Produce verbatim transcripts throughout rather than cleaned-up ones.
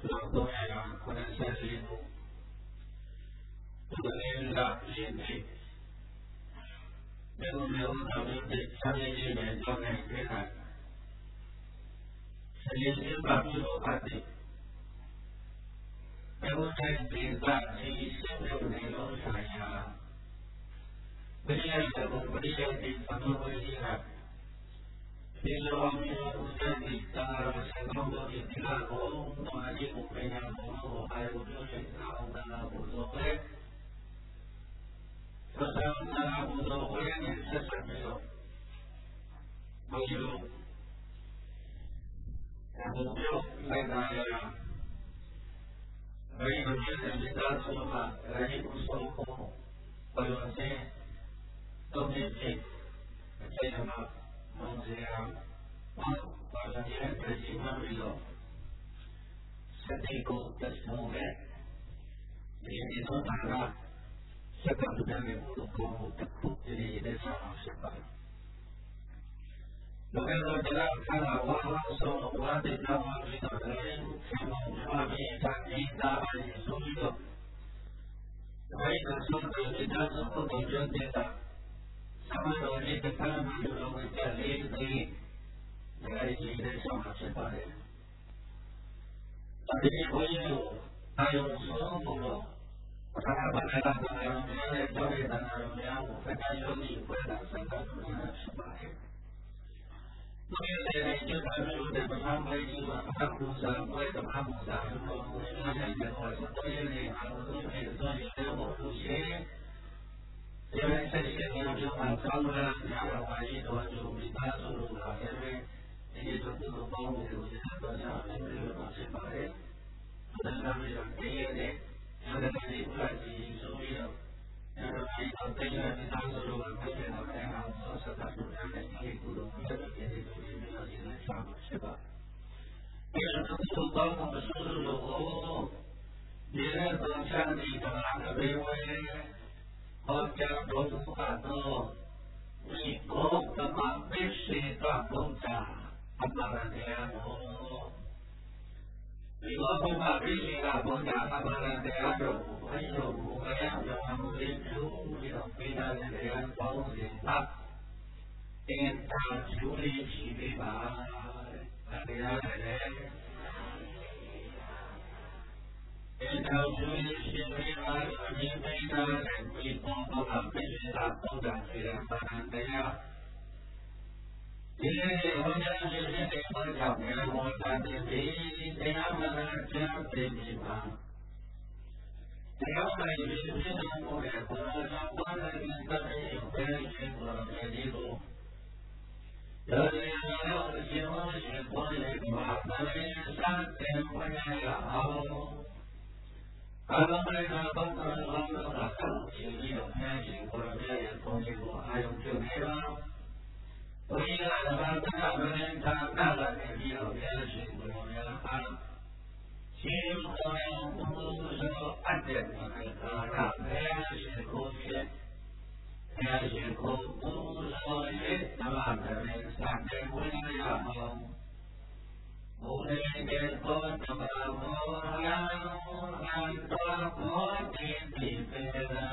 လောက်သုံးရာခုနှစ်ဆယ်လေးခုဒီနေ့ကရှင်းနေဒီလိုမျိုးတော့ဒီစာရင်းတွေတော့နေကြတာဆက်ရည်ပါလို့ပါတယ်ဘယ်လိုတိုင်းဒီကဒီစက်ရုံတွေလို့ဆိုင်ရာဘယ်လိုလဲဘယ်လိုဒီဘာလို့ဝယ်ရတာဒီလိုမျိုးဦးစားပြီးတာရဆက်ကောင်းလို့ဒီလာကိုတော့အရင်ကပြန်ရအောင်အားကိုပြောနေတာအောင်တာဘူးလို့ပဲဆက်ဆံတာဘူးလို့ဝယ်နေဆက်ဆံပြီးတော့ဘယ်လိုအဲဒီလိုလိုက်တာရဘယ်လိုဖြစ်နေလဲဆိုတော့အဲဒီကိုဆုံးဖို့ဘယ်လိုလဲတော့ဒီဖြစ်အဲ့ဒါမှမဟုတ်ရအောင်ဘာသာရေးပြည်စီမပြီးတော့စတိကိုတက်ဆုံးပဲဒီဒီတော့တာကစက်ကတူတယ်လို့ပြောဖို့တက်ဖို့ဒီနေ့ဆက်အောင်ဆက်ပါလောကတော်တရားခါလာဝါဆုံးဝါတဲ့နာမပြီးတော့လည်းဆက်အောင်ပါပြီးတာဒီတာပါဆိုပြီးတော့ဒီကဆုံးတဲ့ဒီတာဆုံးကိုပြောတဲ့တာအမှန်တော့ဒီကံမှာလို့ဝင်ကြလေးဒီအဲဒီလေးဆောင်ဖြစ်ပါတယ်။ဒီကိုရလို့အာယုံဆုံးလို့ဘာသာဘာသာဘာသာနဲ့တော့တဲ့တန်ခါတော်များကိုဖတ်ကြားလို့ဒီပွဲတာစကားပြောနေတာဖြစ်ပါတယ်။ဒီလေဒီကံလို့တဲ့ဘာသာလေးကြီးကအကူစားပွဲတမန်မှုစားလို့ဝင်နေတဲ့တော့ဆိုရင်လည်းအားလုံးရဲ့သွားနေတဲ့ဘုရားရှင်ဒီလိုဆက်ရှိနေကြမှာဆောင်းလာကြပါပါရီတော်ကျူမိသားစုတို့ကလည်းဒီလိုတို့ပေါင်းလို့ရတော့ကြတယ်လို့ဖြစ်ပါတယ်။ဒါကြောင့်ဒီရဲ့ဆက်တဲ့ဒီဥပဒေဆိုပြီးတော့အဲဒီတော့တရားမိသားစုတို့ကဖြစ်နေတော့အဲအောင်ဆက်တာတို့လည်းဒီကုလိုမျိုးတွေဒီလိုမျိုးတွေနဲ့ဆောင်းဖြစ်ပါတယ်။ဒီလိုတို့ပေါင်းလို့ဆိုလို့ဒီရဲ့တော့ချမ်းသာတာအဘေဝဲဟောကြားတော်မူအပ်သောဒီကောတမပိစေတဘုရားအမှန်တရားတော်ဒီကောတမပိစေတဘုရားအမှန်တရားတော်ကိုအယုံကိုအယံတော်မူခြင်းပြုပြီးတော့ပိဒါတဲ့တရားပေါင်းစဉ်တပ်တင်တာကျူလေးရှိပေးပါတရားလည်းဒီတော့ဒီရှင်ပြီးတော့ဒီပိဒါတဲ့ဒီကောတမပိစေတဘုရားရဲ့အမှန်တရားဒီလိုဟောကြားခြင်းတဲ့ဘာကြောင့်လဲဟောတာတဲ့ဒီတရားမှန်တရားပြင်ပြီးပါတရားမှန်ပြီးဖြစ်တဲ့ဘုရားကိုယ်တော်ဘာသာရေးတဲ့ဘယ်ရှင်ကိုဒီလိုဒါလည်းတော့ရှင်မောရှင်ပေါ်လေမှာဘာလဲစတဲ့ဘုရားရအောင်အလုံးစုံသောဘုရားတော်ကဆောင်းရှင်ပြီးတော့ဆန်းရှင်ကိုယ်တော်ရဲ့ဘုန်းကြီးကိုအာရုံပြုနေပါဘုရားဘာသာဝင်သာနာလည်းပြီးတော့ဆန်းရှင်ကိုယ်တော်ရဲ့အားရှင်တော်ရဲ့ဘုရားအတ္တနဲ့ကာရဘယ်ရှင်ကိုဖြစ်ဘယ်ရှင်ကိုဘုရားရဲ့သဘာဝနဲ့စတဲ့ဘုရားရအောင်ဘုရားရဲ့ဘောဓဘာဝရာအန္တဘောတိပိပေရံ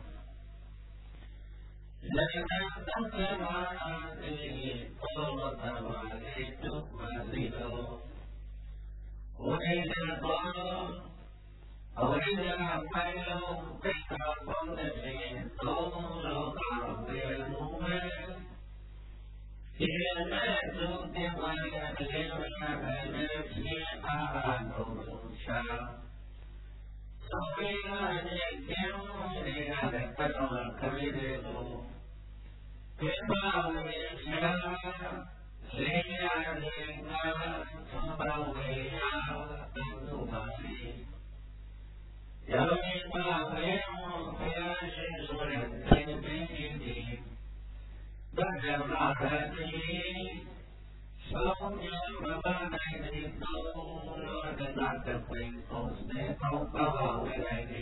လေကံသံဃာတိဘောဓဘာတိတုမသိတောဘုရားရဲ့ဘောအဝိဇ္ဇာပိုင်လုံးပိဋကပေါင်းတဲ့ခြင်းသုံးလောကဝေလူမေဒီနဲ့သူတင်ပါရဲ့အလေးဝနာနဲ့ဖြည့်အားအားလုံးရှာသောေကရဲ့ကျင်းတွေကလည်းပတ်တော်ခရီးတွေကိုပြပါမယ်ရှာလေယာဉ်ကသံဝေယသုပါတိယောနိပါမေဘုရားရှင်ဆိုတဲ့သင်္ကေတကြီးဗဒ္ဓမာရတိသောမြမဘာနိုင်တိသောလောကတတပွင့်ပုံစေပေါပါဝေလိုက်တိ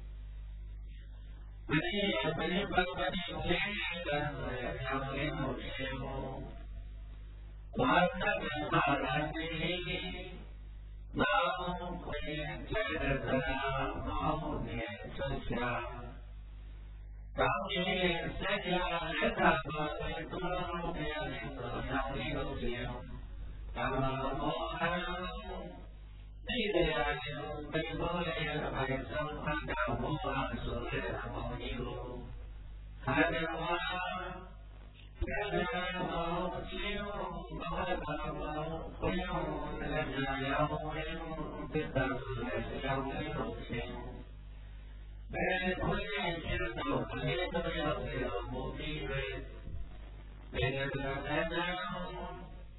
ပရိပရိပပတိလေကံရဲ့အလင်းကိုရှင်မောဝါဒကမာရတိနောခွေ年觉得好年真香。当你身家来看看，多少年的让你高兴，那么我你的眼睛被我的白生看到我安睡的梦游，还是我天天梦醒，我的梦会用人家要命，别当是小鬼入侵。每回见到你都要有目的地，别个在那。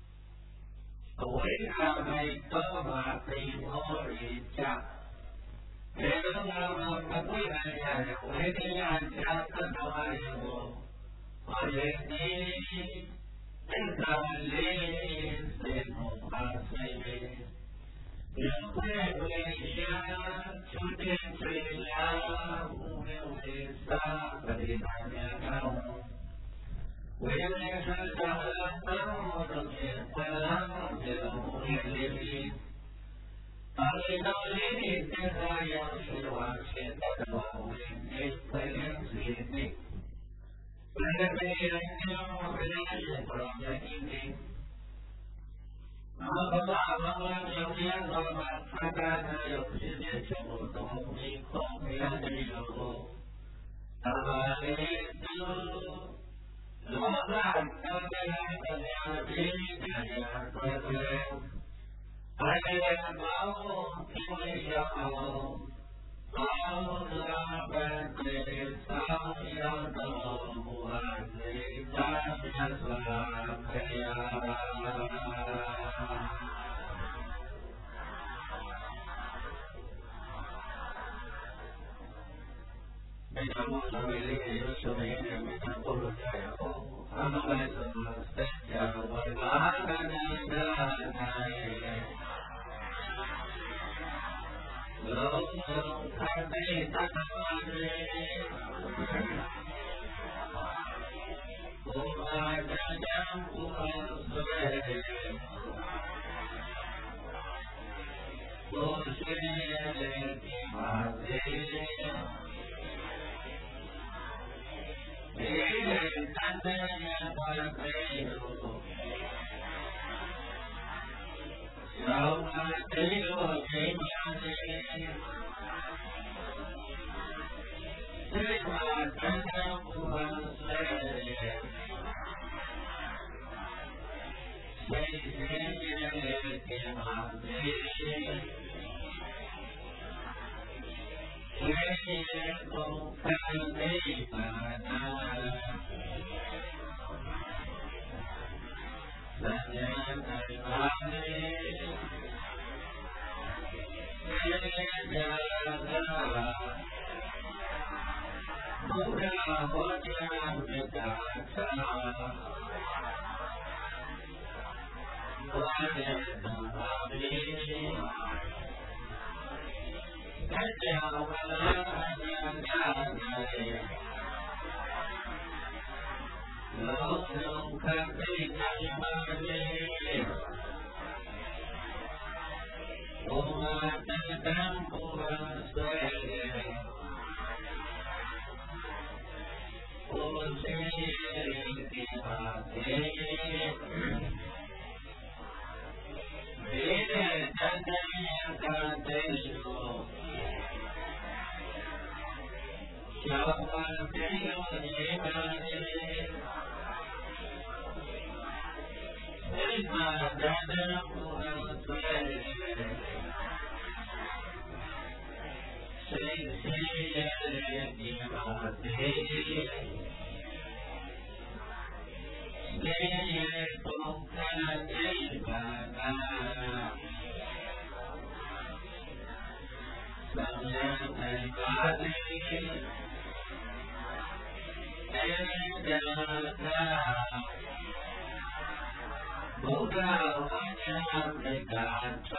为他们多么被我一家，别人他们不会来家，为你家家的多有，我愿你跟他们离谁不怕谁，人会回家，秋天吹凉，无名为啥不离大家高？为了是上了我的天昏暗的无边里，当你到你天上有希望，现在的我为你会联系你，为了别人就为了是不愿意你。那么大妈妈有年老妈，他家的有时间就不懂你空面的有，那么你就。我在这边的两地家家对对，爱的宝听为小，宝子那边对上要的不安内家家算配呀。每当我作为一个少年人，每当我入家以后，他们为什么生下我那个你的爱？冷冷看背他的脸，不怕家家不碎，不是的马背。别人站在我背后，小马对我最马背，最马站在不放水，谁谁别马背。谁也不看你把那三年在哪里？谁家的不让我家的家常，我也能把你。在家我娘家里，老兄看背在哪里？我的灯不碎，我心的马背。别人站在眼看对手。小花没有你那里，谁把咱的不能碎？谁谁也你马背，谁也不看你把那。三年在哪里？别人家不到我家的感受，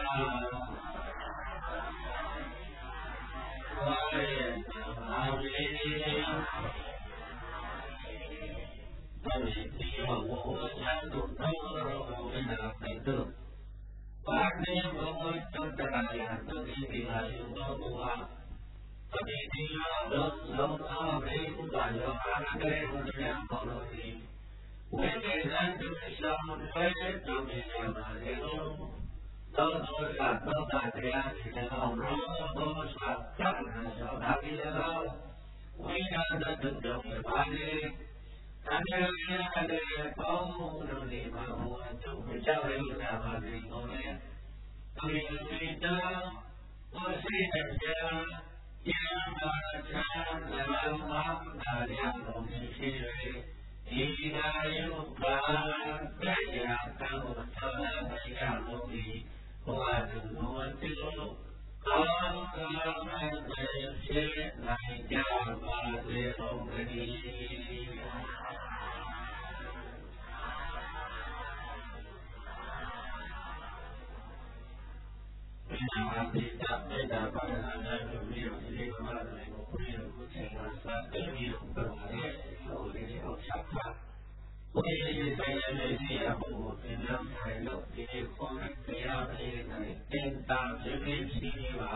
我也能好你。到底希望我想读都是我们的奋斗，把你我们都在两个。 ဒီဒီလာယူတော့ဘောအမေဒီရောလုံးလုံးအမေဥပါရောအားကလေးကိုပြန်ပေါ်လို့ဒီဝိနေသံတုဆောင်ဝဲတုံနေပါလေတော့တော့တော့တာတရားဒီတော့ရောတော့စားတာဆိုဒါပြီးတော့ဝိညာဏတုတုပါလေအမေရတဲ့ပေါင်းလို့ဒီမှာဘုရားတို့ကြောက်ရတာပါဒီကောင်းတယ်အမေဒီတော့ဝစီတဲ့ယံပါချာသမ္မာနာယံဘုံရှိရဒီနာယုပါတရားကောင်းသောတရားလုံးဒီဘုရားတို့ဘုရားတိလို့ကောင်းကံမဲ့ရှိနိုင်ကြပါစေအောင်ဒီအပိတမေတ္တာပါဒနာနဲ့ပြီးတော့ဒီကမှာလည်းကိုယ်ရဲ့ကိုယ်ချင်းကစားတယ်ပြီးတော့ဘုရားရဲ့ဟိုလေးကိုဆက်ပါဘုရားရဲ့ဆိုင်ရာလေးစီအဖို့ဒီလိုဆိုင်လို့ဒီခေါင်းတရားလေးနဲ့တင်တာဖြစ်ဖြစ်ရှိပါ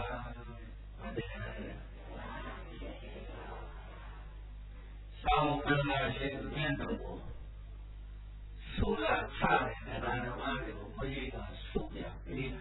ဆောင်းကလာရှင်မြတ်တော်ဆိုလာချတဲ့ဘာသာမှာကိုဘုရားကဆုပြပေး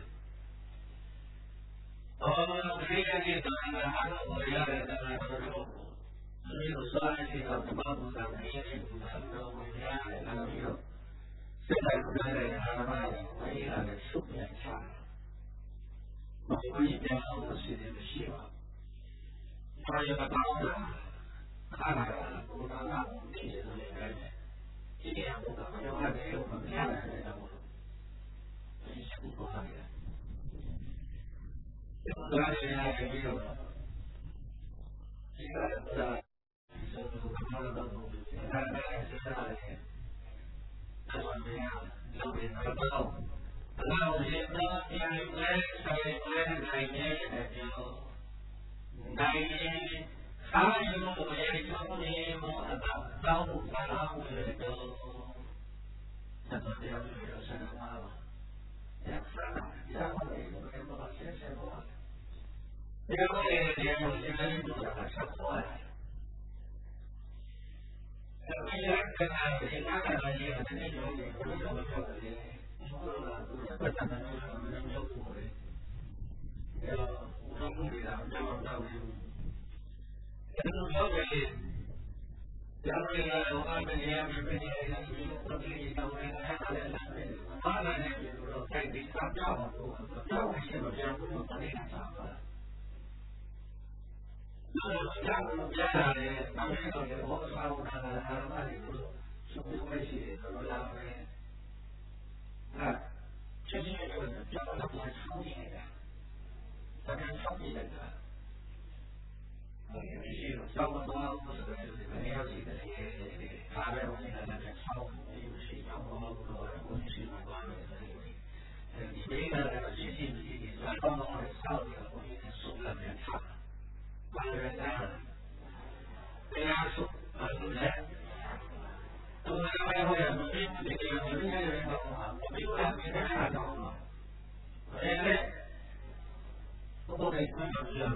အော်ဒီကနေ့တော့အားလုံးရရတဲ့တော်တော်ဒီလိုစားရတဲ့တော့ဘာမှမလုပ်နိုင်ဘူးဆက်တော့မရတယ်လို့ပြောစိတ်တိုင်းနဲ့အားမရဘူးအေးရတယ်ဆုပြန်ချဘာလို့ဒီတောင်းလို့ရှိတယ်ရှိပါဘာရတာတော့ခါလာဘုရားကဒီလိုလေးပဲဒီနေ့ဘုရားကပြောတယ်လို့မရတဲ့တော့ဒီစကူပါလေဒါရရပြီးတော့ဒီကနေ့တော့ဆိုတော့ဘာလို့တော့ဒါနဲ့ဆက်ရတယ်အဲ့ဒါမျိုးလုပ်နေတော့အလားတူရင်တော့ပြန်လဲဆိုင်လဲနိုင်နေတဲ့ပြောနိုင်အားလုံးကိုရဲ့ချုံနေမှာအတော့တောင်းဖို့ပါလာဖို့လေတော့ဆက်တော့တရားတွေတော့ဆက်မှာပါဆက်ဆက်ရပါတယ်ဘယ်မှာဆက်ဆက်ပါဒီလိုလေးတွေမျိုးစဉ်းစားကြည့်တာဆက်သွားတယ်အဲဒီကနေ့ကနေ့ကနေ့အတင်းရုံးကိုဘယ်လိုလုပ်လဲဒီလိုလားပတ်သက်တယ်လို့ပြောဖို့လေအဲတော့ဘုရားကတော့တော့တော့ဒီလိုလုပ်တယ်ကျန်တဲ့လောကမှာနေရာပြည့်နေတယ်ဒီလိုပတ်သက်နေတော့လည်းအဲ့ဒါလည်းဘာသာနဲ့ဒီလိုတိုက်ပြီးကြောက်ကြောက်ကြောက်ရှိလို့ပြောလို့ပါတယ်တာပါကျောင်းကိုကြားရတယ်။နောက်ပြီးတော့ဘောစာဝနာလာတာလည်းဆိုဆိုမရှိတယ်တော့လာမယ်။အဲချက်ချင်းပြောတယ်ကျောင်းကလည်းဆောင်းနေတာ။ဒါကဆောင်းနေတာ။အဲဒီလိုဆောင်းတော့ဆိုတော့ဒီရောက်ရှိတယ်။အားလည်းဝင်လာတဲ့ဆောင်းဒီရှိတော့ဘောတော့ကိုရှိမှာပါမယ်။အဲဒီဒေတာကရှိရှိရှိဆောင်းတော့ဆောင်းရကိုဆိုလာတယ်။ဘာလဲတရားစုဘာလို့လဲသူကလည်းဟိုရမင်းဒီလိုမျိုးနေတယ်တော့ဘယ်လိုလဲနေတာတော့အဲလေဘုရားကပြောတယ်အဲ့တော့စဉ်း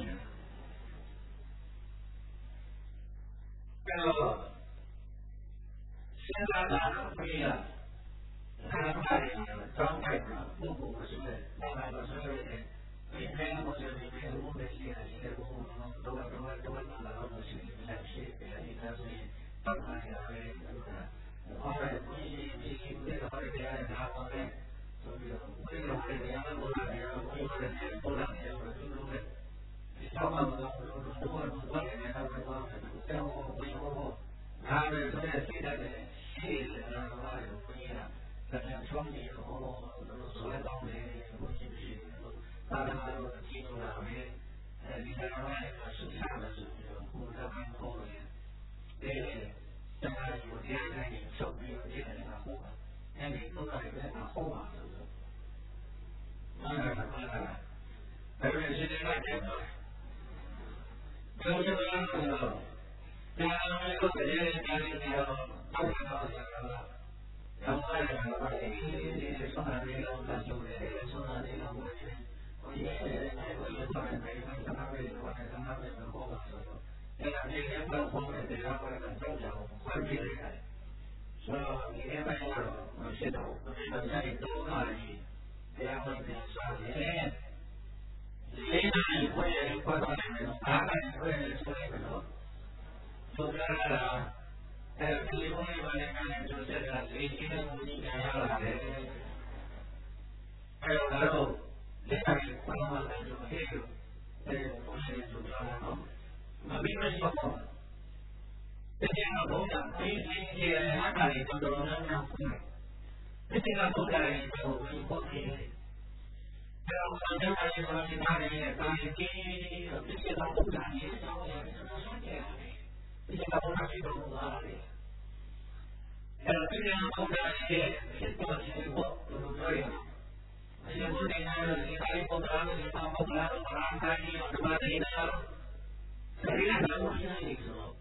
စားတာပြေးရအားပါတယ်တောင်းတိုက်တာဘုရားကိုဆိုတယ်ဘာလို့ဆိုလဲဒီနေ့ကိုဆိုဒီလိုမျိုးနေရှိတယ်ဘုရားတော့တော့တော့တော့လာလို့ရှိတယ်ရှိတယ်ဒီကနေ့ပတ်မှန်ရတယ်ဘာလဲဒီဒီဒီတော့ရတယ်ဒါပါပဲဆိုပြီးတော့ဘယ်လိုလဲရမယ်ဘုရားရောဘုရားနဲ့ဘုရားနဲ့ဒီလိုပဲဒီတော့မှတော့ဘုရားဘုရားနဲ့တော့ဘာလဲတော့ဘယ်လိုလဲဒါလည်းဆိုရစီတယ်ရှိတယ်တော့ဘာလို့ဘုရားဆက်ဆောင်နေတော့ဆိုရတော့လေဘုရားရှိတယ်ဒါမှမဟုတ်ဒီလိုလာမယ်အဲဒီကတော့ဆုစားလို့ဆိုပြီးတော့ဘုရားကခေါ်တယ်အဲဒီတမန်ကိုတရားနဲ့ချုပ်ပြီးတော့ဒီနေ့ကဟောတာအဲဒီဘုရားရဲ့ဟောပါလို့ဆိုမှန်တယ်မှန်တယ်အဲဒီရှိတယ်လိုက်တယ်ဘယ်လိုလဲဆိုတော့တရားနဲ့ကိုယ်ရဲ့တရားတွေတော့အောက်ကတော့ဆရာကကျောင်းသားတွေကဒီဒီဒီဆောင်းနေတော့တတ်ကြတယ်ဆောင်းနေတော့ဘုရား也我也做了没没什么为我的什么为的后果所说，这个这些关后面这两个很重要，关键的人，说明天晚上我去走，我这个在多大的雨，这样会变少年，谁拿一回来过到那边，大概一回来出来的时候，就这个。哎，这里我们那边就是这个最新的五 G 电话了，还有那种现在官方的就这个，这个不是就这样，那没人说过，这两个国家最新的两个里头都能让出来，这两个国家里头是不可以的。还有上边还有说其他的，咱们这这些老国家也少了，这都少见了。这些老国家去都不好的，呃，这些老国家也是多起过，就是这样。而且我这个其他的国家的地方，我本来都把它看你有什么的呢？这里呢，我现在的时候，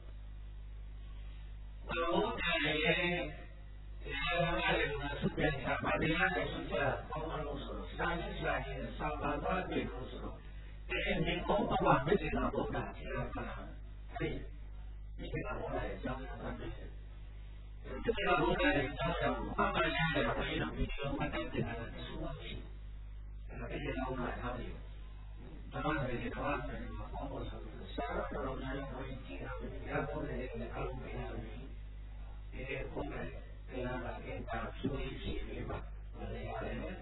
呃，我在也呃，那里呢是边上，把这样的事情，包括都是三十岁的上班团队都是，这些民工不管这些老国家，这个可能可以。这个我来讲讲这些，这个我来讲讲，慢慢下来会让你这个慢慢的那个熟悉，这些老板他们有，他们这些他们这个包括是三十多年可以经常然后这个他们非常的，这些后面这样的给他处理起来吧，我这样的。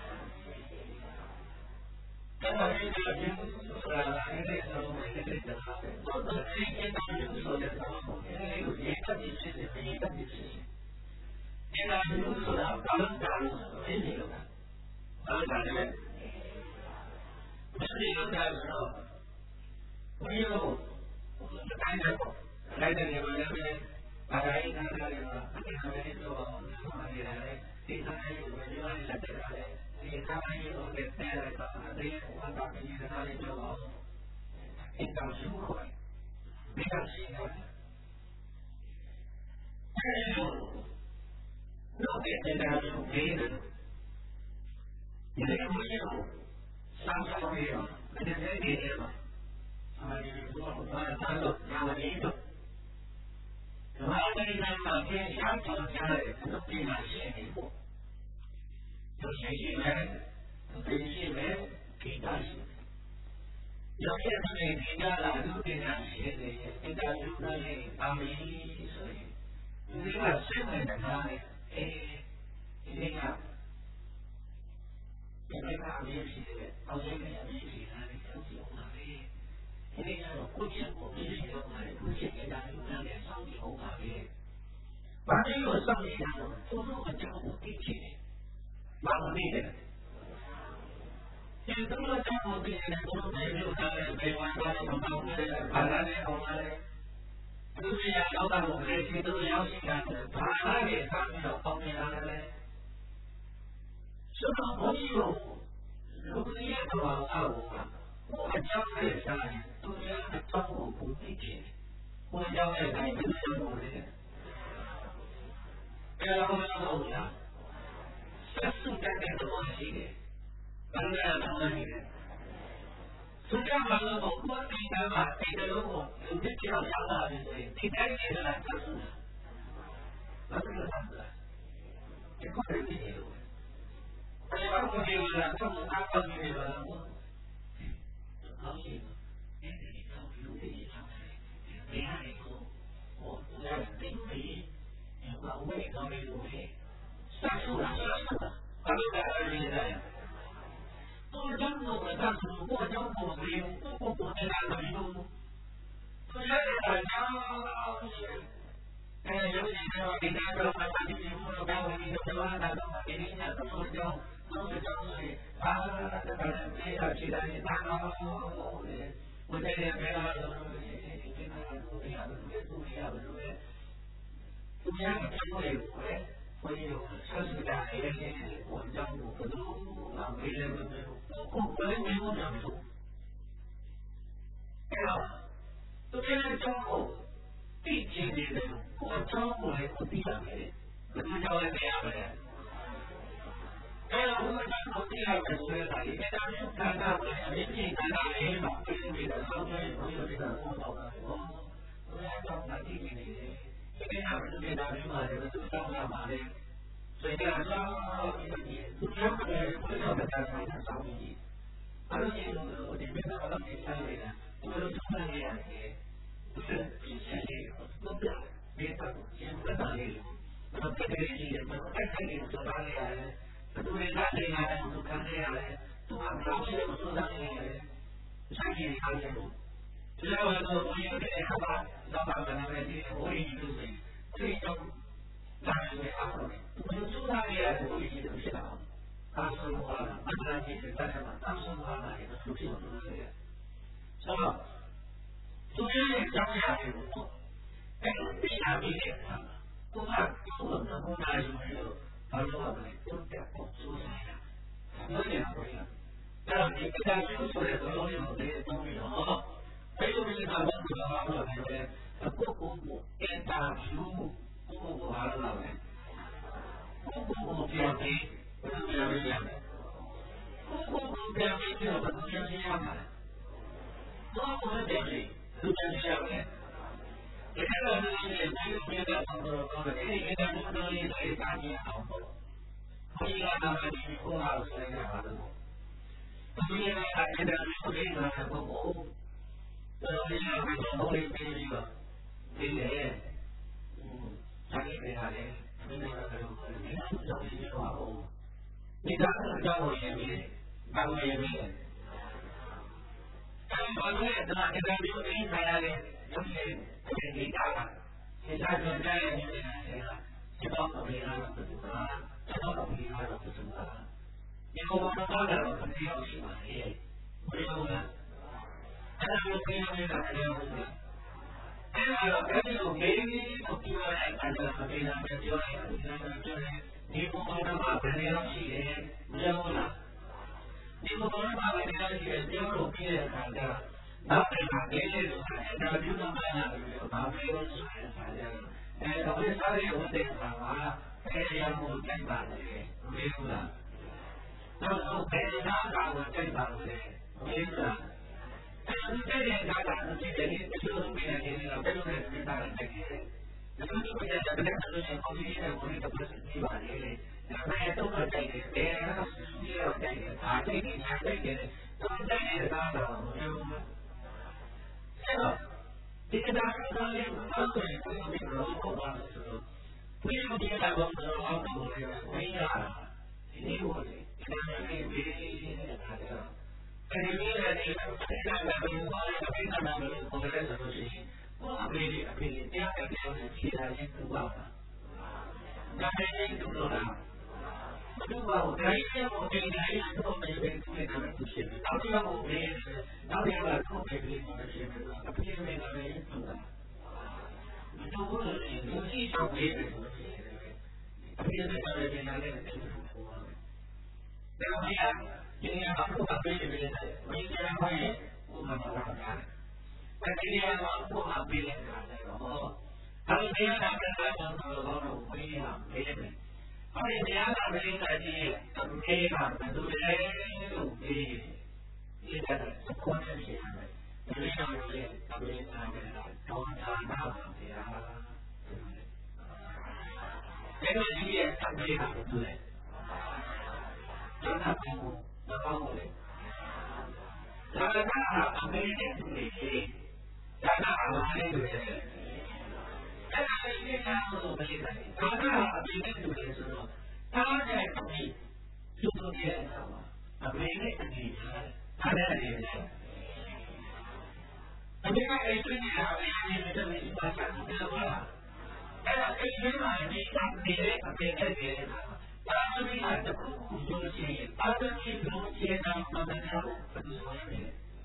那么这个就是呃，因为说我们这个做的这些当中说的时候，因为有一个的事情，一个的事情，这个就是说的刚讲没这个，刚讲的，没这个的时候，没有，来的来的你们那边，大家一看那个，他们说什么的来，第三个有个另外的这个来。你看看一种给带来的，这些我当时你在那里就好，非常舒快，非常喜欢。还有，我给大家准备的，因为我有三个月嘛，而且这几年嘛，啊，就是说我三个两个一个，然后这个呢，天下早家的都非常幸福。有学习们，学习们给他写，有些他们给家长都给他写的，给他留的他们所以，这个身份的他们，哎，这样，因为他们写的，到现在也没写他的小姐他们，因为那种不见我们写的话，不见给他留那点上头他们，反正有上面那种，都是我讲我给写的。蛮厉害的，因为这么讲我这些人都没有他的没完他的什么东西，把他的什么的，就是要老板我们这些都是要写的，他那里上面有方面上的嘞，什么朋友，如果也不往上我，我将来下来都要的照顾不理解，我将来还是照顾的，然后要怎么样？这是干干的关系的，当然当然的。所以讲了，我我第三嘛，第三如果有些比较强大的对，第三年的来讲是，那这个样子，这块人也有。而且我这个呢，他们他关于这个，我很高兴，哎，你知道有这些常识，厉害以后，我我要定位，我我也高没入会。上树了，上树了，他们在那里呢。做中国的上树，过中国没有，过过国的那个没有。所以大家是，呃，尤其是我给大家说，把这些部落单位的台湾的东西给你讲，都是叫都是叫水，啊，这个这个其他的大高我我这边没了，都是这这个不一样的，不一样的，不一样的，不一样的单位会。所以这是在一些我们讲我都啊没人没有，我我人没有讲出，对吧？都现在中国第几年的我中国来我第二年，那就叫来这样的人， အဲ့တော့ဘုရားကသိရမယ်ဆိုတဲ့ဒါဒီအဲ့ဒါမျိုးခန္ဓာကိုအမြင့်ကြီးခန္ဓာလေးမှာပြင်းပြီးတော့ဆောင်းနေဘုရားကဘောတော့တယ်ဘုရားကမသိနေတယ်ဒီကနေ့ကဒီဒါမျိုးမှာလည်းသူတောင်းရပါလေဆိုကြတော့ဒီသူပြောတယ်ဘုရားကတာဆိုင်တာဆောင်းကြီးအဲ့လိုကြီးတော့ဒီဘက်ကဘာလို့ဖြစ်နေလဲဘုရားကမှန်းနေရတယ်ဒီစိတ်ကြီးတော့ဒီတော့ကျန်တဲ့လေးတော့တကယ်ကြီးတယ်တော့အဲ့ဒီကိုသွားနေရတယ်သူတွေကလည်းငါတို့ကိုခံရတယ်သူကပြောရှိလို့ဆိုတာနေရတယ်ဆိုင်ကြီးအားလုံးဒီလိုတော့ဘုရားရဲ့အခါမှာတော့ဘာမှမလုပ်ဘူးဟိုရည်လို့ဆိုရင်ဒီတော့လာနေအောင်သူတို့ဆိုတာနေရတယ်ဘုရားကြီးတို့ဖြစ်တာအားဆုံးပါလားအမှန်ကြီးတဲ့တက်မှာအားဆုံးပါလားလို့သူဖြစ်လို့ဆိုရတယ်ဆိုတော့သူရဲ့ကြောင့်ရတယ်ပေါ့အဲ့ဒီအပြီးတဲ့အခါမှာသူကသူ့ကိုဘုရားယူပြီးတော့ဘာလို့လဲသူတက်ဖို့စူးစမ်းတာဘယ်လိုလဲအဲ့တော့ဒီကတာကျိုးဆိုတဲ့တော်လေးကိုလည်းတောင်းပြီးတော့အဲ့လိုမျိုးကဘာလို့လဲဘာလို့လဲအခုကိုကိုအင်တာဗျူးကိုကိုဘာလို့လဲကိုကိုကိုပြောပြီးဘယ်လိုလဲကိုကိုကိုပြောပြီးတော့ဘယ်လိုလဲရမှာကိုကိုပြောပြီးသူပြန်ရမယ်ဒီလိုမျိုးနဲ့ဒီလိုမျိုးကတော့ဒီကိစ္စကိုတော့လေးတွေတားကြည့်အောင်ပေါ့။ဒီကတော့ဒီကိုအားဆိုနေပါတော့။ဒီလိုအကျဉ်းချုပ်ကိုလေးနာဖို့ပေါ့။ဒီလိုမျိုးတော့ဘယ်လိုပြီးပြီးတော့ဒီလေ။ဆိုင်နေရတယ်။ဒီလိုမျိုးတော့ဒီလိုကြောင့်ဒီလိုပါဘူး။ဒီကတော့ကြောင်းရင်းပြီးဘာလို့ရင်းပြီးလဲ။ဘာလို့လဲတော့ဒီလိုမျိုးနေပါရတယ်။ဒီလိုဒီတာဒီတာကြတဲ့နေနေတာဒီတော့အမေကတော့သူကတော့အမေကတော့သူကဒီလိုကတော့တော့ဒီလိုရှိပါလေဘယ်လိုလဲအဲ့ဒါကိုပြင်နေတာလည်းဟုတ်တယ်အဲ့ဒါတော့ဒီလိုမေးပြီးတော့ပြောရတဲ့အခါကျတော့အမေကပြောရတယ်ဒီလိုပြောတယ်ဒီဘုံကတော့ဘယ်လိုရှိလဲမဟုတ်လားဒီဘုံကတော့ဘယ်လိုရှိလဲပြောလို့ပြတဲ့အခါကျတော့နောက်တစ်ခါလေးလေးဆိုတာဒါပြုလုပ်နိုင်တယ်လို့ဘာပြောလို့ဆိုရင်ဆရာအဲတော့ဒီစားရတဲ့အခါမှာအဲဒီအမှုတိုက်ပါတယ်မေးဘူးလားနောက်ဆုံးဘယ်နာကကိုတိုက်ပါလဲမေးဘူးလားအဲဒီတဲ့အခါကဒီတဲ့ဒီလိုမျိုးနေနေတော့ဘယ်လိုလဲဒီစားရတဲ့ဒီလိုမျိုးတဲ့တဲ့တဲ့ဆိုရင်ကိုကြီးရဲ့ကိုကြီးကပတ်စီပါလေဒါပေမဲ့တော့တိုက်တယ်တယ်နော်ဒီလိုတိုက်တယ်ဒါတိတ်တိတ်တိုက်တယ်တော့တိုက်နေတာတော့မပြောဘူးအဲ့တော့ဒီကတာကလည်းဘာလို့လဲဘယ်လိုလုပ်ပါလဲဆိုတော့ဘယ်လိုဒီကတော့အောက်ကိုလည်းဝင်ရတာဒီလိုလေဒီလိုလေးပြီးနေတဲ့အခါကျတော့အဲဒီလိုလေးအဲ့ဒါကဘယ်လိုလဲဘယ်လိုလဲဘယ်လိုလဲဆိုလို့ရှိရင်ဘာအမေအဖေတရားအပြောင်းရှိတာချင်းသူပါဒါပေမဲ့သူတို့ကဘယ်လိုပါလဲဒါကြီးကိုဒီတိုင်းတော့ပဲပဲသူလည်းသူရှိတယ်နောက်တစ်ယောက်ကိုပဲနောက်တစ်ယောက်ကကိုယ်ပဲပြီးမှရှိတယ်အဖေနဲ့လည်းသူကဒီလိုကိုလူကြီးချောက်ပေးတယ်အဖေနဲ့လည်းဒီနားနဲ့တူတယ်ဒါပေမဲ့ဒီနေ့ကတော့အဖေနဲ့လည်းမင်းကလည်းဘာလဲဘုမတော်တာအဲဒီနေ့ကတော့ဘုမပေးတယ်ခါတယ်ဟောအဲဒီနေ့ကတော့ဘုမတော်တော့ဝေးရမေးတယ်အဲ့ဒီတရားကဘယ်လိုကြည့်လဲအမေကဘယ်လိုလဲလို့ဒီဒီတဲ့ကိုယ်နဲ့ရှိရတယ်ဒီလိုမျိုးလေအမေသားကတော့တာနာပါဗျာဒီလိုကြီးရဲ့အမေကဘယ်လိုလဲဒါကဘာလို့ဘာလို့လဲဒါကအမေနဲ့သူတွေရှိဒါကအမေနဲ့သူတွေအဲ့ဒါလေးကလည်းဘယ်လိုလဲဒါကအမေနဲ့သူတွေဆိုတော့အားတဲ့အမေသူတို့ရဲ့အမေနဲ့အမေအားတဲ့အမေအမေကအဲ့ဒီနေရာအမေနဲ့တည်းကပါချင်တယ်ဘာလဲအဲ့ဒါအဲ့ဒီမှာဒီအမေနဲ့အမေနဲ့တယ်ဒါမှမဟုတ်တခုခုလို့ရှိရင်အားတဲ့ဒီလိုချင်တာမှန်တယ်လို့ပြောရတယ်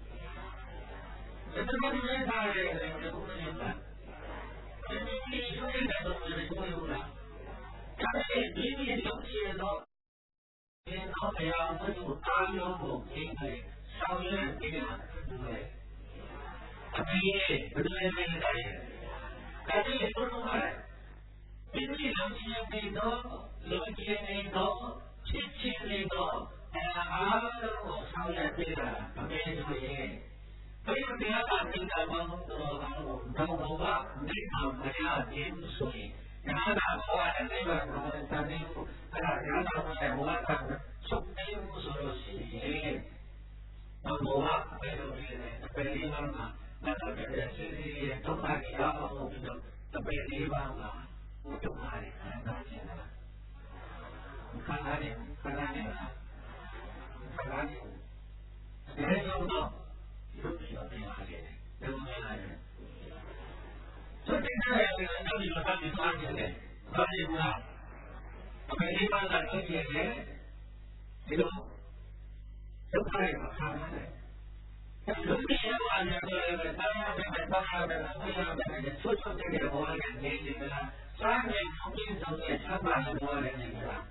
ဒါပေမဲ့ဒီထားရတယ်ဒီလိုနေတာဒီလိုရှိနေတဲ့တော့ဒီလိုမျိုးလားဒါပေမဲ့ဒီလိုရှိတော့ဒီတော့တရားဝတ္ထုအားလုံးကိုသိတယ်ဆောင်ရွက်ပြီးတာတယ်အမေဘယ်လိုလဲလဲအဲဒီလိုတော့ဒီလိုရှိနေတော့လုံခြုံနေတော့ချစ်ချင်းလေးတော့အဲအားလုံးကိုဆောင်ရွက်ပေးတာအမေဆိုရင်ဘယ်လိုတရားကသင်္ကန်းပေါင်းတော်ကောင်းကိုတော့ဘောကဒီအောင်မရခြင်းဆိုရင်ဒါကဘောကလည်းဘာလို့တန်နေကိုအဲ့ဒါရတာဘောကဘောကချုပ်နေလို့ဆိုလို့ရှိရင်တော့ဘောကဘယ်လိုလဲဘယ်လိုမှမနာတော့တဲ့စီစီတော့ပါရအောင်ပြီးတော့တပည့်လေးပါးကဘုရားမှာခံစားခြင်းလားခံစားတယ်ခံစားတယ်ခံစားတယ်ဒီလိုတော့ရုပ်ရှင်တွေမှာလည်းဘယ်လိုလဲဆိုတဲ့နေရာတွေတော့ဒီလိုပတ်ပြီးသွားတယ်ဘာလို့လဲအမေရိကန်ကဖြစ်နေတယ်ဒီလိုဒုက္ခတွေမှာခံရတယ်လူကြီးရောအများကြီးလည်းတာမန်ပဲတာမန်ပဲဘုရားပဲဆွတ်ဆွတ်တဲ့ဘောနဲ့နေနေလားစားနေအောင်ပြီးဆုံးတဲ့သဘာဝဘောနဲ့နေလား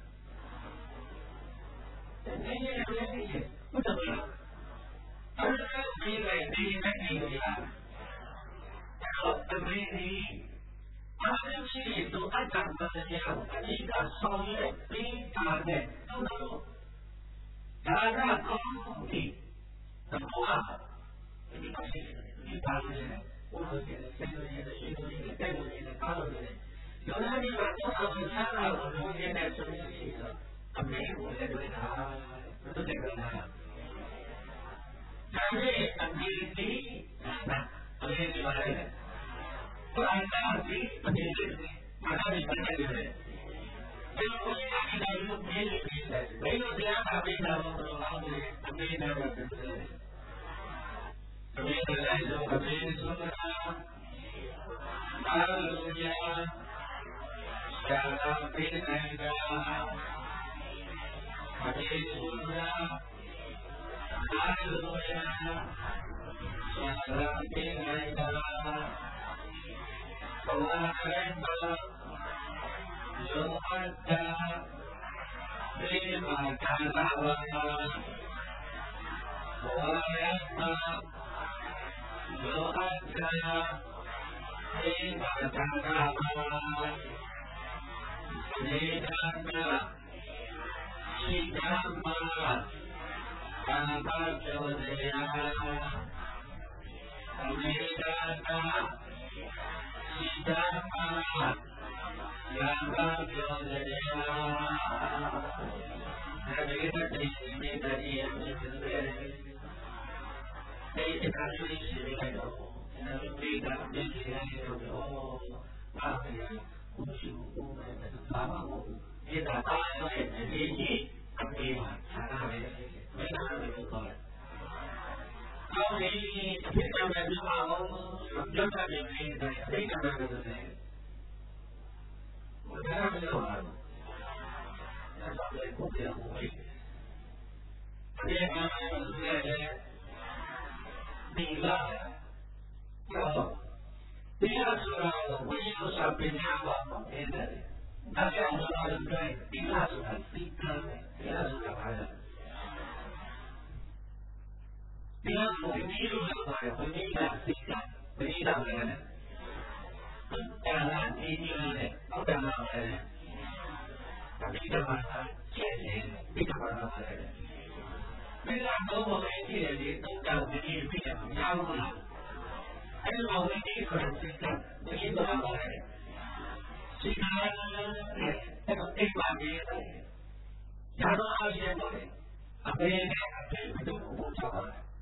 ဒီနေ့လည်းဒီဘုရားအဲ့ဒါဒီလိုက်ဒီနဲ့နေလားအဲ့တော့အမေကြီးအားလုံးရှိတော့အတ္တမတရားအဓိကဆောင်ရွက်ပြီးတာတဲ့တော့ဒါကကောင်းပြီတော့ဒီပါစီဒီပါစီဘုရားရဲ့စေတနာရဲ့ရှိတဲ့တဲ့ဘုရားရဲ့ကာလို့ရတယ်။ယောနာဒီကတော့အမှန်တရားကိုလုံးဝနဲ့ဆိုလို့ရှိတော့အမေကိုလည်းတွေ့တာဘုရားတဲ့ကနာ။ဒါနဲ့အမေဒီအမေဒီပါလေ။ဘာသာဒီအမေဒီဘာသာဒီဘာသာဒီလေ။ဒီလိုအမေကိုမြင်နေတယ်။ဘယ်လိုတရားပါပေးတာလို့ပြောအောင်လေအမေနဲ့ပဲပြောတယ်။ Amen. Amen. Hallelujah. Shalom. Hallelujah. Hallelujah. Shalom. Yoga, Eva Tangama, Vedanta, Shidama, Anabhajodaya, Vedanta, Shidama, Anabhajodaya, Vedanta, Vedanta, They can actually see it like, oh, and I would read that big thing, oh, Papa, would you, Papa, get that eye and the baby, and be one, and I may not have a good How many people have been found, just have been made by a big amount of the thing? What happened to them? That's what they put their way. They have been Bila, so bila sudah bila sampai nyawa ini, tapi yang sudah ada bila sudah tiga, bila sudah ada. Bila begini sudah begini tiga, begini mana? Jangan ini mana? Apa mana? Tapi kita mana? Jadi kita mana? Bila kamu ini jadi tunggal begini begini jauh lah. Ada mau ini kerja begitu apa? Sekarang ada tiga dia. Jangan aja boleh. Apa yang apa itu ucap.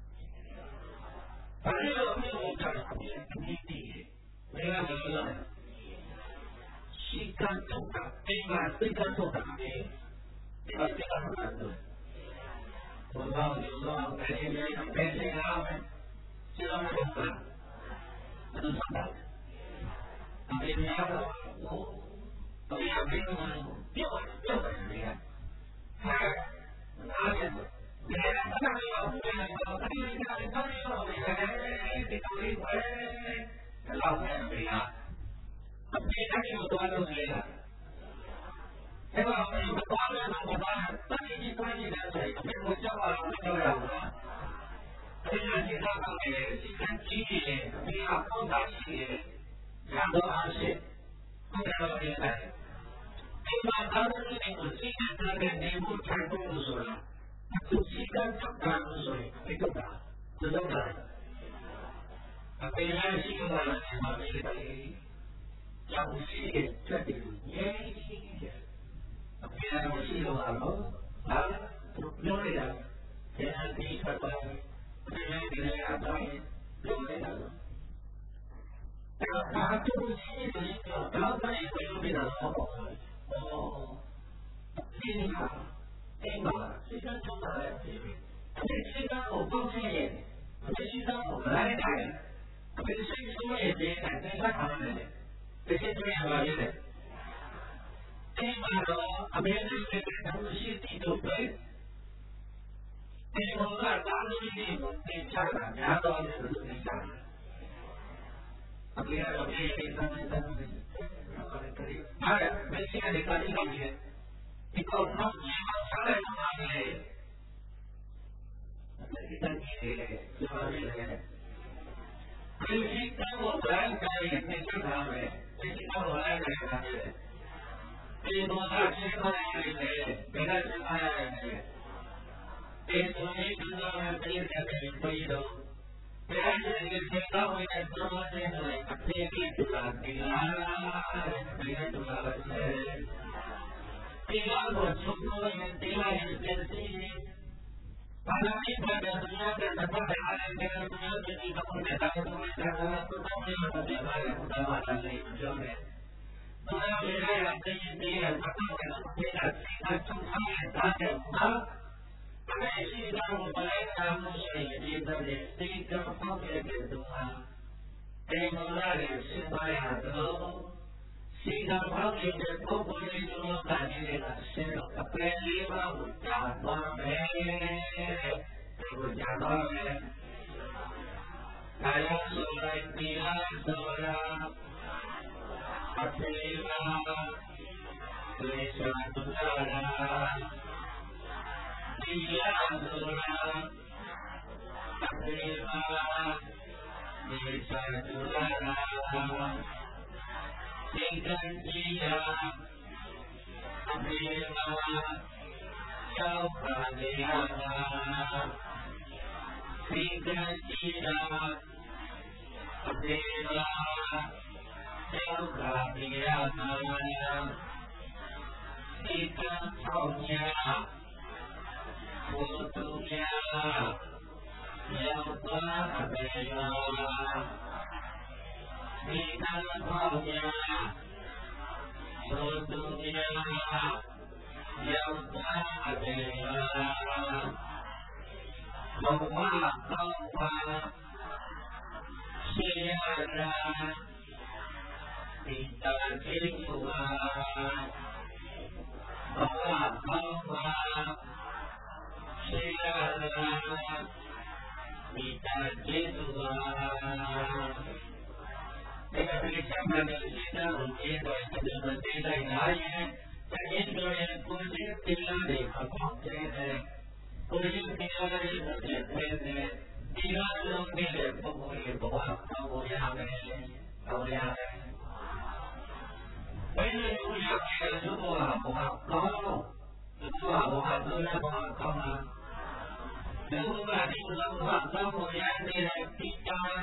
Kalau ini ucap ini, mereka bilang sikan tunggal, tiga tiga tunggal ini, tiga tiga tunggal. Allah Allah ini penting amat. Jangan lupa. Itu sabar. Tapi ini apa? Tapi apa itu? Dia dia dia. Hai. Ada. Dia ada yang punya tapi kita tahu dia kita boleh kalau dia. Tapi ada yang tuan dia. Kalau orang berdoa dengan tapi kita tidak saya mengucapkan doa. Dengan kita kami sikan ciri, kita fondasi, yang doa sih, kita boleh. ဒီမှာသာသနာ့ကိုစိတ်နဲ့တဲ့နေဖို့ထိုင်ဖို့ဆိုတာသူစိတ်ကတောက်တာလို့ဆိုရင်ဒီတော့တာဒီတော့တာအပေရရှိမှလည်းဒီမှာဖြစ်တယ်ကျောင်းရှိတဲ့တက်တယ်ငြိမ်းတယ်အပေရရှိတော့တော့ဟာသူပြောနေတာဒီအတိတ်ကတော့ဒီနေ့ဒီနေ့အတိုင်းပြောနေတာတော့ဒါကသူရှိတယ်တော့တော့လည်းပြောနေတာတော့ဒီမှာအိမ်မှာစိတ်ကထောက်တာလည်းဖြစ်တယ်။စိတ်ကိုပေါင်းစည်းရင်စိတ်ကိုလိုက်တယ်။အမေစိတ်ဆိုးရဲ့တဲ့တဲ့ကထားတယ်။ဒီစိတ်တွေဟာလည်းအိမ်မှာတော့အမေစိတ်ကတောင်းရှိတဲ့တော့ပဲဒီမှာကတာလို့ဒီကိုတင်ချတာများတော့တယ်လို့သိတာ။အမေကတော့ဒီကိစ္စနဲ့တက်တယ်။အားမင်းစီကနေကနေနေတယ်ဒီကောင်းနောက်ကျမှဆက်လိုက်မှာလေဒီတန်းကြီးလေပြောရရင်ဒီစိတ်ကိုတိုင်းတိုင်းနဲ့ချက်ထားမယ်ဒီစိတ်ကိုလိုက်တယ်ခါတယ်ဒီတော့အချင်းချင်းလေးလေဘယ်နဲ့ဆက်အားရတယ်ဒီဆိုရင်ဒီတော့ပြည်တဲ့ပြည်တော့ဘယ်နဲ့ဒီစိတ်ကိုဝင်တော့တယ်လေအပြေပြေလာဒီလားဒီတော့လည်းဒီကတော့ချုပ်လို့ရင်ဒီလိုက်ပြန်စီဘာလို့ဒီဘက်ကတော့ဒီဘက်ကအားလည်းဒီလိုမျိုးဒီတော့လည်းတာတော့လည်းတာတော့တော့လည်းဒီမှာလည်းတော့မှလည်းပြောတယ်။ဒါလည်းလည်းတင်းတင်းရဲ့ပတ်သက်တဲ့ဒီကစိတ်ဆုံးထားတဲ့တဲ့မှာအဲဒီတော့ဘယ်လိုမျိုးရှိဒီတဲ့ဒီတော့ပေါ့တဲ့တူမှာဒီမှာလည်းစိတ်ပါရတော့စိတ်တော်ပေါင်းတဲ့ပုဂ္ဂိုလ်တွေတို့ကလည်းဆင်းတော့အပယ်လေးပါးကိုကြာသွားမယ်ဒီကိုကြာသွားမယ်ဒါရဆိုလိုက်ဒီလားဆိုလားအပယ်လားဒီစားတူတာလားဒီလားဆိုလားအပယ်လားဒီစားတူလားစိတ်ကံကြီးရာအမေမာကျောက်ပါလေရာစိတ်ကံကြီးရာအမေမာကျောက်ပါလေရာစိတ်ကံထောင်းညာဘုသူညာရောက်ပါအမေမာဒီကံပေါင်းညာသုတုညာရောက်ပါအပေရာဘဝကောင်းပါရှိရရာဒီတန်ခေစုပါဘဝကောင်းပါရှိရရာဒီတန်ခေစုပါဒီကနေ့ဆက်မနေစီတာကိုကျေးတော်တဲ့မသိလိုက်နိုင်ရင်တကယ်တော့ရဲ့ကိုယ်ကြီးတင်လာတဲ့အခါကျတဲ့ကိုယ်ကြီးတင်လာတဲ့အခါကျတဲ့ဒီလိုလုံးနေတဲ့ပုံပေါ်ရဲ့ဘဝပေါ်ရမယ်ပေါ်ရမယ်ဘယ်လိုလုပ်ရမလဲဆိုတော့ဘဝကောင်းလို့ဒီဘဝဘဝတို့လည်းဘဝကောင်းလားဒီဘဝဒီဘဝကောင်းဖို့ရနေတဲ့ဒီတန်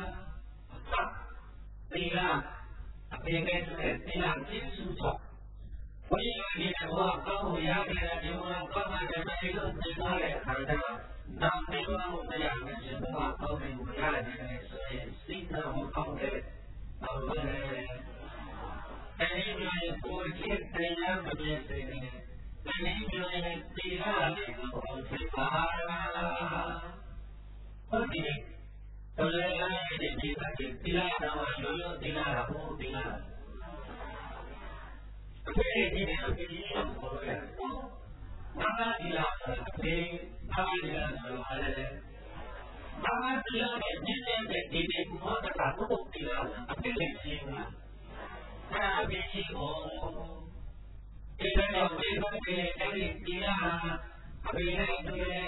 ဒီကအပြင်ကဒီလားကျင်းစုတော့ဘုရားဒီကတော့ကောင်းရတဲ့ဒီမှာကောင်းတဲ့ဒီလိုသင်ထားတဲ့အခါကျတော့နောက်ဒီလိုတရားနဲ့ဒီမှာကောင်းတဲ့ဘုရားဒီနဲ့ဆိုရင်စိတ်တော်ကောင်းတဲ့အော်လည်းအဲဒီလိုကိုယ်ချင်းတရားမပြည့်စုံတဲ့ဒီလိုဒီဟာလေးကိုသိပါဟုတ်တယ်တော်လည်းအဲ့ဒီဒီကတိလာတော့ရိုးရိုးတိလာတော့တိလာအဲ့ဒီဒီလိုဒီလိုပေါ်တယ်ဘာသာတိလာဒီဘာသာတိလာဆိုရတယ်ဘာသာတိလာတဲ့ဒီတဲ့ဒီဒီဘောတတာကိုတိလာအပြည့်ရှိနေတာအဲ့အပြည့်ရှိကိုဒီတော့ဒီဘက်ကနေအဲ့ဒီတိလာအပြည့်နဲ့တူတယ်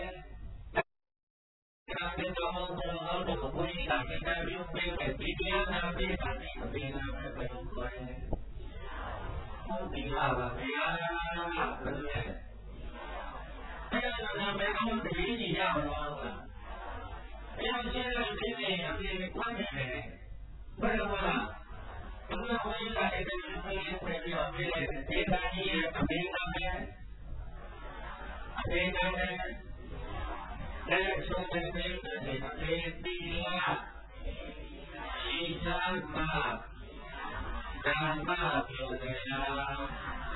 ဒါပေမဲ့တော့တော့တော့ဘုရားကတည်းကပြုပေးတဲ့ဒီတရားနာပေးတာဒီအပြင်နာပဲပြောတယ်။ဒီ空底下吧，没啊，对不对？这个呢，没他们给你这样说的。因为现在北美有这个观点，为什么呢？我们回来这个飞机会比较飞的，飞单机也飞单的，飞单的，那说的飞的这个飞机啊，西山嘛，山嘛就这样，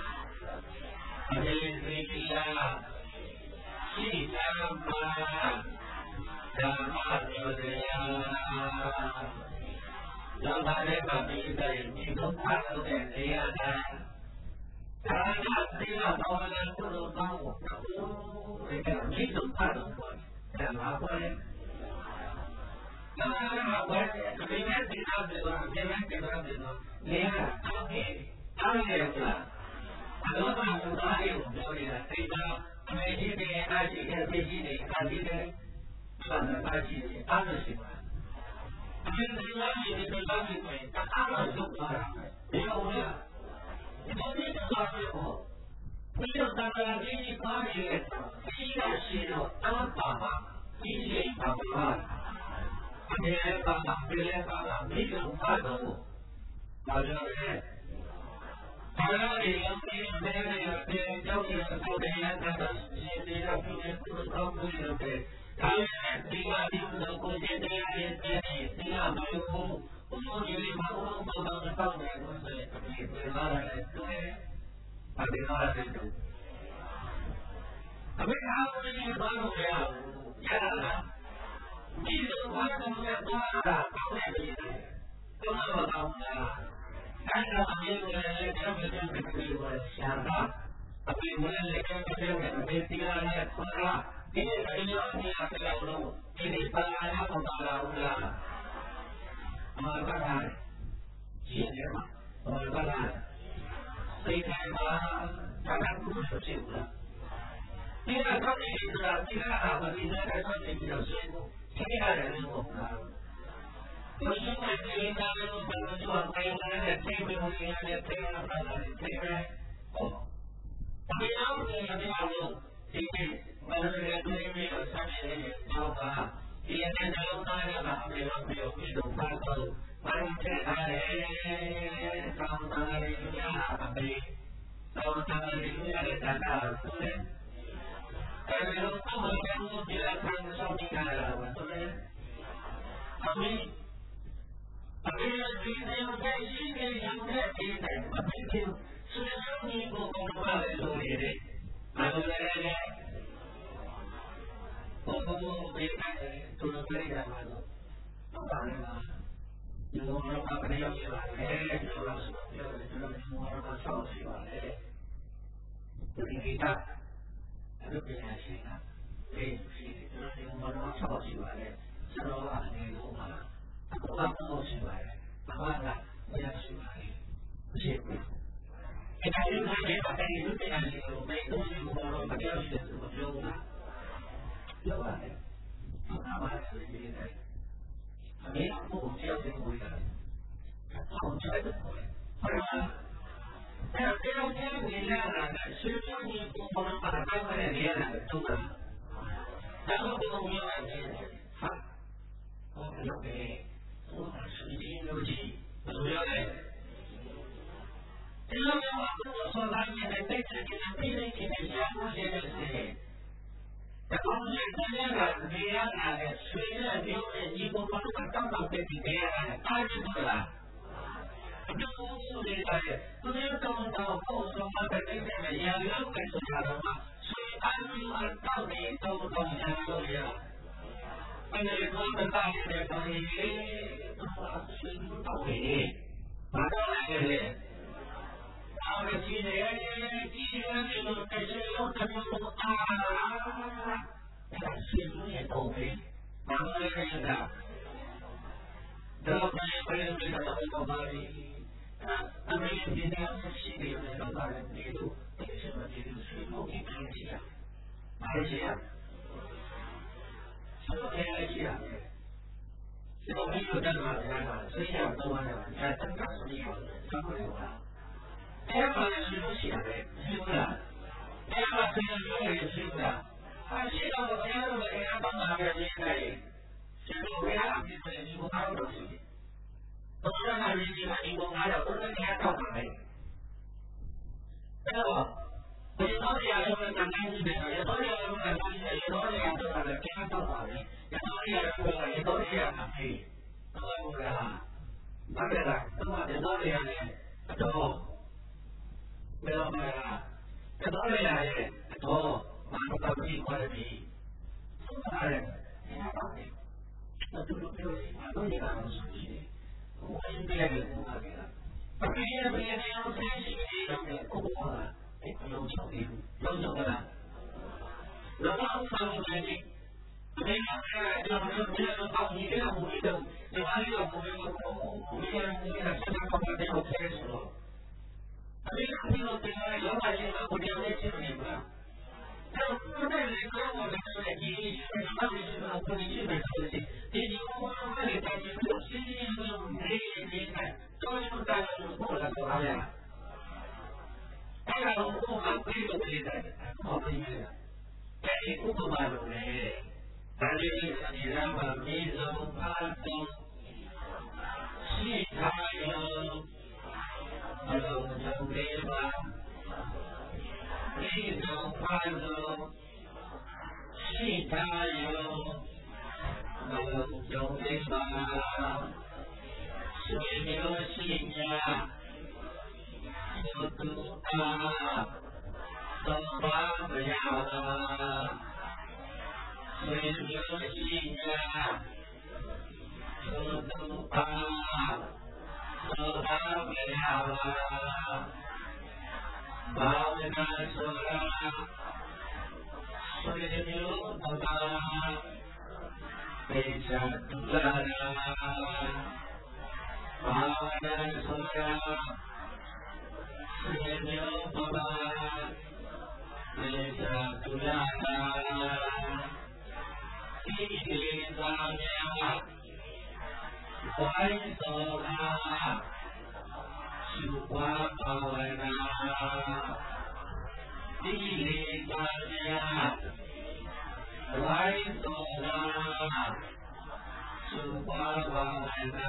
飞飞机啊，西山嘛。山嘛就这样，让大家把这个你都看到点这样的，大家这样到了不能帮我，这个你都看到过，干嘛过来？那那我这边这个这个这边这个这个，你看他给他们这个，很多大学哪里有教的？这个飞机的、飞机的、飞机的、飞机的。算的关系当然喜欢，但是这个你的关系会，他当然就不了，没有了。你从这个到最后，你就当然给你管理的，第一个是要当爸爸，第一个爸爸，第二个爸爸，第二个爸爸，你就发动，发动的。当然，你要给你那个别人交给的做的人，那个是这个今年不是刚不是的。他们这个领导国家这样的这样这样没有，我说你们把我们做到的上面都是你对他的对，他对他的这种，他为啥不是你管我呀？简单了，你这个管我们多大的，多大的，多那么大的，但是他们有的人根本就没有想法，他们有的人根本就没没第二年出来。ini ini ini adalah ulung ini sebenarnya pembawa ulang mengatakan siapa mengatakan siapa jangan putus ulang tidak kami tidak tidak apa tidak kami tidak sibuk tidak ada yang ulang Maksudnya kita mencoba jual kainan dan tema yang ada tema apa tema oh tapi apa yang ada ini manusia itu ini sampai ini apa dia dalam tanya apa yang dia hidup pada manusia ada dalam tanya ini apa dalam tanya ini ada data betul kalau kamu yang tidak akan sampai ada betul tapi tapi kita yang kita yang kita tapi itu sudah ni bukan apa itu ini manusia我们没看都是这样的，当然了，有的人把这要起来，哎，有的是有的有的我让他烧起来，不理给他，他就不相信了，哎，是，有的我让他烧起来，烧到哪里有嘛？他不把烧起来，他把它不要起来，不是不。你看，你看，你把这个这样子，每东西我让他要学怎么用啊？有啊，他妈是这个，没有不教这个回来，好才的回来，是吧？但是这种天你这样的，谁说你不能把它当回来练呢？对吧？然后这种有问题，好，我们要给我们水晶油漆，主要的。这个话跟我说，他现在对自己的对自己的相互性的事情。同时，这些人别人来的，随着别人一个帮他刚刚被别人来，当然不了。这公司的在，不是刚到后说他在这边的也两百是他的话，所以安全安到底都不懂相处了。但是我们大学的同学，他是不到位，哪到来的人？他们今年今年这个开始有这么多啊，水平也都会，哪个人的？这个朋友朋友这个都到哪里？啊，他们今天心里有那个大人记录，为什么记录水平比马来西亚？马来西亚，什么马来西亚？这个朋友在哪里啊？谁想多少？你看登港是有的，上不了啊。 အဲ့မှာလည်းရှိလို့ရှိရတယ်ရှိဘူးလားအဲ့မှာဆင်းရဲလို့ရှိဘူးလားအဲဒီတော့ဘုရားတို့လည်းအဲ့ဒါမှပဲနေနေရှိလို့ဘုရားအပြည့်နဲ့ဒီဘုရားတို့ရှိတယ်ဘုရားကလည်းဒီမှာဒီဘုရားတော့ဘုရားကတော့ပါမယ်အဲ့တော့ဒီတော့ရရတဲ့တန်ခိုင်းကြီးတွေရတော့ရတဲ့တန်ခိုင်းကြီးတွေရတော့ရတော့လည်းကျန်တော့ပါပဲရတော့ရတော့ရတော့ရတာပဲဟုတ်ကဲ့ဟာဘာလဲလားတော့ရတော့ရတယ်တော့ဘယ်လိုလဲတော့ရရတယ်တော့မနတာပြီးခေါ်တယ်ဟုတ်ပါတယ်အဲ့ဒါပဲတော့သူတို့ပြောတယ်တော့ရတာဆိုရှိတယ်ဟိုအင်းပြရတယ်ဟုတ်ပါရဲ့အပြည့်ရပြည့်နေအောင်သိရှိနေတော့ကိုယ်ကအဲ့လိုချုပ်ပြီးလုံးလုံးကလားလောကဆောင်နေတယ်ဒီမှာအဲ့ဒါတော့ဒီလိုပေါ့ဒီလိုမျိုးတွေတော့ဒီမှာရောဘယ်လိုကိုဒီလိုမျိုးဆက်ဆက်ပတ်တဲ့ကိုဆဲဆိုတော့အဲ့ဒီအမျိုးတွေရောပါချင်းကိုဒီလိုချင်းနေပါတော့ဒီလိုလေကောင်းတဲ့ဒီဒီဘာလို့ဒီလိုပုံကြီးနေဆိုစီဒီဒီဘောကလည်းတိုင်ပြီးတော့စီစီလို့နေနေတယ်တော့တော့တာလို့လာတော့အားရအဲ့ဒါကိုဘုရားပြေလို့ပြေးတယ်ဟောပြီးတယ်အဲဒီဥပမာလိုလေဒါလေးဒီရမ်းပါမြေဆုံးပါတော့ရှိထားရောအလုံးစုံလေးပါမြေဆုံးပါတော့ရှိထားရောအလုံးစုံလေးပါဆွေမျိုးရှိများသုတ္တအာသောဘာမယဝါဆွေမျိုးရှိညာသုတ္တအာသောဘာမယဝါဘာဝနာဆိုရာဆွေမျိုးဘဝပေချာတုလာဘာဝနာဆိုရာဆွေမျိုးဘဝပေချာတုလာဒီဒီသာမြာဝိုင်းသောလာသုဝါဘာဝနာဒီဒီသာမြာဝိုင်းသောလာသုဝါဘာဝနာ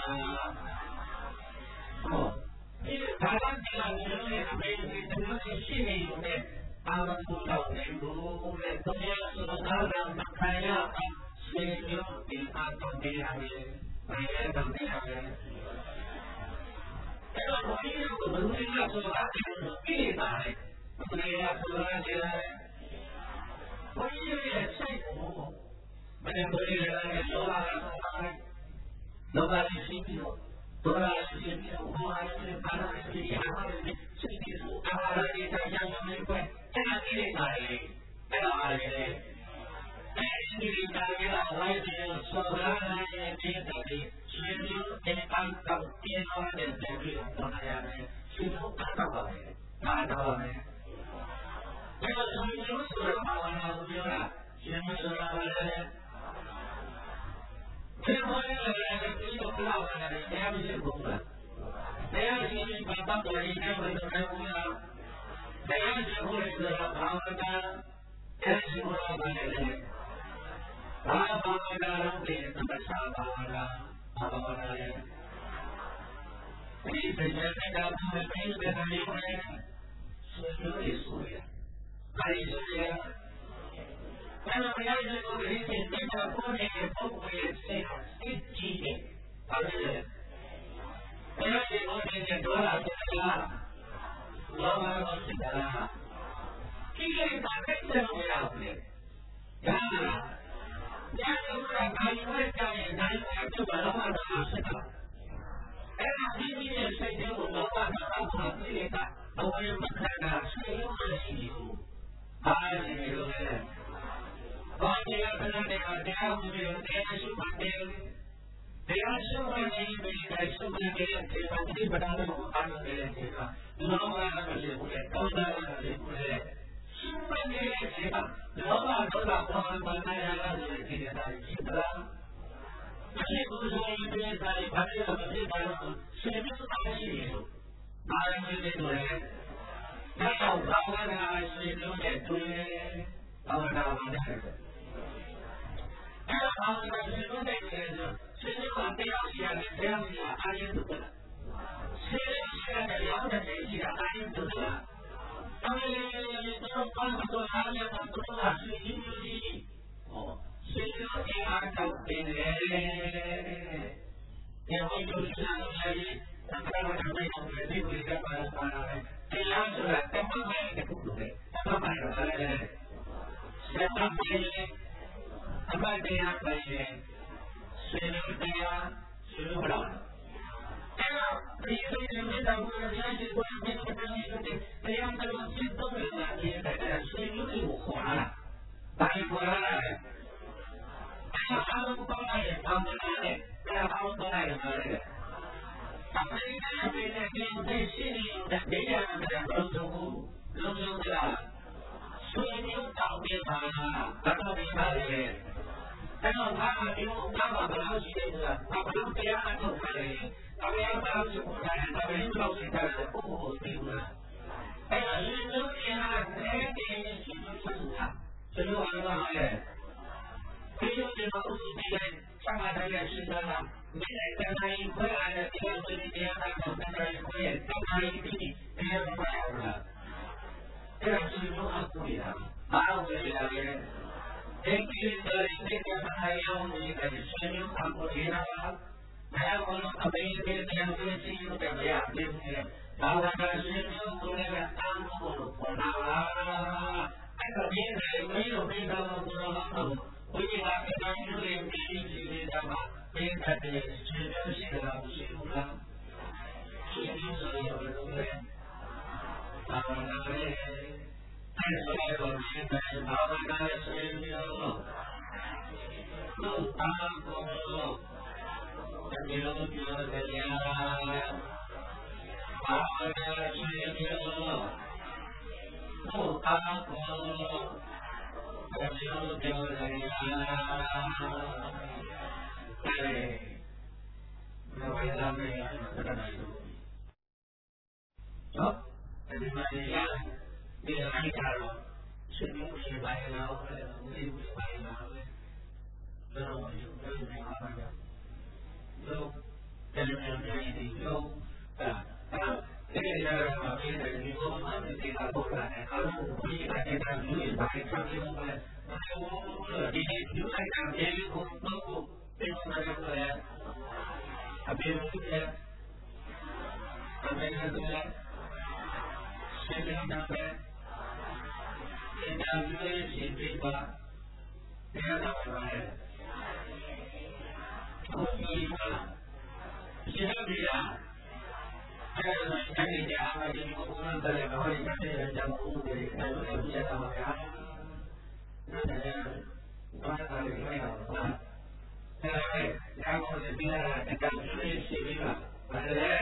ဟုတ်ဒီဘာသာတရားမျိုးနဲ့အမေရိကန်နိုင်ငံရှိနေတယ်အာမကုတော်နေလို့တဲ့တရားစကားကမခံရအောင်ဆွေမျိုးဒီအားထုတ်နေရတယ်။ဘာလဲတော့နေရတယ်။အဲ့တော့ဘုရားကဘယ်လိုလဲဆိုတာသိနေတာလေ။ဘုရားဆိုတာကြည့်ရတယ်။ဘုရားရဲ့စိတ်ကိုမနေ့ဘုရားလည်းပြောလာတာ။လောကကြီးရှိပြီးတော့ဘုရားရှိပြီးတော့ဘုရားရှိပါလာတယ်ဒီအားဖြင့်စိတ်ကိုအားရတဲ့တရားမျိုးပဲအဲ့ဒါကြည့်နေတာလေအဲ့ဒါအားရတဲ့အဲဒီဒီတရားဝိုင်းတဲ့ဆောရာရဲ့ဒီတဲ့ဆွေမျိုးတဲ့အန်တောင်းပြနေတဲ့တဲ့ပြီးတော့ရတယ်ဆွေမျိုးကတော့ပါပဲဒါတော့လည်းအဲ့ဒါဆွေမျိုးဆိုတာဘာဝနာကိုပြောတာဆွေမျိုးဆိုတာဘာလဲဒီဘောရလည်းဒီလိုပြောတာလည်းတရားမရှိဘူးလားတရားရှိရင်ဘာသာတော်ရင်းနဲ့ဘယ်လိုလဲဘူးလားတရားရှိဖို့ဆိုတာဘာဝနာအဲဒီလိုပါလေဘာဘာဝနာတဲ့သမ္မာဘာဝနာဘာဝနာလေဒီစကြတဲ့ကဘုရားပြည့်တဲ့နေကိုဆွေးနွေးဆိုရအဲဒီဆိုရအဲ့တော့ဘုရားရှင်ကိုဒီစိတ်နဲ့ပုံနေတဲ့ပုံကိုစိတ်စိတ်ကြည့်တယ်ဟုတ်တယ်ဘုရားရှင်ကိုဒီနဲ့ဒေါ်လာတရားလောဘကိုစိတ်ကကိလေသာတဲ့ဆက်လို့ရတယ်ဒါကဒါကဘာလို့လဲကြောင့်နိုင်တယ်သူဘာလို့မှမဆက်တာအဲ့ဒါဒီဒီရဲ့စိတ်တွေကိုလောဘနဲ့အောက်မှာကိလေသာဘဝရဲ့မခန္ဓာရှိလို့မရှိဘူးအားရှိလို့လေဘာတရားကလည်းတရားမှုတွေတရားရှိမှတယ်တရားရှိမှလည်းဒီတရားရှိမှလည်းဒီပါတိပဒံကိုအားလုံးတယ်ဆိုတာလောဘကမရှိဘူးလေတောင်းတကမရှိဘူးလေရှိမှလည်းဒီပါလောဘဒေါသဘောဟန်ပါဏာရလာတဲ့ဒီတရားရှိသလားမရှိဘူးဆိုရင်ဒီတရားဘာလို့မဖြစ်ပါလဲရှင်မစွာရှိလို့ဘာလို့ဒီလိုလဲ။ဒါတော့ဘာဝနာရှိလို့တဲ့သူရဲ့ဘာဝနာမှာတဲ့။အဲဒါဘာဝနာရှိလို့တဲ့ဆိုရှင်ကတရားရှိရတယ်တရားရှိရအားရတူတယ်။ရှင်ရှိရတယ်ရောက်တဲ့ရှိရအားရတူတယ်။အဲဒီလိုတော့ဘာလို့အားရတာတူတာရှိနေပြီ။ဟောရှင်ရဲ့အားတော့တယ်လေ။ဒီလိုမျိုးရှိရတယ်။ဒါကလည်းဒီလိုမျိုးဒီလိုကပါပါလာတယ်။တရားဆိုတာတမန်ရဲ့တခုလိုပဲ။တမန်ရဲ့လည်းဆက်တပ်ပြီးအမှန်တရားပဲရှင်တို့တရားရှင်တို့လားအဲ့တော့ဒီလိုမျိုးတော့ဘုရားရှင်ကိုယ်တိုင်ကိုယ်တိုင်တရားတော်စစ်တော်လာတဲ့ရှင်တို့ကိုခေါ်လာတာဘာကိုခေါ်လာလဲအဲ့ဒါအားလုံးပေါ်လာတဲ့အောင်းလာတဲ့အဲ့ဒါအောင်းပေါ်လာတဲ့အဲ့ဒီနဲ့ဒီဒီရှိနေတဲ့တရားတော်ကိုလုံးလုံးကြရှင်တို့တောင်းပေးပါဘာလို့ဒီပါလဲအဲ့တော့ဘာမှဒီလိုဘာမှမလုပ်ရှိသေးဘူး။ဘာလို့တရားမထုတ်ပါလဲ။တရားမလုပ်ဘူး။ဒါနဲ့ဘာလို့လုပ်ရှိတာလဲ။ဘုရားသိဘူးလား။အဲ့တော့ဒီလိုတရားနဲ့တည်းရှိနေတာ။ကျွန်တော်အားလုံးလည်းဒီလိုတရားကိုဒီတိုင်းစကားတိုင်းရှိတာလား။ဒီတိုင်းတိုင်းဘယ်အားနဲ့တရားကိုဒီတရားကိုတိုင်းကိုရဲ့စကားရင်းဒီတရားကိုပါအောင်လား။အဲ့ဒါရှိလို့အခုရတာ။ဘာလို့လဲလဲ။ एक तरीके का बनाया उनके स्वयं आपको देना मैं बोलूं अभी के ध्यान से चीजों का गया देखिए बाबा का स्वयं बोले का काम को बोलना ऐसा भी है वही होते हैं बाबा बोला हम कोई बात नहीं जो एक चीज चीजें बाबा ये कहते हैं स्वयं से लगा उसे बोला स्वयं से बोले बाबा का ऐसा है और ये बाबा का स्वयं बोलो तो आपको बोलो जब जो कल्याण बाबा का स्वयं बोलो तो आपको बोलो जब जो कल्याण अरे मैं वैसा नहीं करता तो अभी मैं यार dia lagi kalau semua sebaik laut, mungkin sebaik laut, lalu juga juga apa? Lalu dalam yang ini lalu, ah, jadi dalam apa ini dari itu mana kita boleh kalau kita kita dulu sebaik kami boleh, kalau ini juga yang jadi untuk itu mana boleh, tapi itu ya, tapi itu ya, sebelum sampai Kita boleh simpan, kita tak boleh. Kita kita bila ada jadi apa jadi orang dari bawah kita ada jamu dari kita boleh bisa sama kan? Ada mana kali ini apa? Saya saya boleh bila kita boleh simpan, ada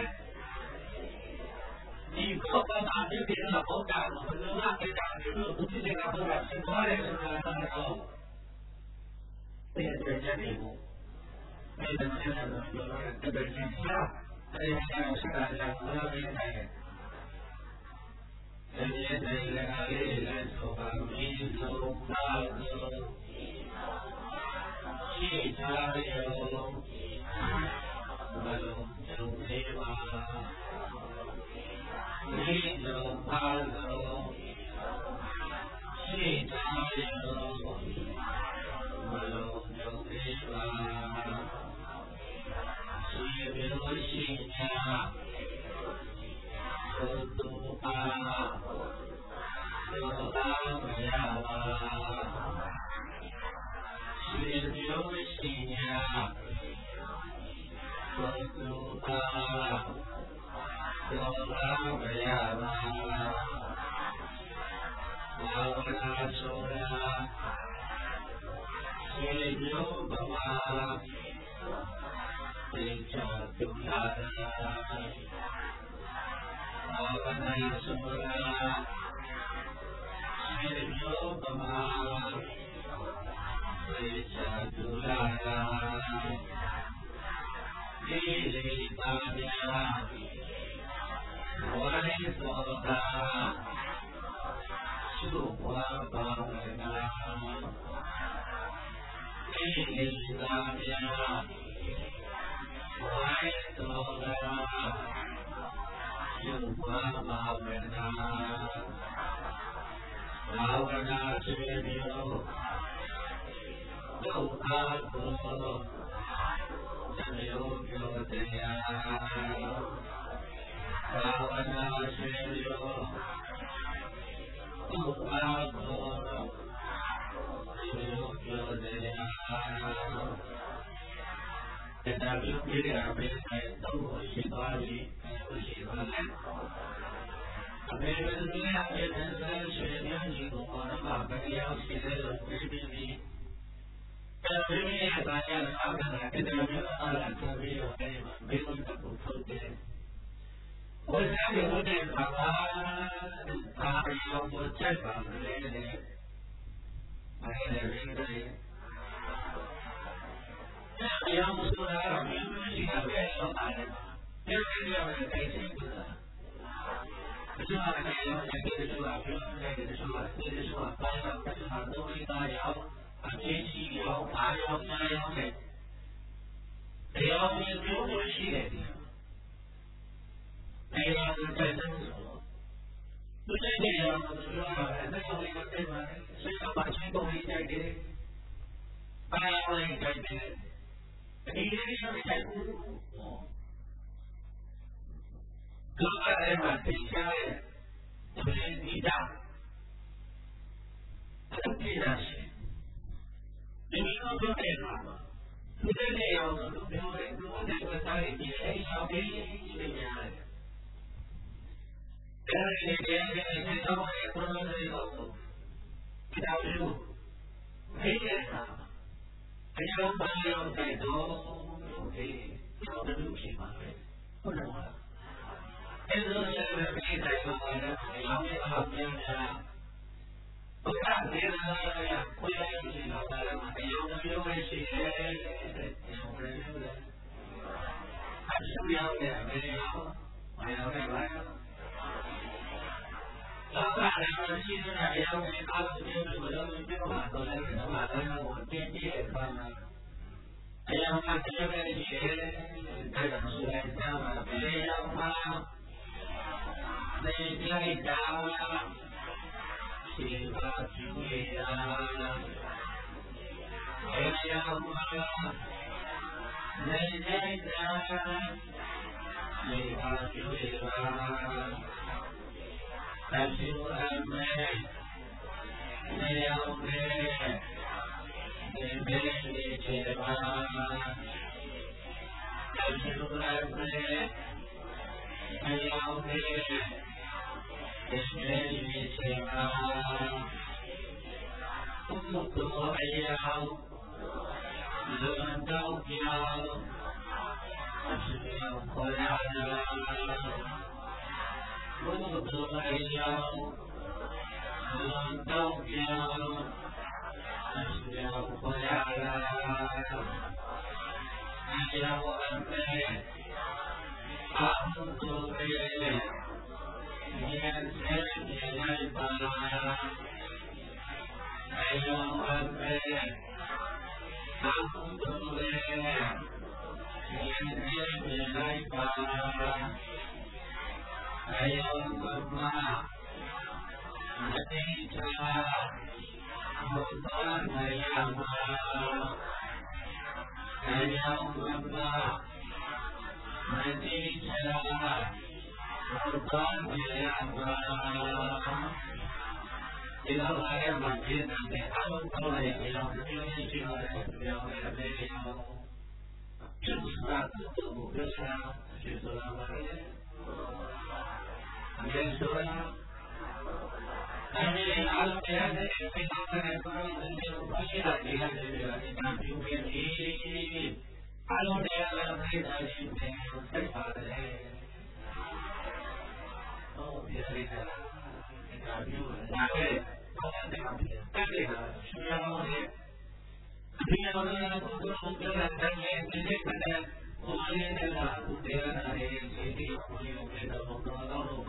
ဒီကောပါတာဒီကိစ္စပေါ်တာဘယ်လိုမှကိစ္စမျိုးဘူးဒီကပေါ်တာစင်သွားတယ်ဆိုတာတော့တဲ့တဲ့ကြည့်ဘူးအဲ့ဒါကျတော့တော့တဲ့ကြည့်စားအဲ့ဒါကိုစကားလာလာပြီးတယ်အဲဒီအဲဒီလည်းအားလေးလည်းဆိုပါဘူးဒီလိုပါလို့ရှိကြတယ်ဘယ်လိုလုပ်နေပါဒီလိုပါလို့ရှိကြတယ်ဘယ်လိုလုပ်နေပါရှိတယ်လို့ရှိကြသုတ္တပါသုတ္တမယပါရှိတယ်လို့ရှိကြသုတ္တပါသောတာမယပါဘာဝနာဆိုတာစေယောဗမာသေချာတုလာဘာဝနာဆိုတာစေယောဗမာသေချာတုလာဒီလေပါဗျာဝိသောတာသုဝါဘာဝနာဣတိသာမြာဝိသောတာသုဝါဘာဝနာဘာဝနာစေယောဒုက္ခကိုသမေယောပြောတရားဘာဝနာစေယောဒုက္ခကိုသမေယောပြောတရားတရားပြုပြရမယ်တော့ရှိသွားပြီရှိသွားတယ်အမေရိကန်ပြည်အမေရိကန်ဆွေမျိုးကြီးကိုဘာမှမပြောရှိသေးလို့ပြည်ပြည်ပြည်ပြည်ရဲ့ဘာသာအမှန်တရားတဲ့မျိုးအားလုံးကိုပြီးတော့အဲဒီမှာဘယ်လိုလုပ်ဖို့ထုတ်တယ်ဝိဇ္ဇာရဲ့ဘုဒ္ဓဘာသာအာရုံကိုချက်ပါလေလေအဲဒီရင်းတယ်တရားမှုဆိုတာကမျိုးမျိုးရှိတာပဲတော့ပါတယ်ဒီလိုမျိုးပဲသိသိဆိုတာဒီလိုအတိုင်းရောဒီလိုပြောပြောနေတယ်ဆိုတာဒီလိုဆိုတာဘာသာတရားတော်ကြီးသားရောအချင်းရှိရောဘာရောညာရောနဲ့တရားမျိုးမျိုးကိုရှိတယ်တရားကိုတိုက်တယ်ဆိုတော့သူတဲ့တရားကိုပြောတာလည်းတော့လည်းတိုက်ပါတယ်စိတ်ကပါချင်းကိုကြီးတိုက်တယ်ဘာရောလည်းတိုက်တယ်ဒီလိုမျိုးတိုက်ဘူးလောကထဲမှာသိချင်တဲ့ဒီတာအပြည့်ရရှိဒီလိုပြောတဲ့အခါမှာသူတဲ့နေရာကိုသူပြောတယ်သူတဲ့ဝတ်သားတွေဒီအိမ်ဆောင်ပြီးနေရတယ်။အဲဒီနေရာကနေတော့ဘယ်လိုလဲတော့ဒီတော်မျိုးဒီတဲ့အခါအရောပါရောတဲ့တော့ဒီတော့ဘယ်လိုဖြစ်မှာလဲဟုတ်တယ်မလားအဲဒီလိုလည်းပြည်တယ်ဆိုတော့လည်းအောင်ရအောင်ပြန်လာဘုရားဒေသနာရကိုယ်ရည်ရှိတော့တယ်အယုံမျိုးပဲရှိတယ်အဆူရောက်တယ်ဘယ်လိုမရောက်တယ်လားလောကထဲမှာရှိတဲ့အယုံမျိုးအားလုံးကိုဘယ်လိုပြောမှာတော့လဲဒီမှာလည်းကိုတင်ပြရပါမယ်အယုံမှာတရားပဲရှိတယ်ဒါကဆိုရင်တာမှာဘယ်ရောက်မှာနေကြတာရှိပါပြုရအေယောမာနေကြတာရှိပါပြုရသတိအမေနေယောမေနေမေနေချေပါသတိအမေအယောမေဒီမေဒီချေပါဘုရားအယောလွန်တော့ပြောင်းအစီအမံခေါ်ရတာဘုရားအယောလွန်တော့ပြောင်းအစီအမံခေါ်ရတာအယောအမေအာဟုတုရေမြတ်စေမြတ်လိုက်ပါအယောအမေအာဟုတုရေမြတ်စေမြတ်လိုက်ပါအယောအမမတိချာဘုရားမယမအယောအမမတိချာဘုရားမယမဒီလိုအားရမှပြည့်တဲ့အလုံးစုံရဲ့အရာကိုပြောရှိပါတယ်ပြောရတဲ့နေရာမှာပြုစာတူပြုစာပြုစာပါလေအမေဆိုတာအဲဒီအားလုံးရဲ့ဒီပိဋကနဲ့ပြောတဲ့ဘာရှိတာဒီကနေ့ဒီကပြုပြီးအားလုံးတရားလည်းပြည့်စုံရှိတယ်ဆက်ပါတယ်ဟောပြည့်စုံတယ်ဒါပြုတာပဲတက်တယ်ကရှင်းရအောင်လေဒီလိုမျိုးကိုကိုယ်ကလည်းတိုင်းနေနေတဲ့ကတည်းကဘုရားရဲ့ကဘုရားရဲ့ဒီဒီကိုလည်းတော့တော့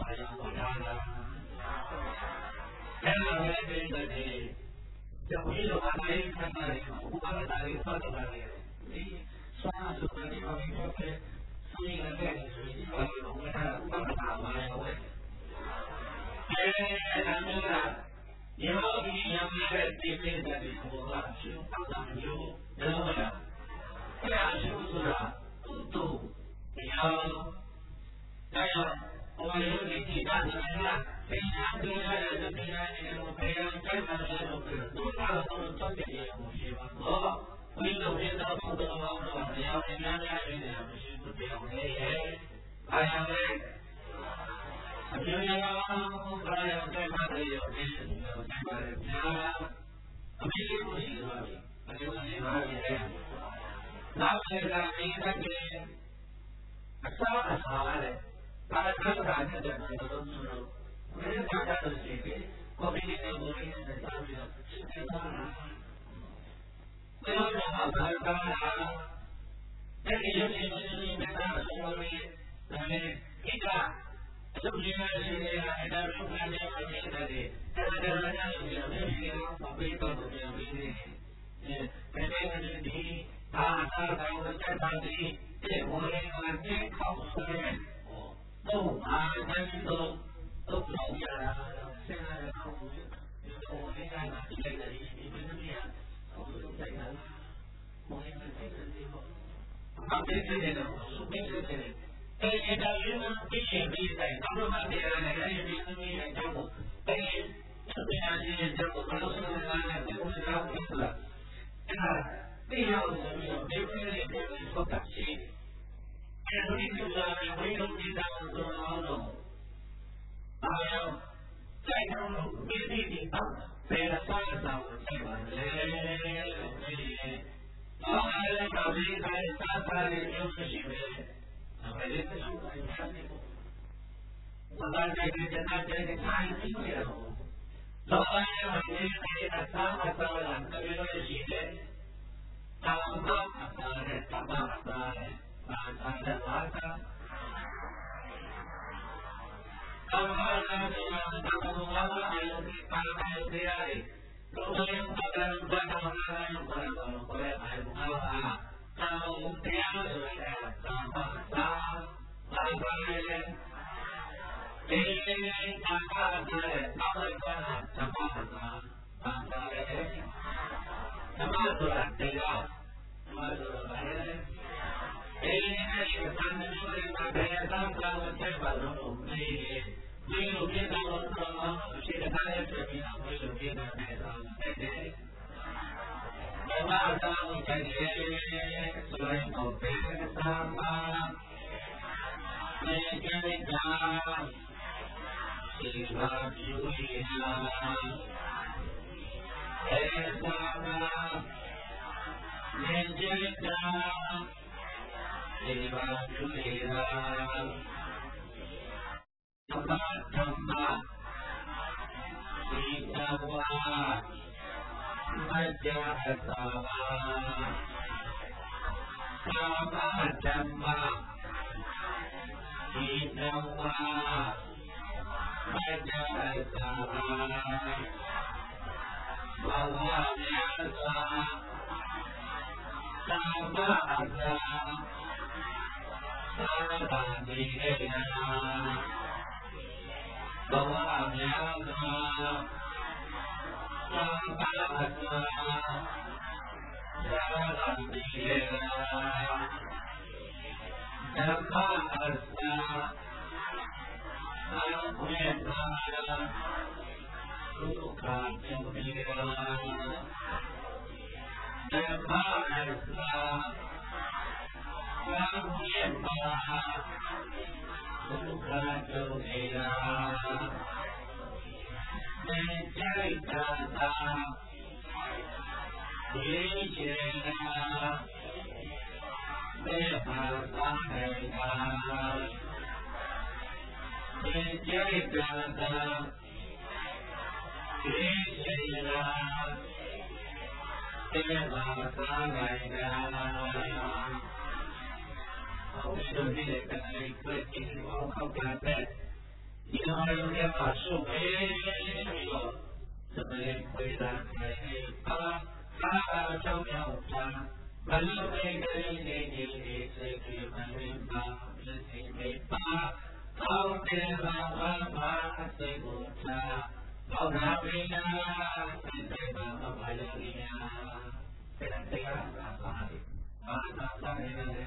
不把它打理放在那里，你刷手的地方你说的，所以呢，这个是一个我们看放在打完了喂。哎，咱们呢，以后你要买个这这个的我话是放上去，然后呢，这样是不是啊？都比较，还有我们有点其他的呢。非常多的人平常那种培养健康的那种人，多大的都是专业的东西嘛。哦，我有些到不得了，我要人家家里的东西不这样的，哎呀喂，有些人我本来在那里有些有些人家，没有东西了，没有东西哪里来？然后那个你那个，啥啊啥嘞？大家看看这个这个都知道。我们大家都是这个，我们这个我们是啥子？是这个啊。没有说好的当然，但是有些事情没办法说的，咱们一个，是不是是这样？大家说看这个这个的，大家大家有有这些宝贝都是这样的，嗯，在这个是你啊，大家我们在当地，这我们环境考试的，哦，都啊，咱们都。都不容易了，现在的客户就就是我现在呢，这个你你们这边客户都在干，我们这个地方，啊，没这些的，是没这些的，但是现在云呢，这些没在，他们那边呢，人家没没人教我，但是这边这些教我，都是哪呢？这个是教不是的，啊，这样子没有没有人给你说感谢，但是你这个你回头你当做那种。还有在他们别的地方，为了上上去嘛，嘞嘞嘞，后来到这台三台就是学的，啊，这个是我看的，我那这个现在这个太经典了，老板要这个三台三两个月的学的，当当当的当当当的，当当的当当。当然了，这个当中往往还有当还有这样的，如果有大家有观众大家有观众回来还不好啊，当我们这样子的，当当当当当的，这个当当的，当然观众当当当当当的，怎么做的这个？怎么做的？这个咱们说的那个当当的这个东西。没有别的我说，这个他也是非常没有别的太多，对不对？我马上在这所以我背上吧，你跟讲，是吧？注意啊，背上吧，你跟讲，是吧？注意啊。Sama sama Itawa Majah sama Sama sama Itawa Majah sama Bahwa biasa Sama ada Sama dirinya bahwa biasa sampai dalam diri dan bahasa sampai suka gembira dan bahasa sampai bukan dunia mencari kata bicara berbahasa dengan mencari kata bicara berbahasa dengan我们这里可能会进行往后改变，你的话有点把数没有，怎么回答还是啊？ သာချုံရောက်တာမလုံးမိတ်ကလေးနေနေလေးစိတ်ကြီးမလင်းပါပြည့်စုံနေပါကောင်းတယ်ဘာဘာဘာစိတ်ကိုထားကောင်းတာပင်နာစိတ်တွေဘာဘာဘာလို့လဲတဲ့တရားသာပါဘာသာသာနေတယ်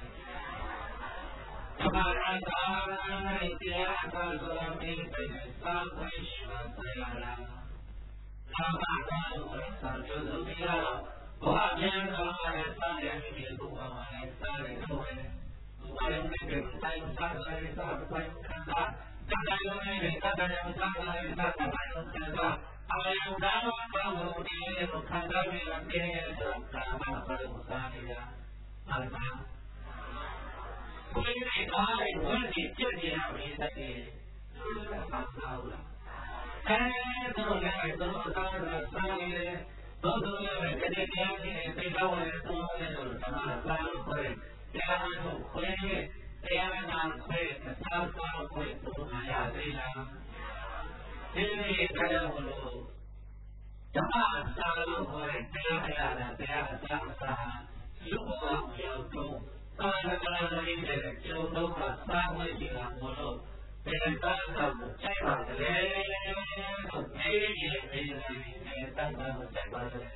ဘာသာသာနေတရားသာဆိုတဲ့သာဝိရှိမတရားလားသာသာသာသာကျိုးလို့ရဘာပြန်တော့လဲသာတယ်ဒီလိုပါလဲသာတယ်တော့လဲဘာလဲဒီတိုင်းသာတယ်သာပိုင်းခန္ဓာတရားရုံးနဲ့တရားရုံးသာတယ်သာပိုင်းခန္ဓာအယုဒါဝဘာလို့ဒီလိုခန္ဓာတွေလည်းပြည့်နေတာကာမဘာလို့သာနေရအားသာဘယ်နဲ့ကားလေးဝင်ကြည့်ကြည့်ရမယ်တဲ့ဒီလိုပါသာဟုတ်လားအဲတော့လည်းတော့သာသာသာနေတယ်တော့တော့လည်းတကယ်တရားကြီးနဲ့သိတော့လည်းတော့လည်းတော့သာသာလို့ခေါ်တယ်တရားကိုခေါ်ရင်တရားနာခွဲသာသာခွဲပုံမှန်ရသေးလားဒီနေ့တရားကိုဓမ္မသာလို့ခေါ်တဲ့တရားရတာတရားအစားအစာလူ့ဘဝရောက်တော့ကာလကာလလေးတဲ့ကျုံတော့ကသာဝေရှိတာမို့လို့ဘယ်တော့တော့စိတ်ပါတယ်လို့နေနေနေနေတတ်တာစိတ်ပါတယ်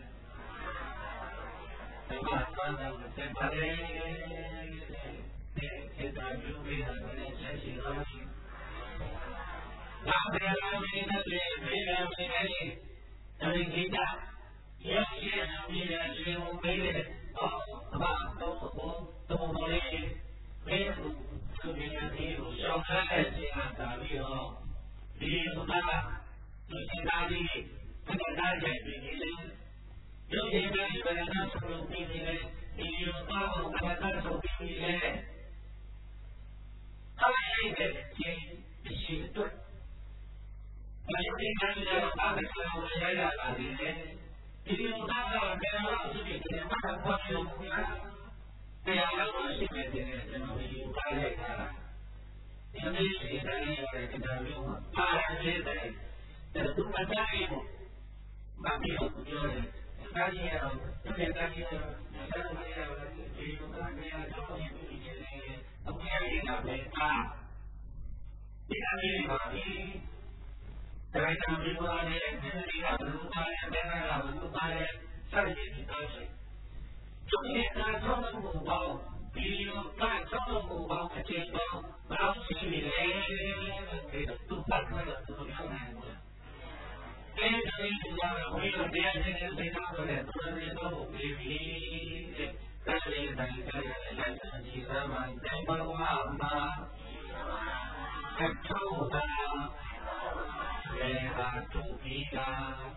စိတ်ပါတယ်စိတ်ပါတယ်ဒီတာယူပြီးတော့လည်းဆက်ရှိလို့ဘာပဲလို့နေနေပြီးတော့နေနေအဲဒီကိစ္စရရှိပြီးရရှိမှုပဲအော်ဘာတော့တော့မလေးဘယ်လိုသူမြင်နေလို့ရှောင်းတဲ့ခြေအားသာပြီးတော့ဒီဥပမာဒီစကားကြီးဘယ်ဒါကြိုက်ပြီးလဲရုပ်ရည်တွေဘယ်နာဆိုလို့ပြီးလဲဒီဥပမာဘယ်နာဆိုပြီးလဲအားရတဲ့ခြင်းရှိတော့မင်းဒီကနေ့တော့အားရအောင်ရရလာတယ်ဒီဥပမာကဘယ်လိုရှိတယ်ဘာသာပေါ်လို့တရားတော်ရှိတဲ့ကျွန်တော်ဒီပါလိုက်တာဒီနေ့ဒီတိုင်းရတဲ့တရားမျိုးပါရတဲ့တဲ့သူမတိုင်းဘူးဘာဖြစ်လို့ပြောလဲဒါကြီးရတော့ဒီကနေ့တော့ဆက်လို့ရတော့ဒီလိုကနေရတော့ဒီလိုကြီးနေအခုရနေတာပဲအားဒီအမေပါဒီတိုင်းတော်ဒီပါနဲ့ဒီနေ့ကလူပါနဲ့တဲ့ကလူပါနဲ့ဆက်ရည်တော့ရှိကျုပ်ရဲ့အားထုတ်မှုပေါင်းဒီလိုကထုတ်မှုပေါင်းအခြေပေါင်းဘယ်လိုရှိနေလဲဒီသူပတ်လို့သူပြောနေတယ်အဲဒီဒီကဝိရတရားနဲ့စိတ်ထားတယ်သူလည်းတော့ပြီးပြီတဲ့ဒါလည်းတိုင်းတိုင်းလည်းဒီကမှတိုင်ပါမှာမှာအထောက်အထားလေဟာသူပြီးတာ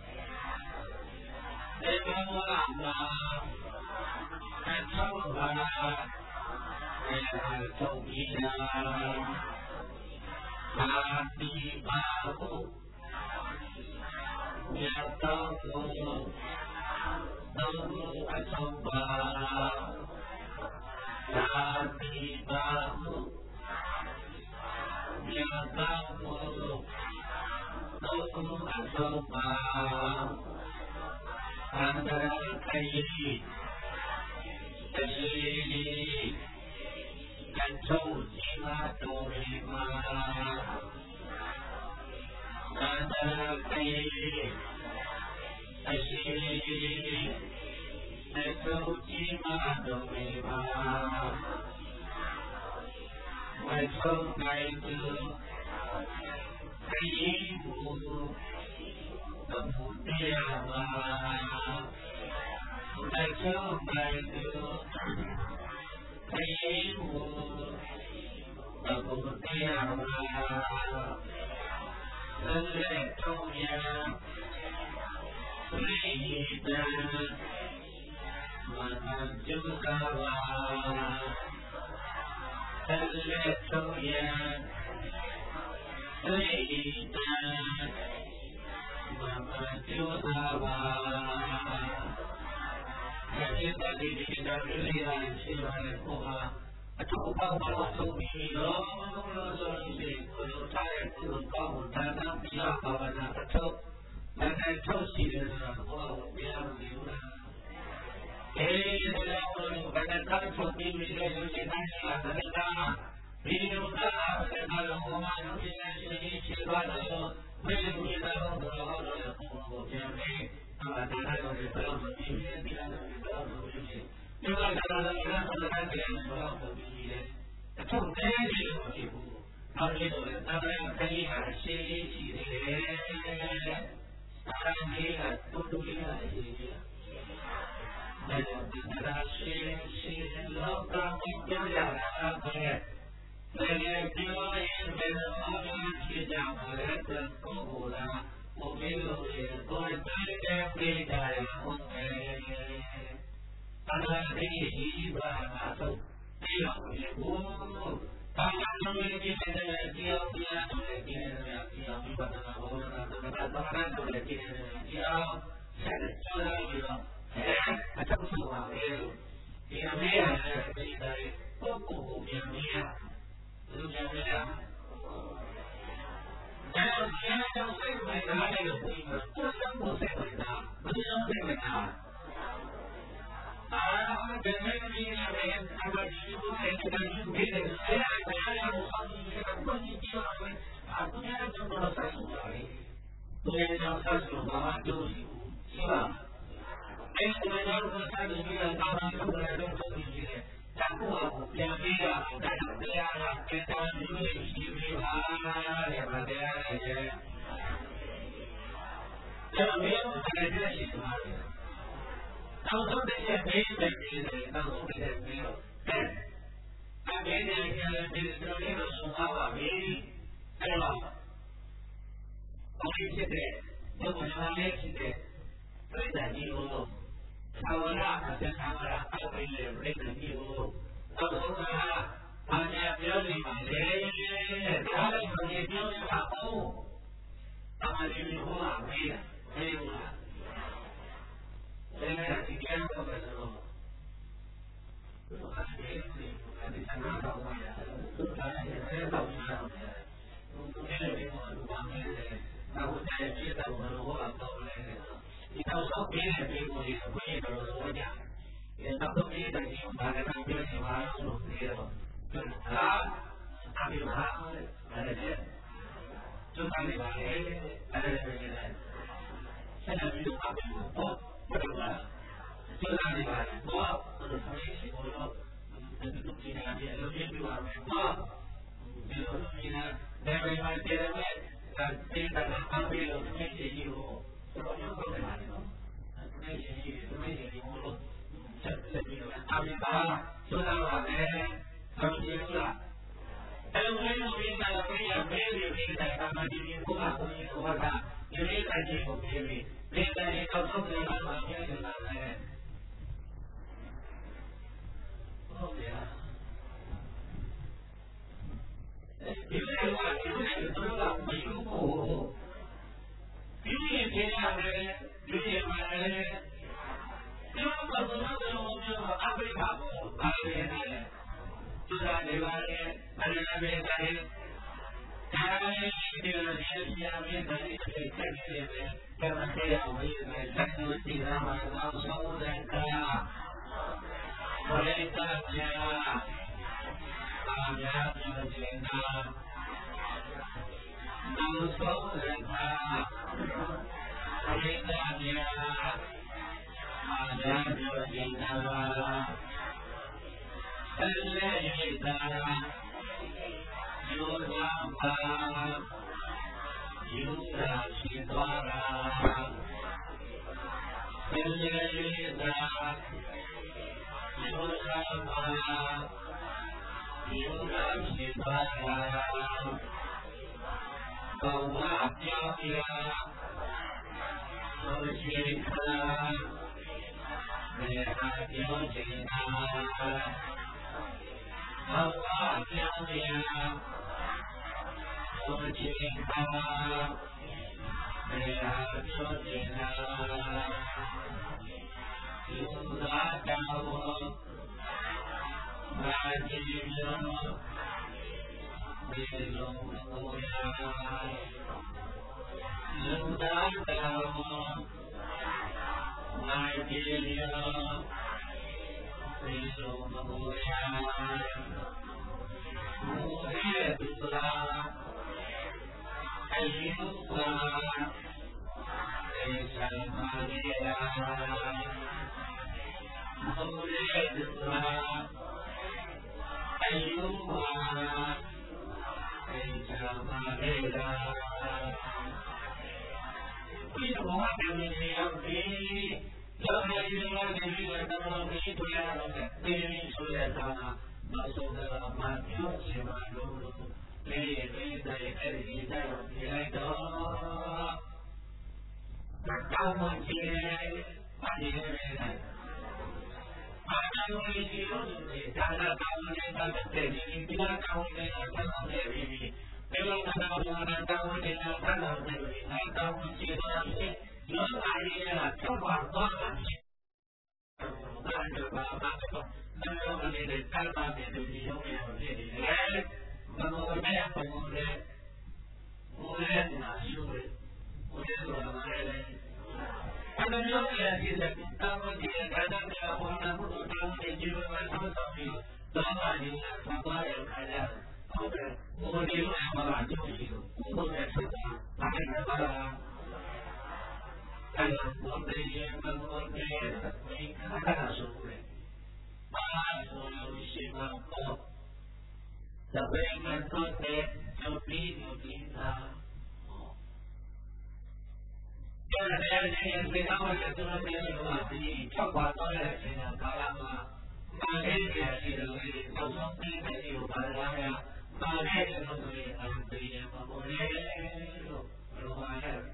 ဒီကမှမှာအထောက်အထားလေဟာသူပြီးတာအာတိပါဟုမြတ်တော်ကိုသုံးအထောက်ပါအာတိပါဟုမြတ်တော်ကိုသုံးအထောက်ပါအန္တရာယ်ခရီးတရှိကံထုတ်စီမတော်ရမှာအန္တရာယ်ခရီးတရှိကံထုတ်စီမတော်ရမှာဝိသုဒ္ဓိတုခရီးမူသမှုတရားမှာဝိသုဒ္ဓိတုခရီးမူသမှုတရားမှာသစ္စေတုံယံဝိဟိတံမနတုကဝါသစ္စေတုံယံဝိဟိတံမနတုကဝါဒီတတိဒီတတိလေးဟာရှိပါတယ်ကိုဟာအထောက်အပံ့ပါဆုံးပြီးတော့လို့ဆိုရင်ကိုလိုထားတဲ့ကုသိုလ်ကောင်းမှုဒါနသီလဘာဝနာအထောက်မနဲ့ထုတ်ရှိတယ်ဆိုတာဘောကိုပြန်ပြီးလို့ Ehi, perché tanto mi dice che la verità, mi non sarà per la umana, mi dice guarda, quelli che danno la loro del mondo, che a me, alla terra del trono, mi viene di là del trono, mi dice, io guardo la verità, la grande del trono, mi dice, e tu te ne dici, non mi dove, non mi capisci, si dice, sarà tutto via, si dice. La scienza lotta con la pace, le giovani vedono che già per comoda, o vedo che poi per applicare con me. Allora si va a io io parlando di chiedere Dio, Dio, le chiedere Dio, mi guarda la ora, parlando di chiedere Dio, se Dio Facciamo solo vero, mia mia è verità, poco mia mia, mia mia. Già non sempre dare lo prima, non sempre dare, ma non sempre dare. Ah, per me mi viene a partire che da lì viene se a non fa posizione, a cui non lo sa fare. Dove non sa fare, si va. E come non stato di vita da una sola non so dire da qua la vita da creare che da lui si viva e va bene però io per dire ci sono non so se è bene non so se è vero a bene che il problema suonava bene però come siete dopo non avete prenda Dio Ahora se ahora aprire el reino vivo. Ahora hanya Dios y madre. Ahora porque Dios sacó. Amare mi hoa mira. Mira. Mira si quieren comerlo. Pero así es. Así se llama la huella. Así se llama la huella. No quiere ver con el huella. La huella es fiesta con el huella doble. Y no son bienes vivos y después pero lo voy a y estando bien aquí para que también se van a los días pero ah a mi madre a ver yo también va a ver a ver se la vivo a mi mamá pero nada yo también va a ver no pero también si no no tiene la vida lo que yo a ver no yo no tiene debe mantenerme la tienda de cambio lo que se llevó Pero yo creo que vale, ¿no? No hay que no hay que ninguno. A mi papá, yo la lo haré, a mi tierra. Pero bueno, viene a la fría, medio, viene a la mayoría, como a comer, como acá. Yo viene a llego, viene. Viene a llegar a todo el alma, viene a la haré. ¿Cómo se llama? Viene a la, viene a la, viene a la, viene viene viene viene yo cuando no te lo digo aplicamos a ver tú sabes vale vale la verdad cada vez que la ciencia viene a decir que se debe pero no sea oír el sexo de tirama no somos de acá por esta ya a ya no tiene nada no somos de acá Aritanya Adanya Yinava Salayita Yudhamba Yudhashidvara Salayita Yudhamba Yudhashidvara Bhavapyapya Sojita Vehatyojita Bhavapyapya Sojita Vehatyojita Yudhatavo Vajivyo Vilomoya Yudhatavo Vajivyo 你说不呀？我也不知道，哎呦啊，为什么呀？我也不知道，哎呦啊，为什么呀？为什么我们这样的？要是因为这个什么没出来了，没出来啥？那说的蛮有趣嘛，有有，没没在在里在里来的，那高门前，把你给来。啊，高门前有你，咱那高门前咱们这里，比那高门前咱们这里，比那高门前高门前咱们这里，那高门前多些。有哪里啊？中华多了，那就把那个那个我们的三八节的有没有这里？哎，那么我们我们的我们哪修的？我们说哪里的？他们有些其实当我记得在那个我们不懂当的基本上他们上面老板有他把人开的，后面我们有两个就是我们在说哪里来的？哎呀，我们也跟我们没看书的，把所有新闻报，在外面做的就比就比他。第二天人家他们也做了这个话题，跳qua多来现在搞了嘛，那边也是的，到时候那边有办法呀，那边也都可以，俺可以嘛，我们有有玩的。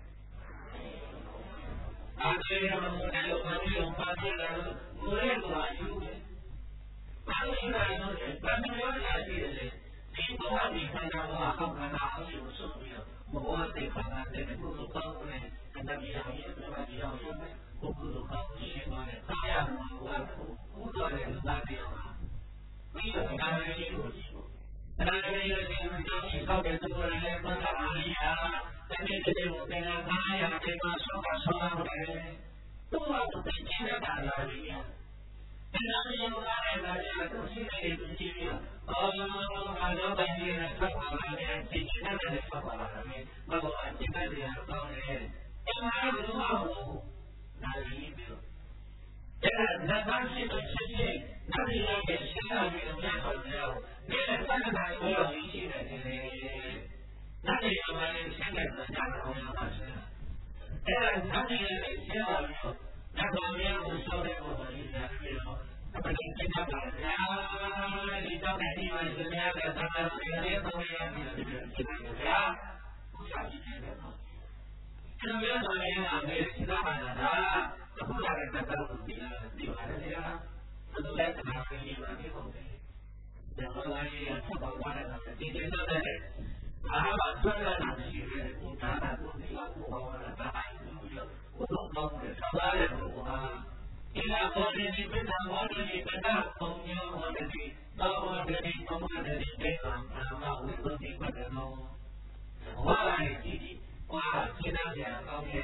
啊，这样我们有朋友发现了，我也不玩游戏。咱们应该说是，咱们要了解的，你不管你看到话，好看哪有手表，我得看看这个不是高的，跟他比较也是吧，比较说的，我不是高喜欢的，他呀，我我个人是咋的啊？你有哪个技术？那个那个就是叫你高点中国人来说他哪里啊？在这个地方，在那哪呀？这个说话说到来，都要不跟今天打哪里呀？在哪里有哪里哪里都是那种经历，呃，反正本地人说话那边，今天的说话那边，那个今天的当然，在哪里文化部哪里没有？在那当时的事情，哪里要给现在这种面孔没有？别人三个哪里没有理解的？哪里有嘛？现在是家长要发生，哎，哪里有现在没有？那方面我说的我很理解没有？那么你跟他讲呀，你到哪地方是这样的？他们这些东西你是怎么样？不想理解的吗？这个没有什么影响，没有其他办法啊。这不然在在本地地方这样，这都在哪个地方地方的？两个玩意儿不好玩的，今天都在。啊，把这个拿去，你看看不是要不好玩的，咱还有不懂道的，啥也不啊。你看我这里分享，我这里分享，朋友我这里，到我这里，到我这里，这个啊，那我都听不得喽。我来弟弟，哇，这两天方面，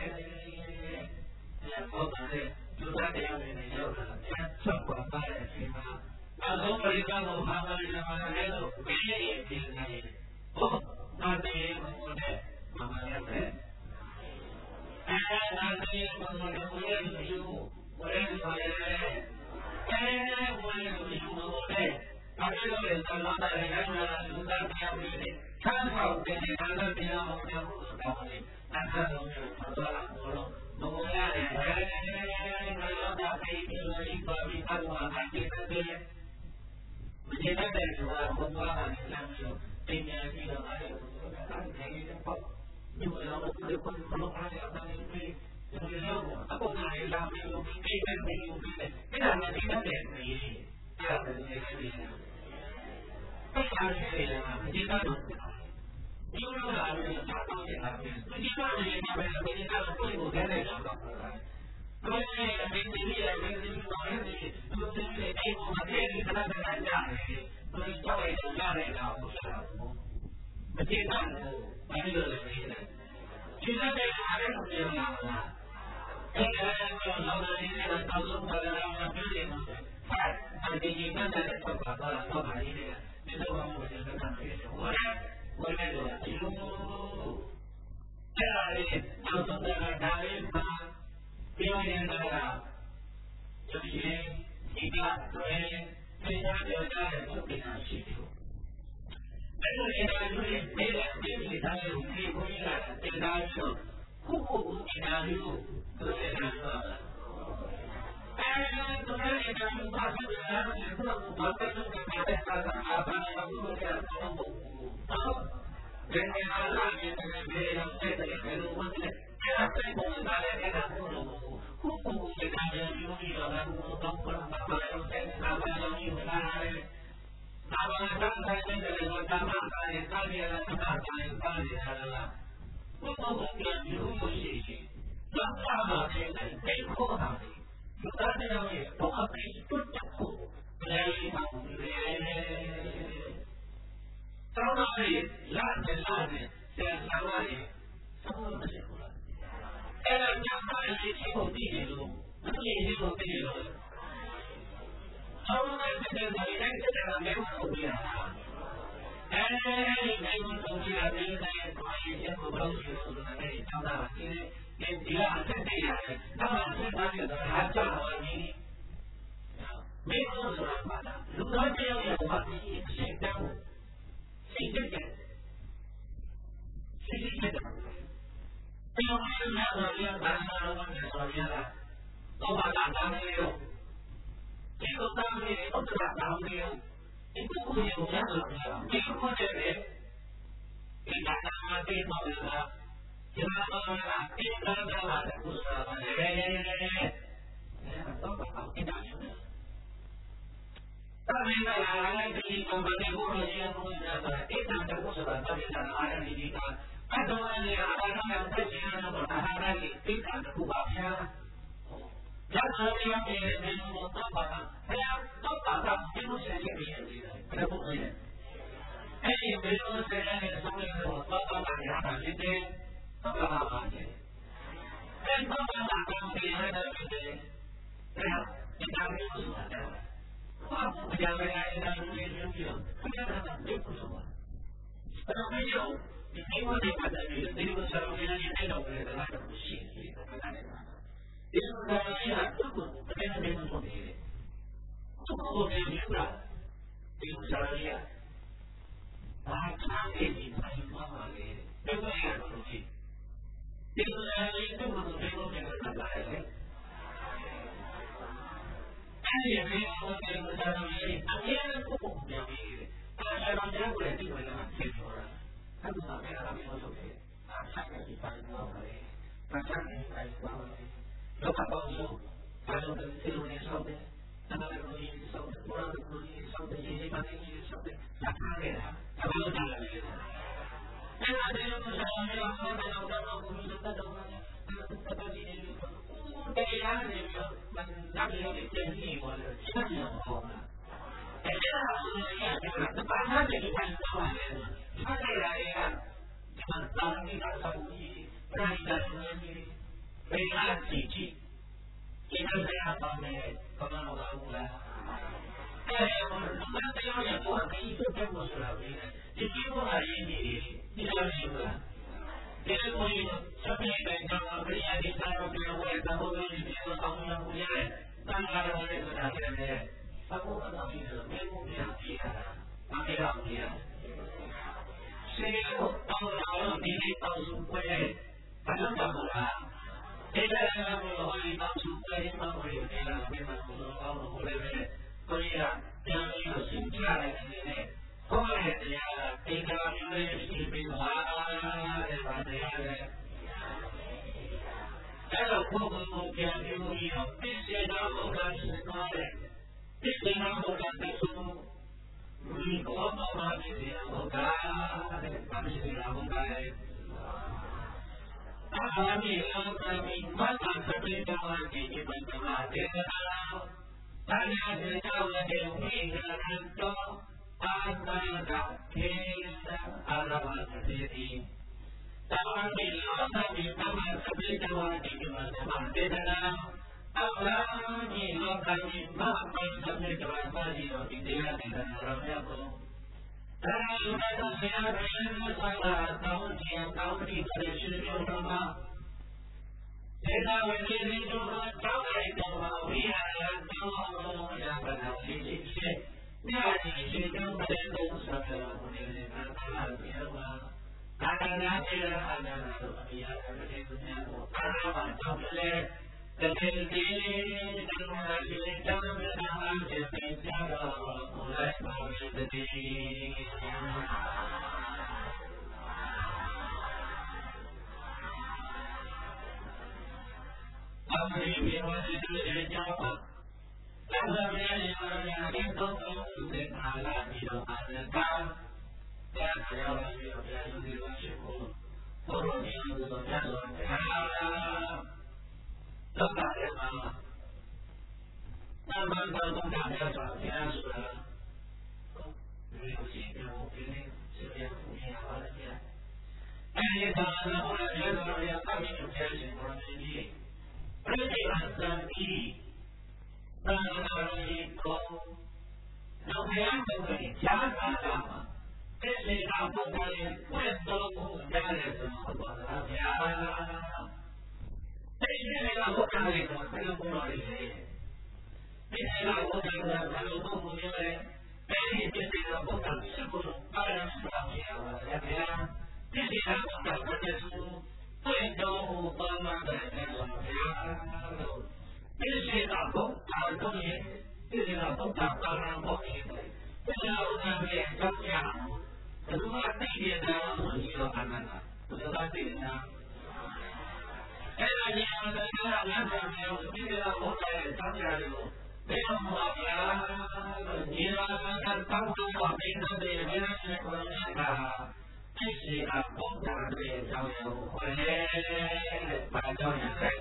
我感觉就在这样的有的，全国发展起嘛。那如果一个我他们什么那种没也听那里，哦。那这一我的妈妈也在，哎，那这一我的我也是有，我也是我的，哎，我也是有我的，那这个人他老大人家说了，是在这样的，看好这些，看到这样我们不是高的，那他都是他说了，我说我俩的，哎，那老大可以给我一个比他多还给他的，我现在在说，我爸爸你想说。今年这个还有三年一年报，因为我们这个不能按照当年对，就是要我他不拿一张没有，没跟没有没的，这两个这个点没，这样子这个没的，这样子的啊，你看，因为哪里打到点哪里，你看这些那边的，你看贵州在那上头，所以没经历了，没经历过人的，都是在内部嘛，这里他那边来讲的。所以稍微有压力了，不是很多。那这样子，把这个人没的。其实这个还是不一样的。这个老的这个到时候的那个表演， 哎，那你你刚才的说法到了说法一点，你这个我就是看这个，我呢，我那个就在那里，就从这个大人嘛，表演那个就是一个对对他表达的就非常清楚。这个现在就是每个媒体上有可以公益的，对他说，户户给他有都是他说的。哎，昨天那个有发生的，然后是说我在这个买的啥啥啥，反正我们这个搞不好，人家那那边那个别人在这里还有问题，这最后大家给他互动，互动给他有有一个那互动，不能把他有在那边有一个那那里。他们刚才那个人说他妈妈也看见了，他妈妈也看见了，我我我跟你有信心，让他妈这个没可能的，有的这样也不可以不讲苦，来一场来，到那里烂的烂的，在山那里什么都行了，哎，人家那里气候地理路，那里气候地理路。他们那边的人现在没有手机了，哎，没有手机了，现在搞一些不高兴的事情，给你讲到，因为你这样真这样的，他们是他觉得还讲我你，没有什么办法，如果这样的话，你谁干我，谁这个，谁这个，这样是那个要咱们那个说明了，老板打咱没有。这个单位都是把单位，你不会有这样的，你不觉得？你看他们这帮人啊，其他帮人啊，这个他妈的不是啊，来来来来来，都把他给打出来。但是呢，来这一帮把这工作些东西呢，一旦这不是的，特别是拿人你看，按照那个按照两块钱那么大，他那里非常的不划算。然后这样的人我到把他，哎呀，到把他这种事情没有的，这不可以。哎，这种事情上面我到把他两百斤的，到把他八斤，哎，到把他当别人的对不对？对呀，你讲没有错的，话不讲人家人家有点生气了，不讲他们没不错。他说没有，你没我这块的女的，那个时候人家那种人的那种不信息的，不干的。也就是说，现在中国这边没人做这些，中国没有了，比如小人呀，啊，产业经常有方法的，没有那样东西，比如说你中国都没有这个什么来的，但也没有说这个小人也，他别人不不不了解的，但是小人过来这个人挺多的，他们上面他没有做的，啊，产业经常有方法的，他产业经常有方法的。有把帮助，还有跟这种人说的，那个东西说的，我那个东西说的，一些把东西说的，他看给他，他没有讲的。那么这种说没有说的，那个我们说的东西，这东西我给他的那个，那个有点建议我的，确实很好的。哎，这样是这样的，那把他这个开始做完了，他这来呀，什么当地的手机，让你的手机。非常积极，这个这样方面，可能我们来。哎，我们这样也不可以做这么事了，对不对？你经过了一年，你相信不？这个东西，这边的讲啊，这些的三个别人我也在后面去别的方面不见，当然了，我这个大学的，他不可能是没有这样提的，他这样提的。谁有当老你的当书会，他就讲不来。现在呢，我可以当初在当会有这样非常不错的帮助，对不对？所以啊，这样一个新下来的人呢，后来这样对他因为是被抓啊，对吧？这样的，还有我们目标有一个必须让我们是高的，必须让我们的出，如果我们必须让我们，必须让我们。他们有个民官长的这个问题，你们怎么觉得？大家知道了有一个人说，他那个天生阿拉伯的弟弟，他们有个民官长的这个问题，你们怎么觉得呢？ Allah ni lokal ni maafkan sampai terasa di roti dia dengan orangnya pun. Dan kita siapa yang salah tahu dia tahu di pada syurga rumah. Kita wajib itu tahu itu dia tahu yang benar sisi. Dia di situ pada itu sahaja boleh kata dia. Karena dia ada dia ada dia karena macam boleh terjadi dan masih dalam dalam sejarah mulai terjadi. Apa yang masih terjadi? Apa yang itu sekarang itu ada. Dan saya juga yang bersyukur orang yang berjalan tetap sama. Namun kalau tidak ada sudah berisi mungkin sudah punya awalnya. Ini karena orang yang kami juga orang ini berjalan ini dan orang itu yang berjalan sama. Ese campo que puesto ya le tomó ya ese la boca de pero como dice ese la boca de pero como dice ese la boca seguro para ya ya ese la boca de su puesto para ese la boca de ese la boca para morir ese la boca de ya Kedua dia dalam mengira anak-anak. Kedua dia. Era dia ada yang yang tidak boleh terjadi. Dia mula dia akan tahu apa yang dia lakukan. Ini apa yang dia tahu pada yang lain.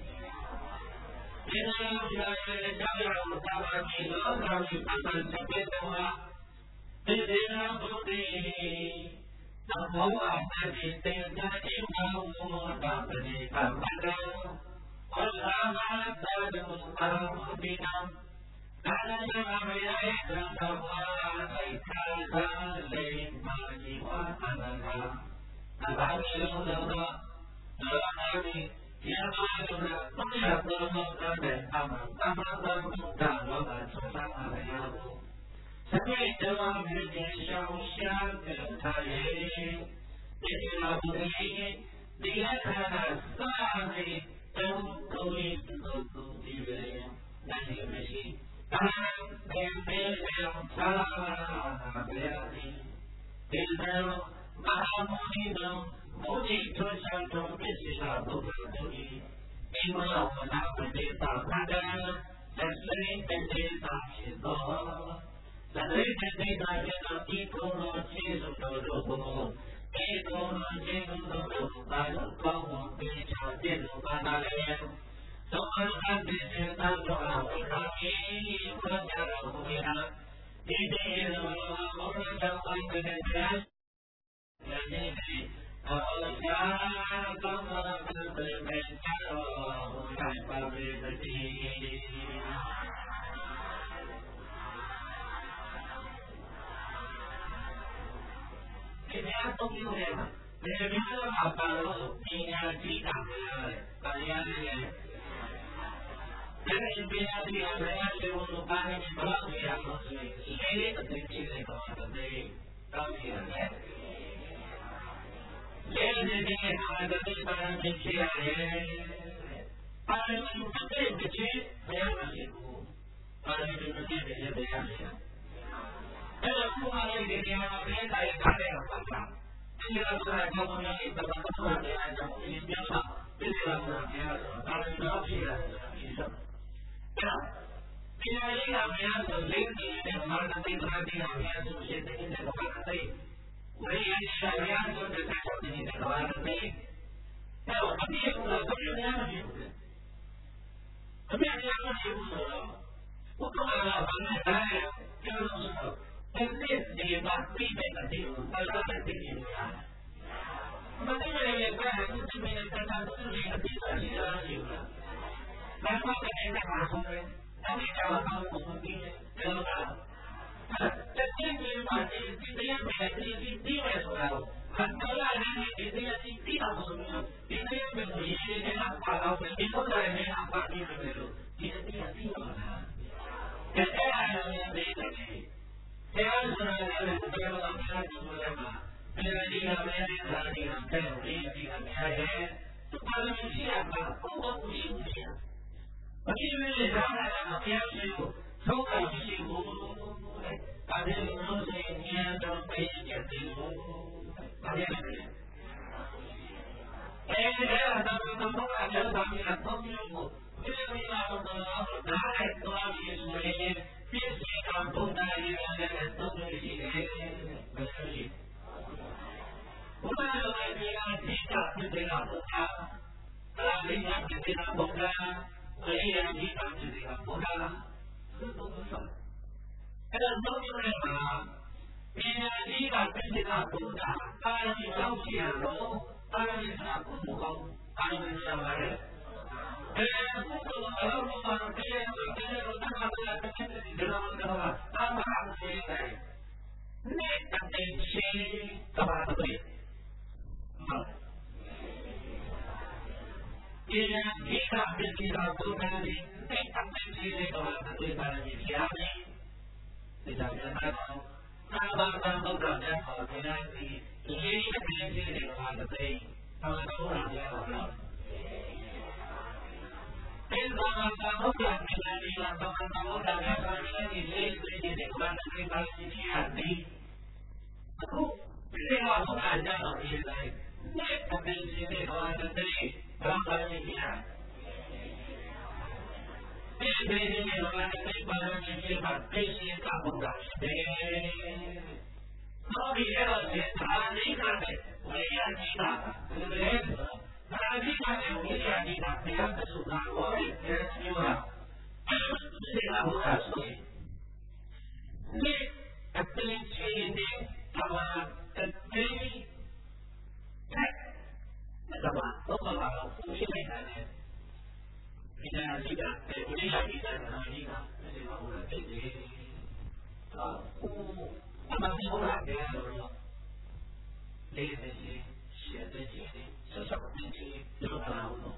Ini dia yang utama di dalam akan sampai semua. Tidak boleh, tak mahu apa kita jadi mahu tak berikan pada orang ada orang bina. Ada yang mereka semua mereka saling menjiwa anda. Apa yang sudah dalam ini yang sudah melihat dalam dan aman aman dan mudah dalam suasana yang Sampai dalam Indonesia usian terkait dengan budaya dia karena sekali dan kulit untuk diri dan diri karena yang yang salah berarti dalam mahamuni dan muji Tuhan untuk bisa berdiri inilah mendapat kita pada dan sering kita cinta. Dan kita kita itu masih sungguh-sungguh, itu masih sungguh-sungguh. Kalau kau bisa jadi pandangan, seorang bisa doa kami berjalan mulia. Ini adalah orang yang berkenan. Jadi kalau jangan kamu berbicara, bukan berbeda. Ini apa yang Bagaimana kalau tinggal di tangan kalian ini? Dan intinya dia berhasil untuk kami berlaku yang muslim. Ini kecil dari kalian ya. Jadi dia ada di dalam pikiran. Pada kecil kecil saya masih pada kecil dia berhasil. Kalau semua ini dia mungkin saya kata apa? Tidak ada kamu yang kita lakukan dengan kamu ini biasa. Tidak ada biasa. Kalau tidak bisa, bisa. Ya, kita ini biasa. Jadi yang mana kita tidak biasa mesti kita lakukan. Mereka tidak biasa kita tidak lakukan. Kalau kami yang melakukan yang itu, kami yang melakukan untuk melakukan saya yang Nanti dia pasti berarti kalau nanti dia. Maka mereka itu menyatakan itu dia tidak bisa juga. 咱们这边在马松人，咱们讲了当我们第一，知道吧？这第一嘛，第第第一名，第第第一名出来了。很多人呢，第第一第第二名，第第一名第第第二挂到第第五个人呢，挂第十名了，第第第第二了。这这样的人没得去，这样子呢，人不要让他出来嘛。这个地方没人看，地方没有地，地方没人，他们去啊，不过不行不行。我因为上来了，别去，手感辛苦。大家都是年长辈点的路，大家是。哎，这样咱们都大家咱们也都辛苦，这个那个哪来多少技术人员，别谁当东南一个人都是一个没事情。我们这个这个地价是这个不差，啊，地价是这个不差，所以地价是这个不差，这都不少。这个农村人嘛，人家地价是这个不差，当然是小钱喽，当然是他不高，当然是什么人？哎，不说了，不说了，这些这些都他妈的，这些知道知道吧？他妈的，这你得得去干嘛的对？既然地价是这个不差的，你得去这个对他的你钱呢？你想想看，他把咱都搞得好，现在你你一个年轻人的话，对不对？他们都让你好了。现在呢，咱们讲起来，你看，咱们咱们讲起来，你你谁谁谁的话，对他的钱呢？不，这话不敢讲了，现在你他们谁的话，对不对？让他的钱。这这这这个呢，这帮人这些把这些打工的，哎，到底这个是他你看的，我也知道，对不对？他你看的，我也知道，这样子是他我的也知道，这个不敢说。你啊，这些的他们的这，哎，那什么，都把它复习来的。你看这个，对，我这个比赛呢，这个这个我这个啊，我他们出来的就是说，这个东西写这些的，是什么东西？有不了解。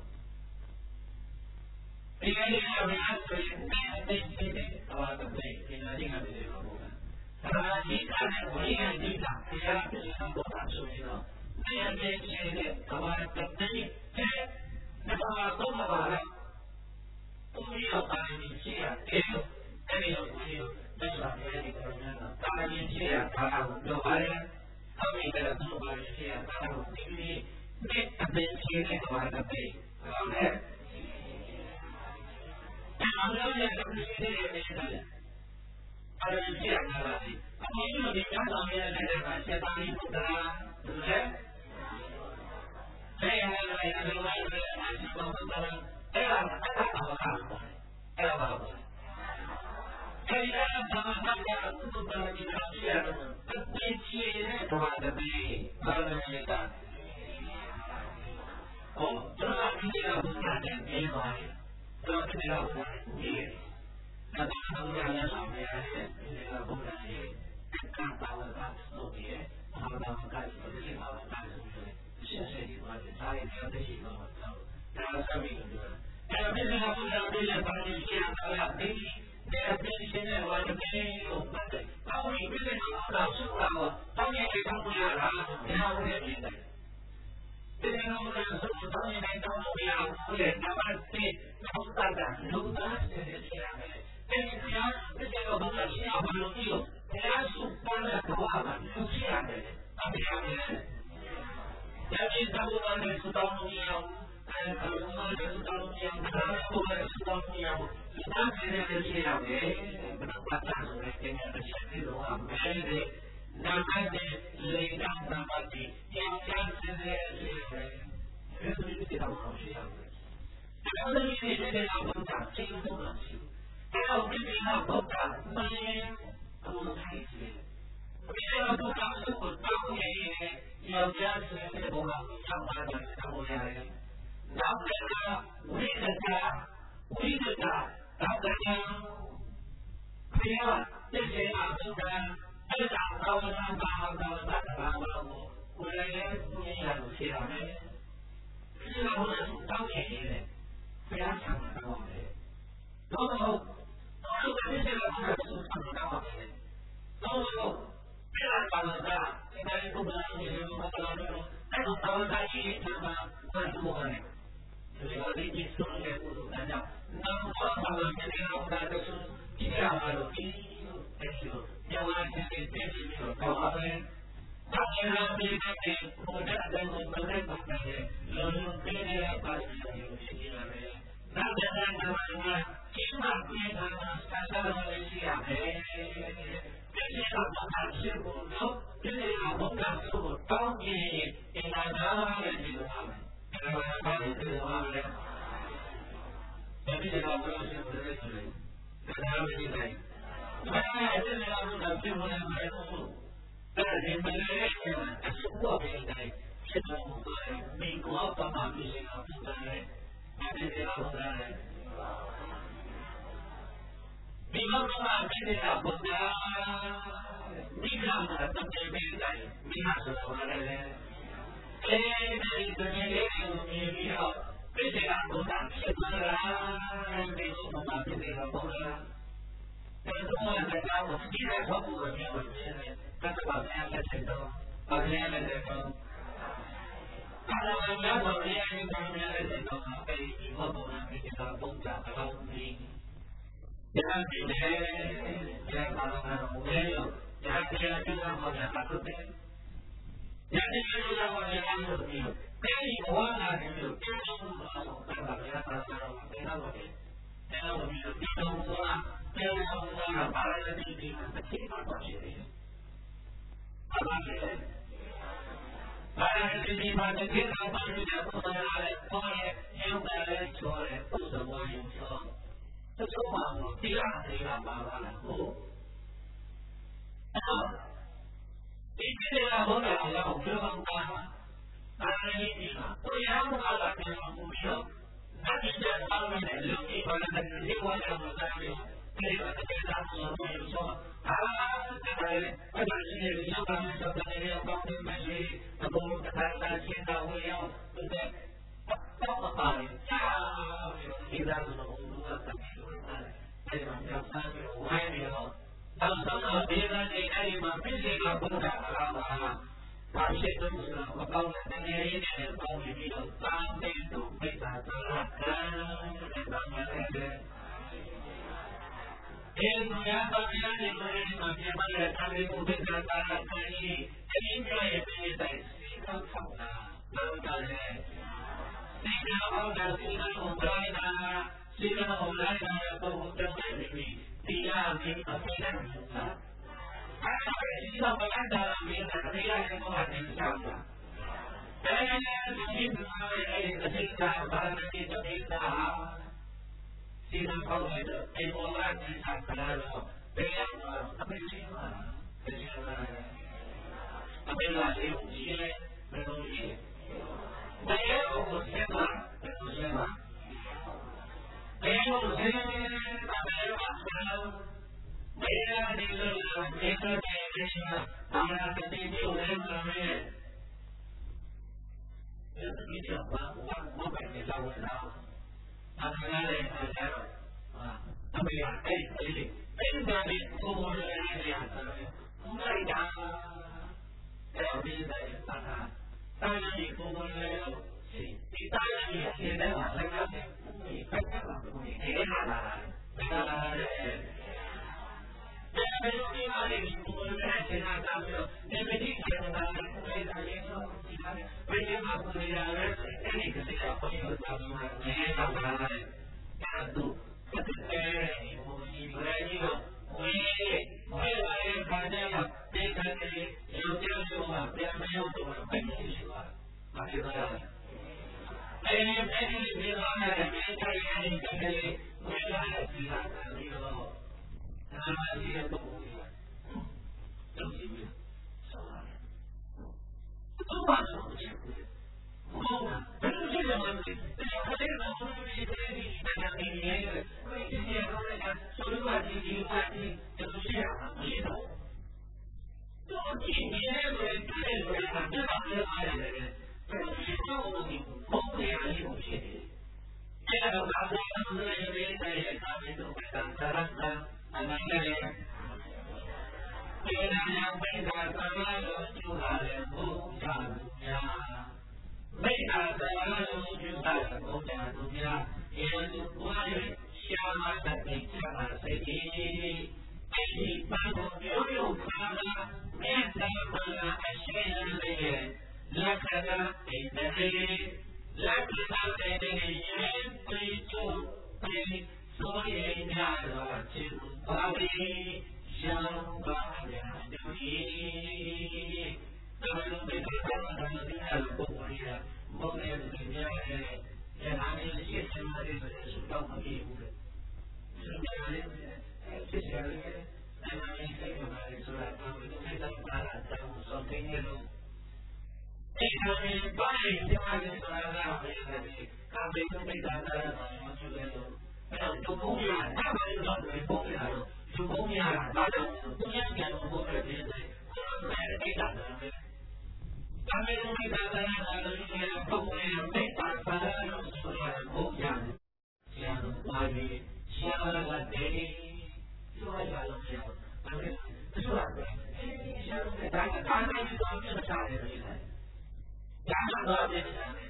这个这个我按说那那些的，啊，对不对？这个这个这个部分，啊，你看呢，我也知道，这个这个多少属于了，那这些的，啊，对不对？这那个都好了。不需要大人去啊，这个这个有不需要，这是别的可能的。大人去啊，他有白人，他们这个中国人去啊，他有因为那他们去那个玩的对，对吧？哎，他们了解他们去那个没的，他们去啊，他们去，他们有的家长也来这个写大礼物的啦，对不对？这样的那个另外一个还是帮助他们。哎呀，太大了，大了，哎呀，大了！这一下他们大家都都在这个学了，这这些人他妈的对，他们那个，哦，这个你这个不干的，没关系，这个这个不干的，那他们家的上面这个不干的，干到了干手艺，他们他们干什么的，他们干什么的，现在的话，他也没有这些个，他们上面就是。哎，为什么不想这些东西这样的呀？你这个跟现在我这没有关系。他们里面的老师啊，当年给他们俩啊，你看我也明白。这个我们是不当年给他们俩，我也他妈的，他们大家都当这些这样的。这个这样，这些个东西要不容易有，人家是当然的话嘛，是这样的，他这样的人。人家差不多的是当中央。哎，我们这是当中央，他们后来是当中央，他现在是这样的，不能把战术来跟人家现在的话，没的，那还得人家他妈的，人家现在是这样的，这是你给他们好学样的。他们你现在要不讲，这个不能行，还有这个要不讲，没不能开始。你要不讲，是我当年要坚持这个话，上班的上不下来。然后这个为人家， 우리들과 나가냐 그래야 이제 아무나 회장 나오나 나오나 나오고 원래 우리하고 시험에 시험은 당연히 그냥 상관없네. 너무 너무 회장을 무슨 상관없네. 너무 회장 받는다. 내가 이거 무슨 먹으려고 내가 나오다 이 정말 뭘 먹어내. 그리고 이 소리에 우르다냐. 너무 좋아하는 내가 나도 이야말로 이유했어. 영화책의 대신으로 더하면 당연한 미래에 모자된 것들을 못하게 너는 그래야 빠지는 시기라네. 나는 나는 기막히게 가는 사사로운 시야에 그래야 못하시고도 그래야 못하시고 당연히 이나가는 일을 하면 그래야 빨리 들어가면 내가 그러신 분을 그래. 그다음에 saya itu dalam dalam mana itu dari mana semua benda semua minggu apa minggu semua ada dalam dalam minggu apa ada dalam minggu apa tapi benda minggu semua ada eh dari dunia ini minggu benda apa semua minggu semua benda但是我们在家，我们依然说不文明文明的，但是把人家在成都，把人家在成都，但是我们要说人家就把人家在成都嘛，被以后我们给他东家的老公兵，也还比呢，也还打到那种没有，也还比那经常好像打不对，也还比经常好像打不对，但是我那是有经常不好，但把人家打到那种非常不对，现在我们有地方说了。这样说呢，把人的弟弟们经常过去的，把他们，把人的弟弟们经常过去的，不能拿来光也用来说的，不是我用说，这说话我第二第二把把来说，然后，你这个我俩要不用干，把人的弟弟嘛，不然不把他地方不用，那你这方面的有地方的自己我想不在用。这个大家说没有错啊，这个我讲是有关于说的那个高等大学，那么我们大家现在会要对不对？包括法律家，现在是我们的大学生，这个叫三六五还没有，到时候别人这个地方必须要公开了啊，那些都是我告诉你，一年高于没有三倍都非常之难，这方面那个。因为呀，当年你们那些把人他们不会干干可以，应该也是在西方考的，对不对？西方好的，西方红来的，西方红来的都不在这里，第二名和非常红的，还有西方红来的名字，第二名还挺像的。哎，西方那个西方把那个名字好。西方方面的美国外资产回来了，这样的他们去了，这些呢，他们那些武器呢，没东西，没有武器嘛，没东西嘛，没有武器，他没有马车，没有那个没个那个，当然肯定没有人上面，这是你讲吧，我我感觉到味道。他们那里好像啊，他们呀，哎哎，真的的，中国人这样子，不在家，在别的大家，当然你中国人有，你当然你现在往那个，你快点吧，你别拿来，别拿来，这没有地方的，你中国人现在咱们你们以前咱们没啥人说，其他的没地方不一样的，这里可是要朋友咱们没啥办法的，难度，这是哎，你我你不来你了，我也我也来看见了，别看你有这样说嘛，别没有说没你说，那就这样。哎，别你别拿来，别看人你看你，我来其他的你喽。他们这些都不一样，正经的，少来，都把手牵不住，后面真是这个问题，这小孩这个我们这些大家每年的为这些方面的收入啊、经济环境就是这样的系统。这么几年的人，这个人啊，这帮人啊，人，这是中国的风凉一种血液。这个大家都是因为在他们都会当当当当，他们这里。虽然两辈子咱们有就他的不家不家，没他的有就他的不家不家，也就我的下马的被下马谁的，这里把我有有他的面子和那些人的人，那个的给的人，那个的给的人归主归所以家的就把你。相关的留意，咱们对他们他们现在的公务员，我们也是这边的，也拿这个现金嘛，这个是交通义务的，是这样的，这些人，咱们这个嘛，是吧？他们都非常发达，在我们说这些路，这方面当然另外就是说，那回来的，他们都非常的，我觉得有，还有做公务员，他们就说是公务员了。就公民啊，大家不想讲我们这些，我们还是得讲的。咱们都没讲的，那个一些公务员没办法的，说的不讲，讲关于相关的，说一下都行。反正是吧？相对咱们咱们遇到这个啥的东西呢？咱们到这个啥呢？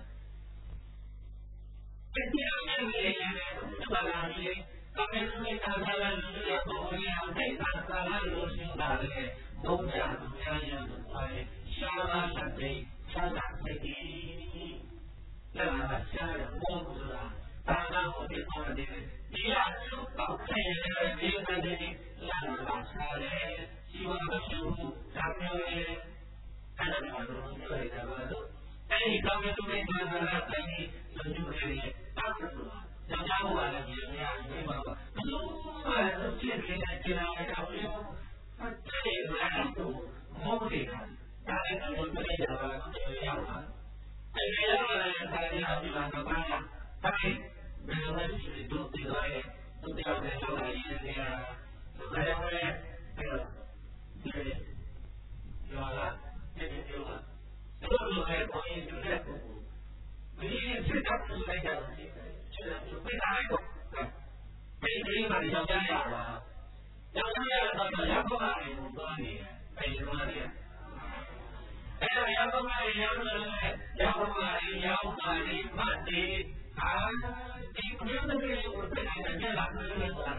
这第二件事情呢，这个东西。咱们对大家的事业公务员对大家的有心大的都讲怎么样样的关于相关的对相关的第那么相关公司啊，当然我们说的第二就搞这个这个这个让大家的希望的收入咱们的看到很多对的吧都哎咱们都没办法来给你能就给你当然了要加我的你呀对吧如果是这边的这样的要求那这个来说目的大家可能不理解了就要了这个要的大家要去把它办了当然没有问题都对的都得要在上来一些这样大家会这个对有了这个有了所有的关于就在服务你这个不是来讲是就非常爱国这个嘛要这样了要这样的要不然有多年为什么呢哎要不然要不然要不然要不然慢的啊你不用这个我非常感谢了这个是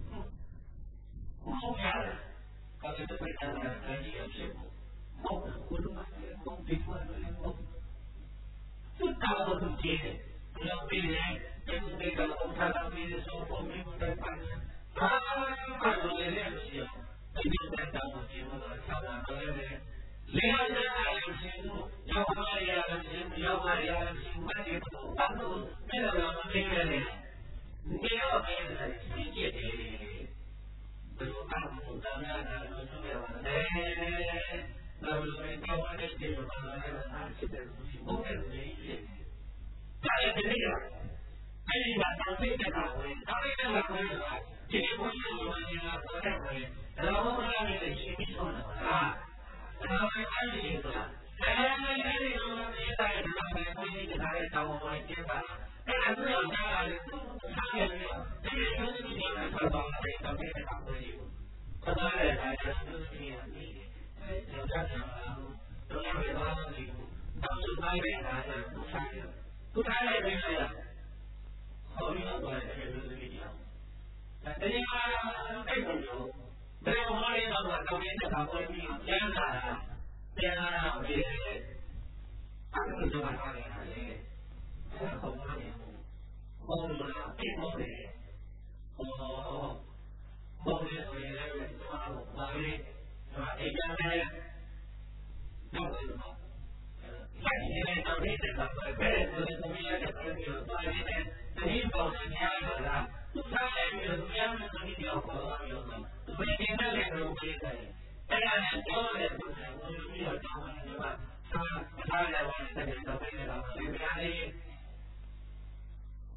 后面刚才都非常的感谢师傅我我都感觉我对我我这大多数节不要被人就是这个我看到别人说我没有在看啊看到的练习这就在讲我节目的上网的人两个人爱情要不然要情要不然要情关系不当初没有两个这个人没有别人理解的这种当初咱们那个是没有的那么说到我这这种那个他现在我没有理解大家是这样这一般当这个岗位当这个岗位的话这个不是我们那个国家会然后我们那个是没错的啊然后还是一个哎那这个现在什么呢规定给大家讲我们接办但是要将来长远的这个是你们看到的这个这个岗位可能来来就是这样的有家长啊都要给他们礼物当时他给他的不参与不参与这个考虑到过来这个就是这样人家这种有没有考虑到过周边的岗位比艰难啊艰难啊我觉得他们就把他给他的很多年后面了这方面哦后面所以来说我们是吧这边呢要为什么在现在当地这个别人说的我们也是很有道理的你保持家人的不参与的这样的东西要活到有的每天的两个可以可以当然交流的过程我就比较交流对吧他他来我们这边都会知道这边的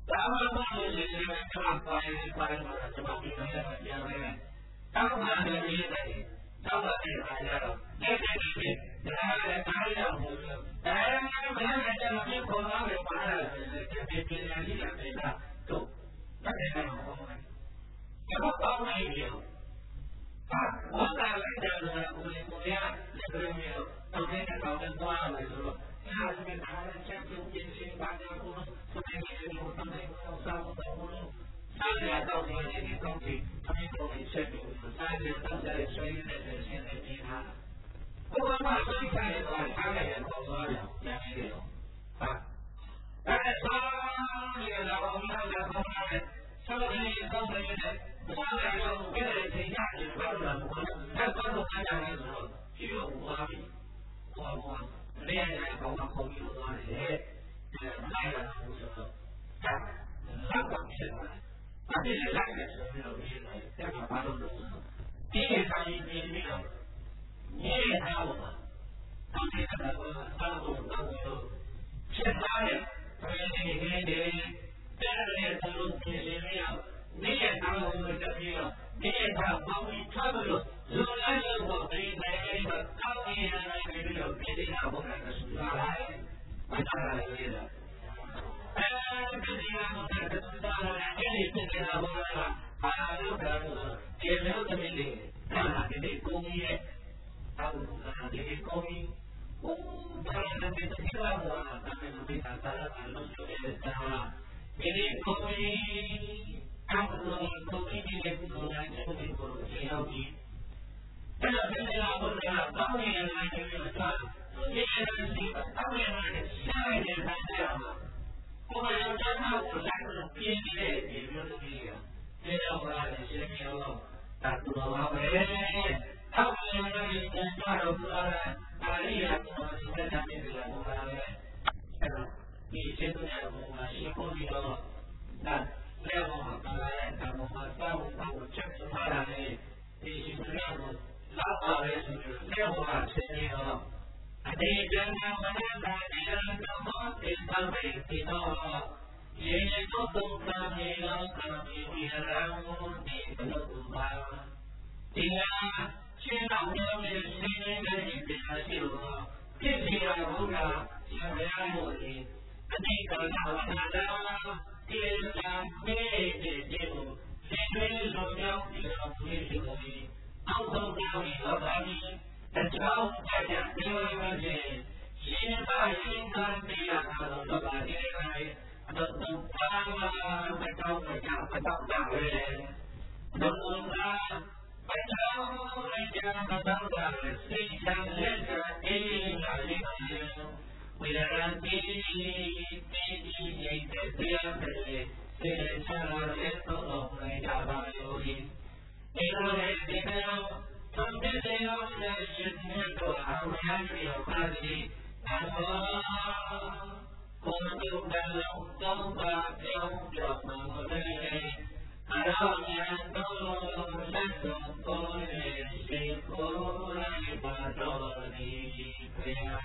咱们过去是因为这么关于关于什么比较的因为当然的理解，当然的大家了，这些东西，大家大家不是，大家每个人的生活方面发展是这这这样一样的的，就那这样好吗？什么方面有？啊，我打来讲呢，我我呀，这个没有，昨天在讨论多少的时候。那这个台湾相信电信大家都这边也有他们有商务的活动，三年到年年的东西，他们都很羡慕，三年到在所以那个现在其他，不过嘛，所以看的话，他们也多说了，也没有啊。但是当年的我们那个同学，这个东西都是因为上来就为了天下人关注了，在关注大家的时候，就有五万米，我我。练来搞到后面有多少人？呃，来了不是说，啊，拉广线来，把这些来的时候有这个这个发动的时候，第一场一比没有，你也看我们，当时那个当时当时现在的，所以你你你，这个也是路平时没有，你也看我们这没有，你也看我们差不多。如果来了我们在那个当年那个没有别的那部分的是哪来？我当然有的。哎，这里呢，我看这知道了，这里这个那部分了，啊，有可能也没有这么的，啊，这里工业，啊，啊，这里工业，哦，当然这里这个我，咱们这里咱咱咱们这边的啊，这里工业，啊，工业工业这里不能这个这个这要比。这个现在我们讲当年来这个算，今年是当年来下一年才这样嘛。我们要加上我三个编辑的也没有这么一样，现在我来的学没有，但是我们他们那个人家都知道了，啊，你也不能现在这个我们这个以前都是我们辛苦的了，那这样我们刚才咱们三五三五全部发展的，这些这样子。老早的是六万千年了，你讲我们大家怎么对他们知道？也都懂得你要怎么为了我你的不怕。对呀，现在我们是那个一边的修了，这些啊不干，想要我的，你个老大家，天上飞的牛，谁没说要你要飞行的？当中到你和他们在教大家另外一个是心大心宽的呀，他都说把这个都都帮啊，在教大家在教大人，都都啊，在教大家在教大人，心想事成，一样一样，为了让你你你你的这样的人，虽然上了天都都来教他有理。因为这个从这些要的是那个还没有关系，他说我们就在龙中把六表那么的，还要年都山中过年，辛苦来把着你呀。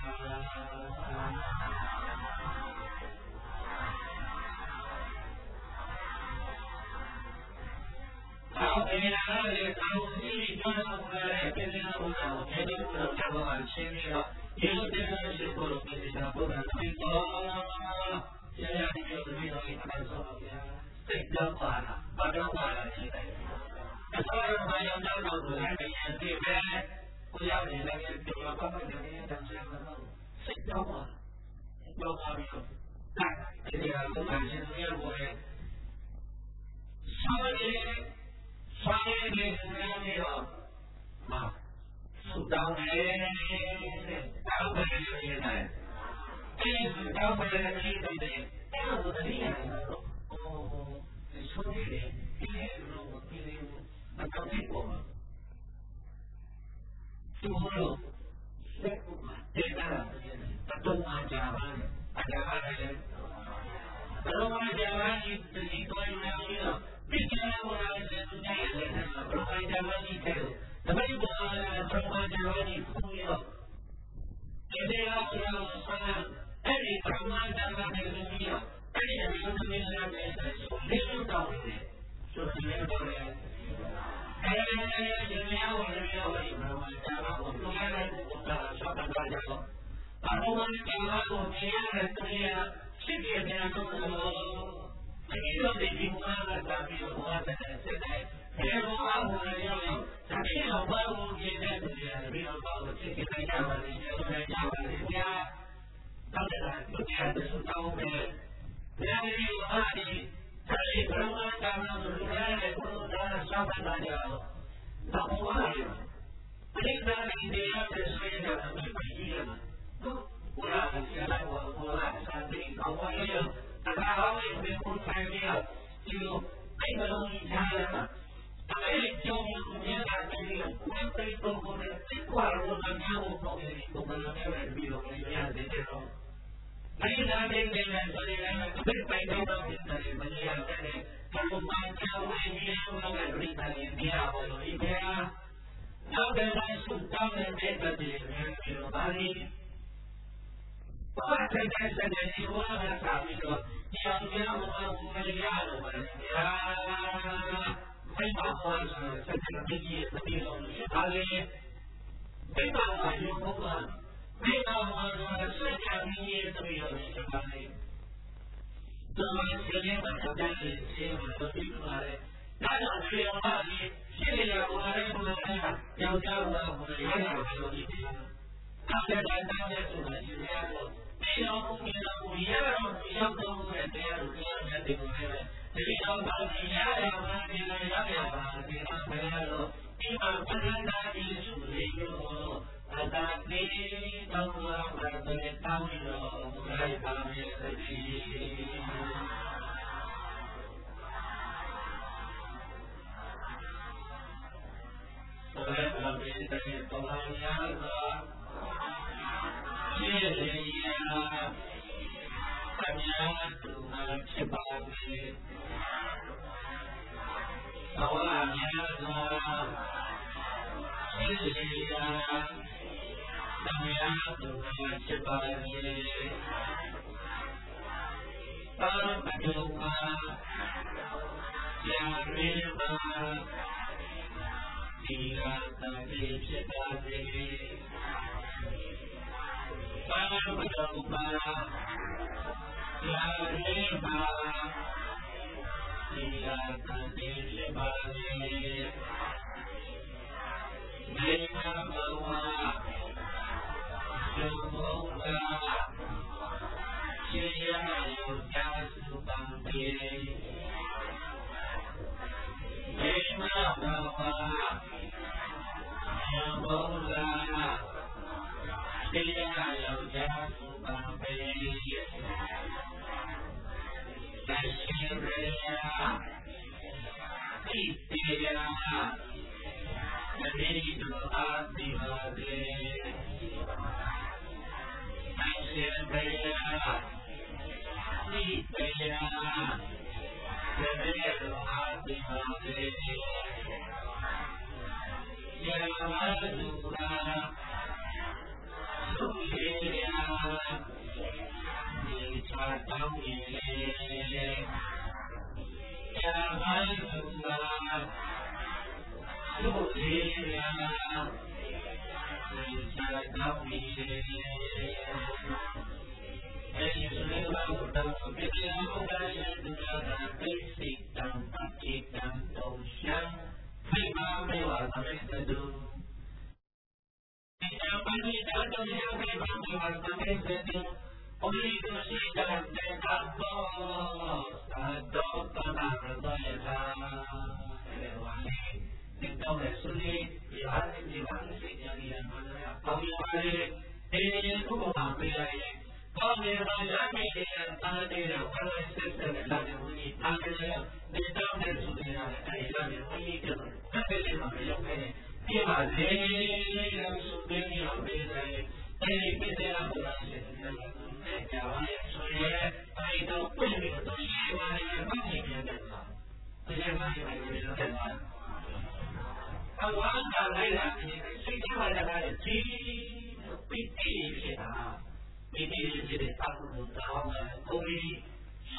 好，这边那里从这里转过来，这边我们这边不能看到很清楚了，因为这个是过了这里上不能推动，现在这个推动一开始好像最高化了，八高化了现在。那所有朋友都搞出来的眼这边，不要你那个九了八块钱的两千块钱，最高化，高化没有？来，这个不管是怎么样过来，所以。商业的是这样的哟，啊，是当年当回来的年代，这是当回来的年代的，但是我的厉害了，哦，你说这个，今年是我今年那刚结果嘛，中国水果嘛，对的，那中华甲班，大家班的人，中华甲班你自己多有良心了。毕竟我们是中间人，中华甲班你开，那么一个中华甲班你朋友，这些要是要说，哎，你中华甲班那个朋友，哎， ဒီအမျိုးသမီးများတဲ့ဆိုလေးလုံးတောင်းတယ်ဆိုတော့လေးတော့လေအဲဒီဒီများဝင်ပြီးတော့ဒီမှာတာတော့ဘုရားရဲ့ဘုရားဆောက်တာကြတော့ဘာလို့လဲဒီမှာကိုမြင်ရတဲ့သူရရှိတဲ့နေရာတော့ဒီလိုဒီမှာကတည်းကဘုရားတဲ့စိတ်တိုင်းဘယ်လိုအားဝင်ရလဲဒါဖြစ်တော့ဘာလို့ဒီတဲ့သူရပြီးတော့ဘာလို့ဖြစ်နေကြပါလဲဆိုတော့ကြပါလိမ့်များတော့တယ်သူရတဲ့သူတောင်းတယ်ဘယ်လိုလဲအားဒီအဲဒီဘုရားကမှလူရဲ့ဘုရားဆောက်တာကြတော့ဘာလို့လဲဒီကနေ့ဒီရတဲ့ဆွေးနွေးတာဒီကြီးရမှာဘုရားကဆရာကဘုရားစာတိကောင်းပါလေဒါကလည်းဘယ်ကိုဆိုင်ရဒီလိုအဲ့လိုကြီးထားရမှာအဲ့ဒီကြောင့်ဒီကနေ့ဒီကိုယ်တိုင်ပုံပေါ်တဲ့ကွာလို့များဖို့ပေါ့ဒီပုံမှန်နဲ့ပြီးတော့ရတယ်တော့အဲ့ဒီသားလေးတွေလည်းဆိုရင်လည်းဒီပိုင်တော့ဖြစ်တယ်မကြီးရတယ်ဘုရားကကြောင်းရင်းရင်းနဲ့ပြိတ္တာရင်ပြရပါလို့ဒီကနောက်တဲ့ဆုတောင်းတဲ့တဲ့တည်းပြီးတော့ပါလိဘာတဲ့တဲ့တဲ့ဒီဝါရစာပြီးတော့ကြောင်ကြောင်ဘုရားမရလို့ပါဗျာဘယ်မှာပေါ်ဆိုစတဲ့ဒီကြီးတည်းလို့ဒါလည်းဘယ်မှာရုပ်ဘုရားဒီတော့ဘာလို့ဆက်ချင်နေရတဲ့ပြောနေတာလဲဒီမှာစီရင်မှာတဲ့စီရင်မှာဒီမှာလေဒါကြောင့်ဒီမှာဒီရှင်းရဘုရားရဲ့ဘုရားကြောင်ကြောင်ဘုရားရရလို့ဒီအဲ့ဒါတိုင်းတိုင်းဆိုတာဒီကတော့ဒီတော့ဘုရားကိုရရတော့ဒီရောက်တော့တဲ့တရားကိုပြောနေတဲ့ဒီလိုလေဒီတော့ဘာဒီရရမှာဒီလိုရရမှာဒီတော့ဘယ်လိုဒီမှာဘုရားသားကြီးစုလေးရောအတားနေတော့ဘာတဲ့တောင်းလို့ဘုရားပါမယ်သိဘုရားပါမယ်တဲ့တောင်းရတာရှိရရာအများသူမှာဖြစ်ပါစေဘဝများစွာရှိရရာအများသူမှာဖြစ်ပါစေပါပဒုမာယာရိမာဒီကံတိဖြစ်ပါစေပါပဒုမာယာရိမာဒီကံတိဖြစ်ပါစေမေမဘဝသုဘုရားရှိရယုတာစုပံတေမေမဘဝသုဘုရားရှိရယုတာစုပံတေသရှိရယတိတေယသတိတုအာတိဝတေသရှိရယတိတေယသတိတုအာတိဝတေယေမသုရာသုခေယဒီချာတောင်းယေယာမသုရာသုခေယဒီချာတောင်းယေအဲဒီဆိုရင်ဘာလို့တော့ပြည့်စုံတဲ့ယန္တရားကသိစိတ်တံပတိတံတုံရှံဖိမာမေဝသမစ္တတုဒီတံပတိတံတုံရှံဖိမာမေဝသမစ္တတုဩရိတုရှိတံတေတံသောသတောပနာရတောယထာဒီဝါလိဒီတော့လေဆုလီဒီဟာဒီဘာလို့စိတ်ကြရမှာလဲပေါင်းရပါလေအဲဒီဥပမာပေးလိုက်ကောင်းတယ်ပါရမယ်တဲ့တာတဲ့ဝါရစစ်စစ်လာတယ်ဘုရားအားလည်းဒီတော့တဲ့သူတွေအဲဒီလာတယ်ဘုရားကတော့တက်တယ်မှာရောက်ခဲ့ပြပါစေလို့ဆိုပြီးတော့ပေးတယ်အဲဒီပြတဲ့ဘုရားစစ်စစ်လာတယ်ကြာပါရဲ့ဆိုရဲအဲဒီတော့ပြည့်ပြီးတော့ရှိပါရဲ့ဘာဖြစ်နေတယ်လားဒီမှာဒီမှာဒီလိုတဲ့အဝါကလည်းလာတယ်စိတ်ထားတာကဒီပိတိဖြစ်တာဒီဒီဒီဒီတာကုတောင်းကိုပြီးရှ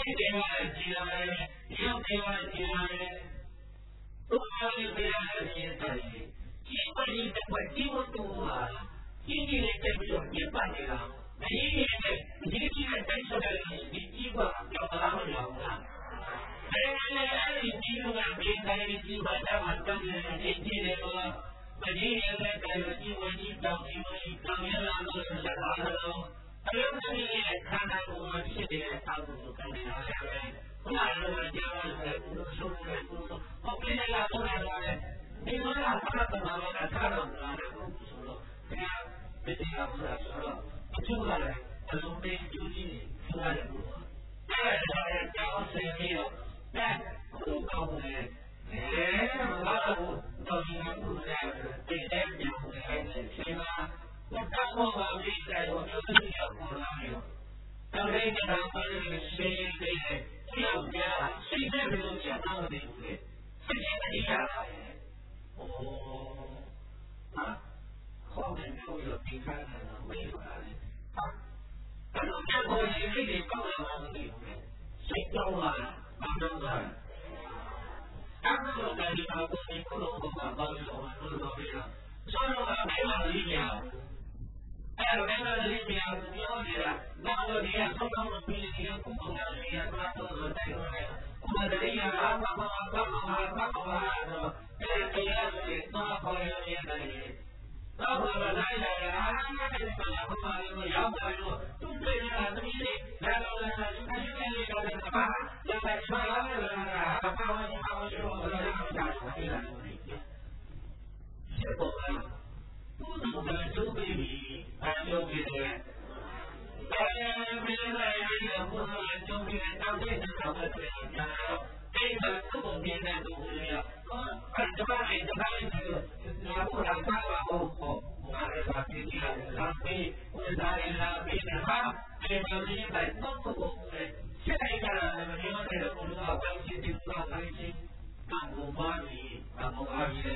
တွေလည်းကြည်လာတယ်ရုပ်တွေလည်းကြည်လာတယ်ဘုရားရဲ့တရားနဲ့ရှင်းတယ်ဒီပရိသတ်ကဒီဝတ္ထုမှာဒီဒီလေးတက်ပြီးတော့ပြပတ်နေတာမင်းကြီးရဲ့ဒီကြီးနဲ့တိုက်ဆိုတဲ့ဒီကြီးကတော့ဘာမှမလုပ်ဘူးလားအဲဒီနဲ့အဲဒီကြီးကဘေးတိုင်းကြီးပါတော့မှတောင်းနေတဲ့ကြီးတွေကတော့မကြီးရဲ့တဲ့ကြီးဝင်ကြီးတောင်းကြီးဝင်တောင်းရလာလို့ဆက်ပါတော့အဲ့ဒီရဲ့ခန္ဓာကိုယ်မှာဖြစ်တဲ့အာဟုကိုခံနေရတယ်ဘုရားရဲ့ကြားရတဲ့ဘုရားဆုံးတဲ့ဘုရားဟောပြနေလာတော့တယ်ဒီမှာဘာသာတော်ကသာတော့လာတယ်ဆိုတော့ဒါပြည်တော်ကဆိုတော့အကျိုးကလည်းအလုံးပေးကျူးကြီးဖလာတယ်ဘုရားအဲ့ဒါလည်းကြောင်းစင်ပြီးတော့အဲဘုရားကောင်းတယ်အဲဘာလို့တော်ကြီးကဘုရားတည်တဲ့ကြောင်းနဲ့ရှင်ပါ我看过吧，比赛我就是要过来哟。当然，这个关于谁谁的条件啊，谁在没有讲到的对不对？谁在那里下来？哦，啊，后面就有第三个了，为什么呢？啊，但是结果是谁的高了往对不对？谁高了？马上来。当时在你把过去不能不管高手啊，不能这样。所以说没往里面。အဲ့တော့လည်းလည်းပြန်ပြောနေတာနောက်တော့ဒီကသုံးဆောင်ပြီးဒီကကုသနာတွေကတော့တော့တိုက်တော့တယ်။ဥပဒေရတာဘာမှဘာမှဘာမှဘာမှတော့အဲ့ဒီတရားတွေတော့ခေါ်ရရတယ်။တော့ဘာလဲလဲအားနဲ့ဒီမှာဘာမှမရောက်ဘူးလို့သူပြေးတာတမီးလေးလာတော့လည်းအရှိနေတယ်တော့ဘာရပါချာလာတာဘာမှမဟုတ်ဘူးလို့လည်းမတားဘူးလေ။ရှိပေါ်လာဘုရားကျိုးပြီးအကျိုးပြီးတယ်။အဲဒီလိုမျိုးဘုရားကျိုးပြီးတောင်းတဲ့တော့ပဲတယ်။ဒါတော့အဲ့ဒါကိုမြင်တဲ့သူတွေရောအဲ့ဒါမှလည်းဒါလည်းဒီဘုရားဘာဘာဟုတ်ဟုတ်ဘာလဲဘာဖြစ်နေလဲ။ဒါပြီးဘုရားရဲ့လာပြီးတဲ့ဟာဒီလိုမျိုးတိုင်းတော့ကိုယ်စိတ်ကလည်းမပြောတဲ့ဘုရားဘာဖြစ်ဒီဘုရားပိုင်းချင်းဘာကိုပါနေဘာကိုပါနေ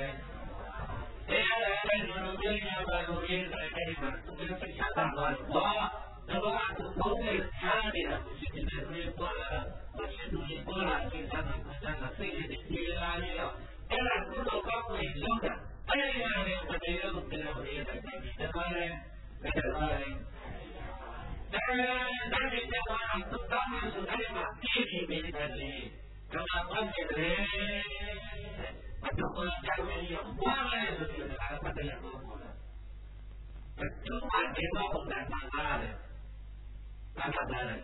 အဲဒီလိုမျိုးရပါလို့ရတဲ့အဲဒီမှာသူကစိတ်ချတာတော့ဘာတော့သူပုံနဲ့ရှားနေတာရှိတယ်ပြေပေါ်လာတော့ရှိသူပေါ်လာတဲ့စာနာစာနာစိတ်နဲ့ဒီလာနေတော့အဲ့ဒါကိုတော့ကောင်းနေလို့တာအဲ့ဒီကနေတကယ်လို့ပြန်လို့ရတဲ့ဒီတခါလဲဒါကလည်းဒါနဲ့ဒါနဲ့တော့သူတောင်းနေဆိုအဲ့မှာပြည့်ပြည့်နေတယ်ကမ္ဘာပတ်တယ်အတူတူကြောင်းရအောင်ဘာလဲဆိုတဲ့အားပတ်တယ်လို့ပြောတာ။အတူတူအကျိုးပုံစံမှာပါတယ်။ဘာသာတယ်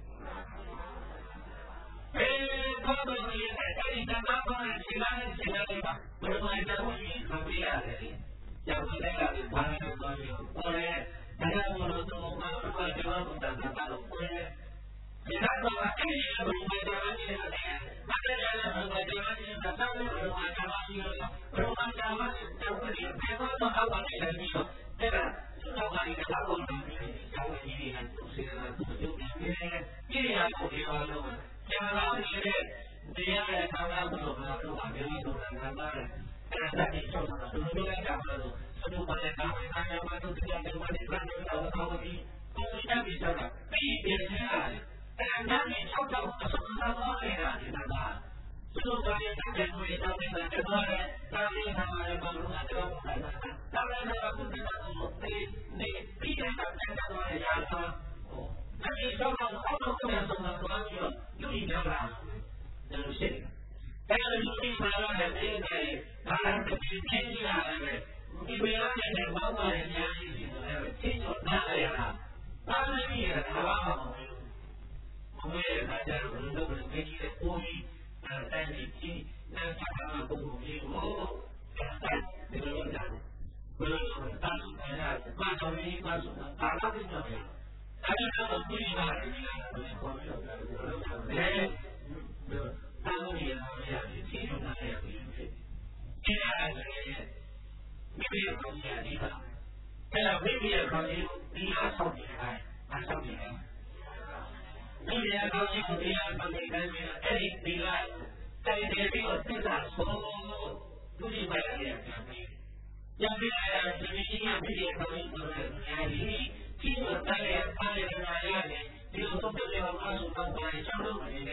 ။အဲဒီဘာလို့ဒီအဲဒီကမ္ဘာပေါ်မှာရှိလာတဲ့ရှိလာတဲ့ဘာလို့လဲတော့ဒီခံပြရတယ်။ကြောက်တဲ့ကဘာလို့ဆိုတော့ပေါ်လေဒါကဘလို့တော့ဘာလို့ဘာကြောင့်တာတာလို့ပေါ်လေဒီကတော့အဲဒီလိုမျိုးတွေနေတယ်။ဘာလဲလဲဘယ်လိုလဲဒါတော့ဘယ်လိုမှမလုပ်ဘူး။ဘယ်လိုမှမလုပ်ဘူး။တော့ဒီဘယ်တော့တော့အောက်ကနေလည်းပြီးတော့အဲ့ဒါတော့ကနေတော့ဘုံနေတယ်။ကျောင်းကြီးတွေကသူ့စေတနာသူ့ပြုနေတယ်။ပြည်ရကိုဒီလိုလုပ်။ကျန်လာနေတဲ့တရားရဲ့သာသာကိုတော့ဘာလို့အများကြီးတော့နားပါတယ်။အဲ့ဒါတိကျတော့သူတို့လည်းကြောက်လို့သူတို့ကလည်းဒါမှမဟုတ်ဘာလို့တရားတွေဘာတွေဘာတွေတော့တော့ဒီကိုယ်တိုင်ပြီးတော့ပြီးပြင်းနေတာ။အဲ့ဒါနဲ့၆တော့အဆုံးသတ်သွားနေတာဒီမှာသူတို့ကလည်းတဲ့ကိုယ်တောင်းနေတာတော့တယ်တာလီနာမလည်းဘာလို့တော့တာလီနာကဘုရားကိုတေးနေပြီးတဲ့အခါကျတော့ရာသာအဲဒီတော့တော့အောက်တော့ပြန်ဆုံးတော့ဘာလို့လူကြီးများလားဒါလို့ရှိတယ်အဲဒီလူကြီးမှာလည်းဒီနေ့ဘာလဲဒီချင်းကြီးရတယ်ဒီဘေးနဲ့ဘာမှလည်းညာကြီးရှိတယ်ချင်းတော့နားရတာဘာလို့ဒီရတာဘာမှမဟုတ်ဘူးဘယ်မှာကြတော့ဘယ်လိုလဲဒီကြီးကိုကြီးအဲ့ဒီကြီးနဲ့ဆက်တာကိုဘုရားကိုဒီလိုလုပ်တာဘယ်လိုလဲတားနေတာဘာတော်ကြီးပါဆိုတာဒါတော့ဒီတော့အဲ့ဒီတော့ဒီမှာဒီလိုပေါ်ပြီးတော့တယ်တားလို့ရတာမရဘူးစီးနေတာရတယ်ဒီအဲ့ဒါလည်းမိမိကိုကြည့်ရတာအဲ့တော့မိမိရဲ့ခေါင်းကြီးဒီအားဆောက်နေတာအားဆောက်နေတာဒီရကောင်းကြီးကိုတရားပတ်နေတယ်အဲ့ဒီဒီလာတိုင်တယ်ပြီးတော့သိတာဆိုသူဒီပါရတယ်ပြန်ပြီးပြန်ပြီးအဲဒီကြီးကဒီရကောင်းကြီးကိုအဲဒီဒီတော့တိုင်ရပါတယ်နာရတယ်ဒီလိုတော့ပြောအောင်အဆုတော့ပါတယ်ကျွန်တော်တို့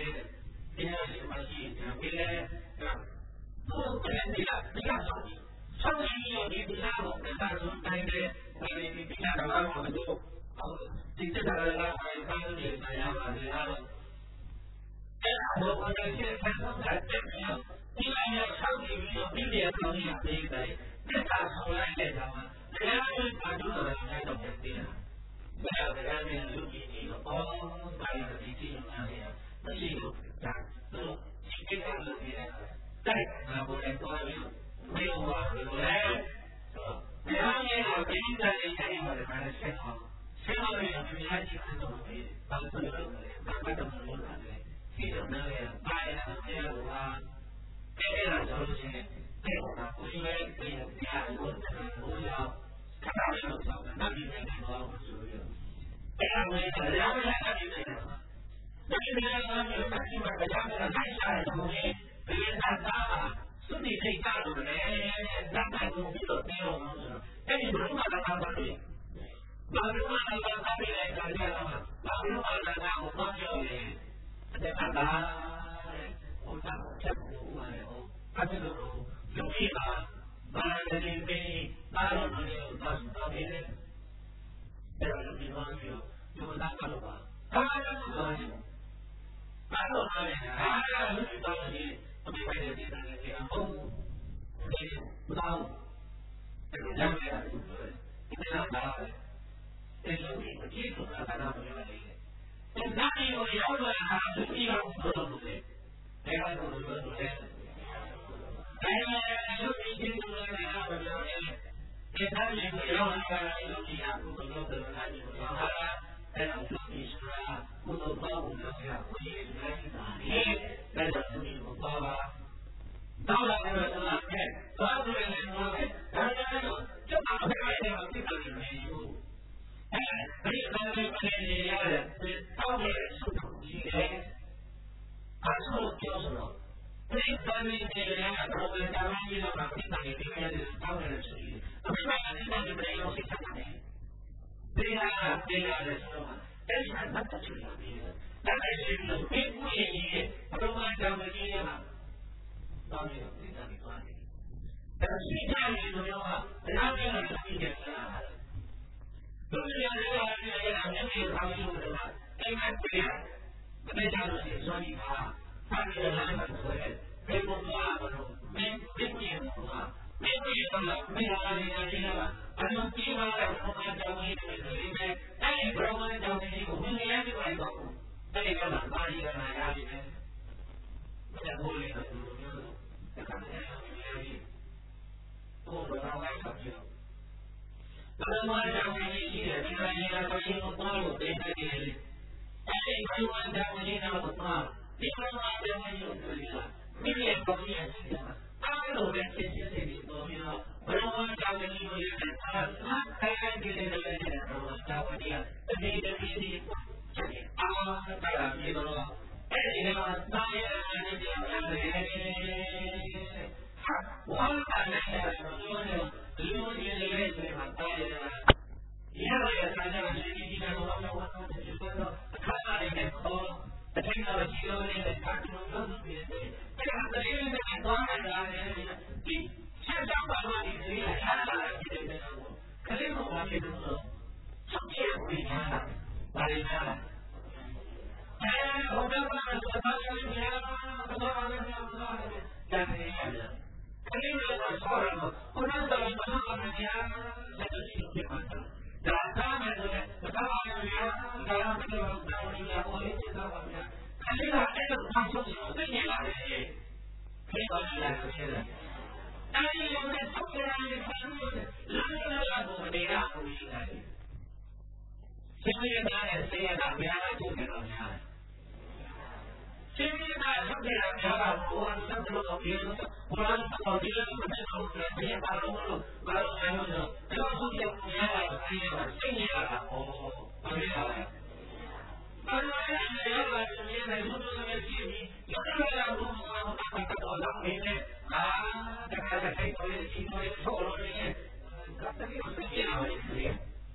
别的，对吧？不不然你看，你看手机，手机有你比较好，但是那个那个你比较的话，我们就真正的那个三十年前呀，或者那个，哎，我我在现在生产这边，因为要长期有比别方面这一类，这打出来的什么，人家是把这个来都肯定了。没有人家那个有机器的，哦，还有机器人那些，那是有啊，那种机械上的别的，在啊，我来说有没有啊？有嘞，是吧？然后呢，我给你在这家里我的反正写好，写好了以后，你还去看怎么写，当时有大概怎么弄的，写成那个八页的这样子啊，这样的东西，这个呢，不因为这个第二个我要。看到这个小的，那里面的话，我属于这样的，然后呢，那里面的，那里面呢，就是把基本上他们的买下来的东西，别人他大啊，是你可以大的嘞，两百多米的这种东西，但你不能把它当成对，把它当成当对来讲见了嘛，把它当成我光教的，再看看，我讲这不完了，他这个有意吧？把人民币拿到那里，到到别人，这个地方去，就拿到了吧？当然是高兴，拿到那里，啊，有东西，我们买的这个这个风，这个不到，这个两百的，这个拿的，这是一个基础的，拿到这个里，这哪里有要的啊？是一个不能不对，这个不能不对。哎呀，有一天就来了，我了解。这他们不要那个有几样不能做的，他就不要他了。在那做历史啊，不能包不了这样，不也是来去哪里？在这处理不包吧？到了这个什么？哎，到这个什么？然后那个就打开那个这个里面有，哎，所以说这个这些人是当地市场区的，他说叫什么？这方面这个两个我们台湾遇到的平常也并没有当然的处理，我们台湾现在就没有市场的，对呀，对呀，是吧？但是他不处理别人，但是有并不愿意，我们讲的这样，当然有这样的观点，但是这样的怎么样啊？人家这个是一点是啊，就是讲这个这个两年没有他们用的嘛，应该对呀，我在讲的是说你啊。他这个人很可怜，没工作啊，或者没没不业务啊，没不业务了，没有那个这个了，反正地方在我们讲的这个里面，哎，不是我们讲的这个婚恋这块搞，这个哪怕一个哪家里面，我在屋里头就是在看见有压力，多多少少上去了。我们讲的这些，这个应该说一个光有这个的，哎，我们讲的这个什么？你说嘛，这么有道理了，你也不也是嘛？他们在这些这里多明了，我我讲的你们也是啊，他开开这这这这这，我讲的呀，这这这这这，啊，当然记得了，哎，这个那也这这这这，我反正是说的，有些这个这个大爷，以后也参加了学习，今年我我我我就说说，看那里面考。这个几个那个他这个都是别的，这个这个那个多少年的那个，你现在把那里谁来看下来，这个这个我肯定是完全都是从结果里面的，哪里看来？哎，我刚刚说他那边，我多少年前我多少年前肯定是的，肯定是我错了嘛，我那时候我多少年前才是有这个的。那他们说的，我他妈的呀，你看他们这个，我这个，我没见到过的。肯定啊，这个他说是最年老的人，可以搞起来这些人。但是我们中国人的传统是，人人都要做这样不应该的。谁也拿来，谁也拿不下来，就给老家。谁也拿出这样不要把我上这个别人说，我让老别人不知道，别人把我了，把我还有呢，然后说这不要了，谁也拿，谁也拿，哦，不要了。他说：“哎，你要把这些在苏州那边批评，有的人要说我打打打打别人啊，这个这个这其中有错了这些，这个有时间了也可以。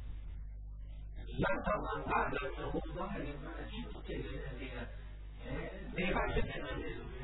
那当然大的时候，我还有这个这个这个，哎，没法去解决这种。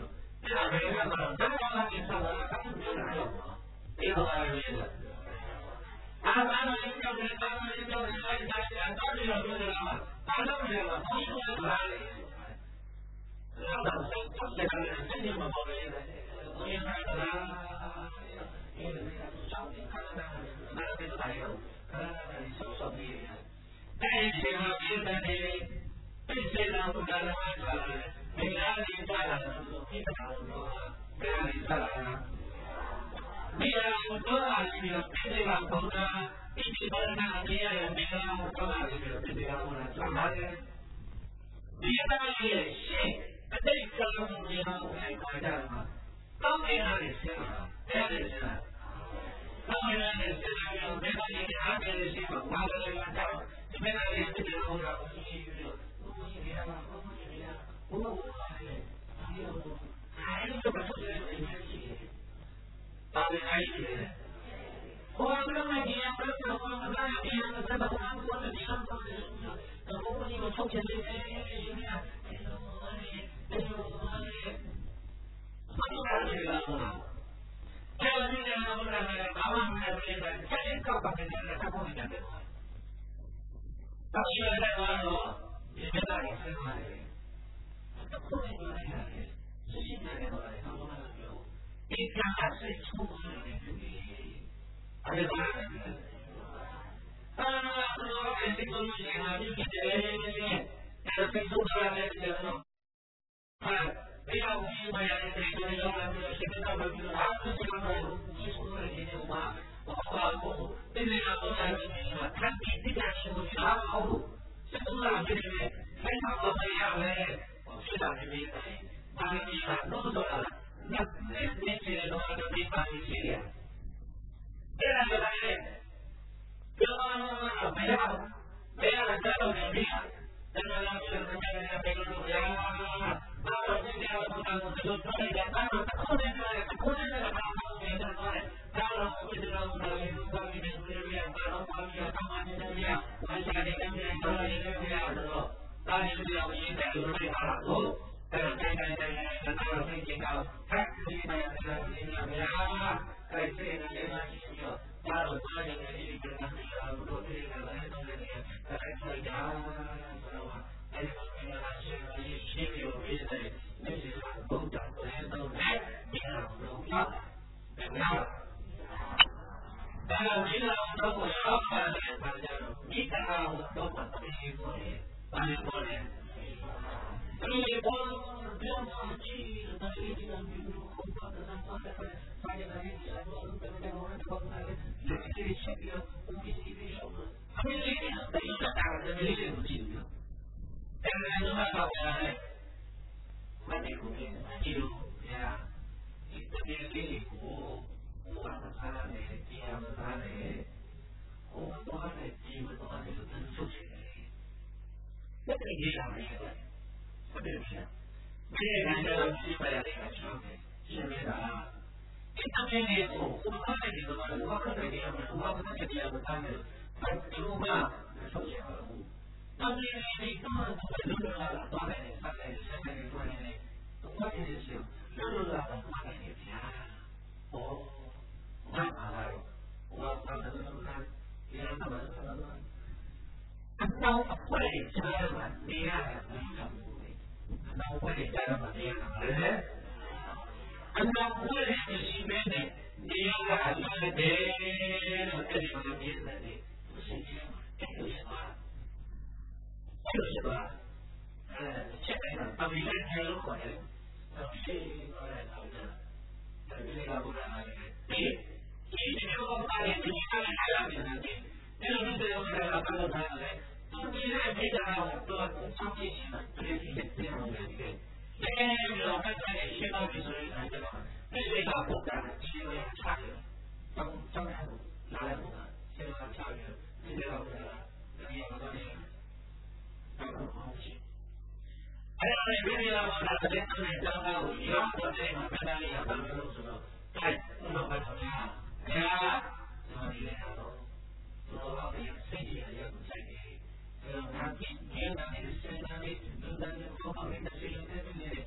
这没什么，咱刚才你上来，咱们有点用啊，没有啊，没有。啊，咱们一叫人，咱们一叫人来加钱，咱这个就这个了，咱这这个不是来的。让咱们这这个人真他妈不对的，你看看啊，你上你看看那那这个大友，看看那小小的，但是呢，现在的这些人不干了，干了，没压力干了，你看说，没压力干了。你要不做啊，你要别这个工作，你这个那你也没有做啊，你就别这个工作做啥的？你那也行，那这个东西呢，我也看见了嘛，当然也行啊，这样也行。当然也行啊，没把你拿别的行嘛，拿别的干，你没拿你自己的工作，我你我你别嘛，我你别，我我哎呦，还是这么说的，没关系。大家开心，我这个问题，我这个我们那边的这个韩国的地方都是，呃，我们这个朝鲜这边什么呀？这个我的，这个我的，我都干这个了。这个今年我们那个八万块钱的，这些高高的这个他不会讲的。当时在那说，你别那里生活的，这后面就那样的，是现在的话，他们那个有。一家是出去的主意，而且当然，当然了，很多老百姓都是讲啊，就是这这非洲的那个什么，啊，不要我因为非洲的老百姓现在他们就是他们这个技术的研究嘛，我我对这个国家的什么，他比这家技术强好多，这都是这里面非常多的样的，我知道这边，他们一般都说了。那那那些人的话就没法去理解，这样就来，这个没有没有这种能力，这个让这个这个这个主要啊，那我今天我讲我就说一点，当然后面这个后面这个他他别的说，当然我这个我们关于这个这边，当然关于他们这边，我下面这边当然这边是说，当然这样应该就是这样了。这个这个这个这个飞机高，太飞机的这个飞机怎么样啊？在这个地方去有，加入这个这个这个呃，不这个来东这个来这个啊，知道吧？还有这个是是是有别的，那些工作这些都来，你看都要怎么样？当然，你呢，如果要看这个大家，你看看我都管这些过年，哪里过年？所以我不要忘记了，这个民族文化的那发展，发展的历史，我们这个我们国家的这些这个我们这些什么，他们这些都是大家的这些东西的。但是呢，到后来，那这个记录呀，这边这里古，古往的啥的，这样的啥的，我们多的基本都还是真出去的，那个也样一个。对不对？没人这个机会来看上面，是不是啊？这上面的我我看这个嘛，我看这个样子，我看这个样子，他们他怎么样？首先和我，那你你根本不会留着了，多来的、三来的、三来的、多来的，关键是留着了，多来的钱，哦，那哪来？我他们怎么看？你让他们怎么看？他会这样的，你呀，你看。那我也在那么地方，对不对？按照我的习惯呢，你要按照的别的这地方的别的的，不是这就是什么？就是什么？呃，现在呢，他们现在有可能，都是过来讨论，呃，这个不然呢，对，你这个我发现你看看还有别的的，这个是这个来了，他们他们来。你看这个多长期性的，这个是这种感觉。这个老板在学到的时候，他这个这个大伙儿其实差别，张张开路拿来不难，现在差别，这个老板能有多少？张口好去。还有呢，这个老板这边是张开路，一样的这个在那里啊，咱们都知道，在老板怎么样？哎呀，然后你来看到，说老板身体也不在的。他原来的现在的原来的多方面的这个这个，而且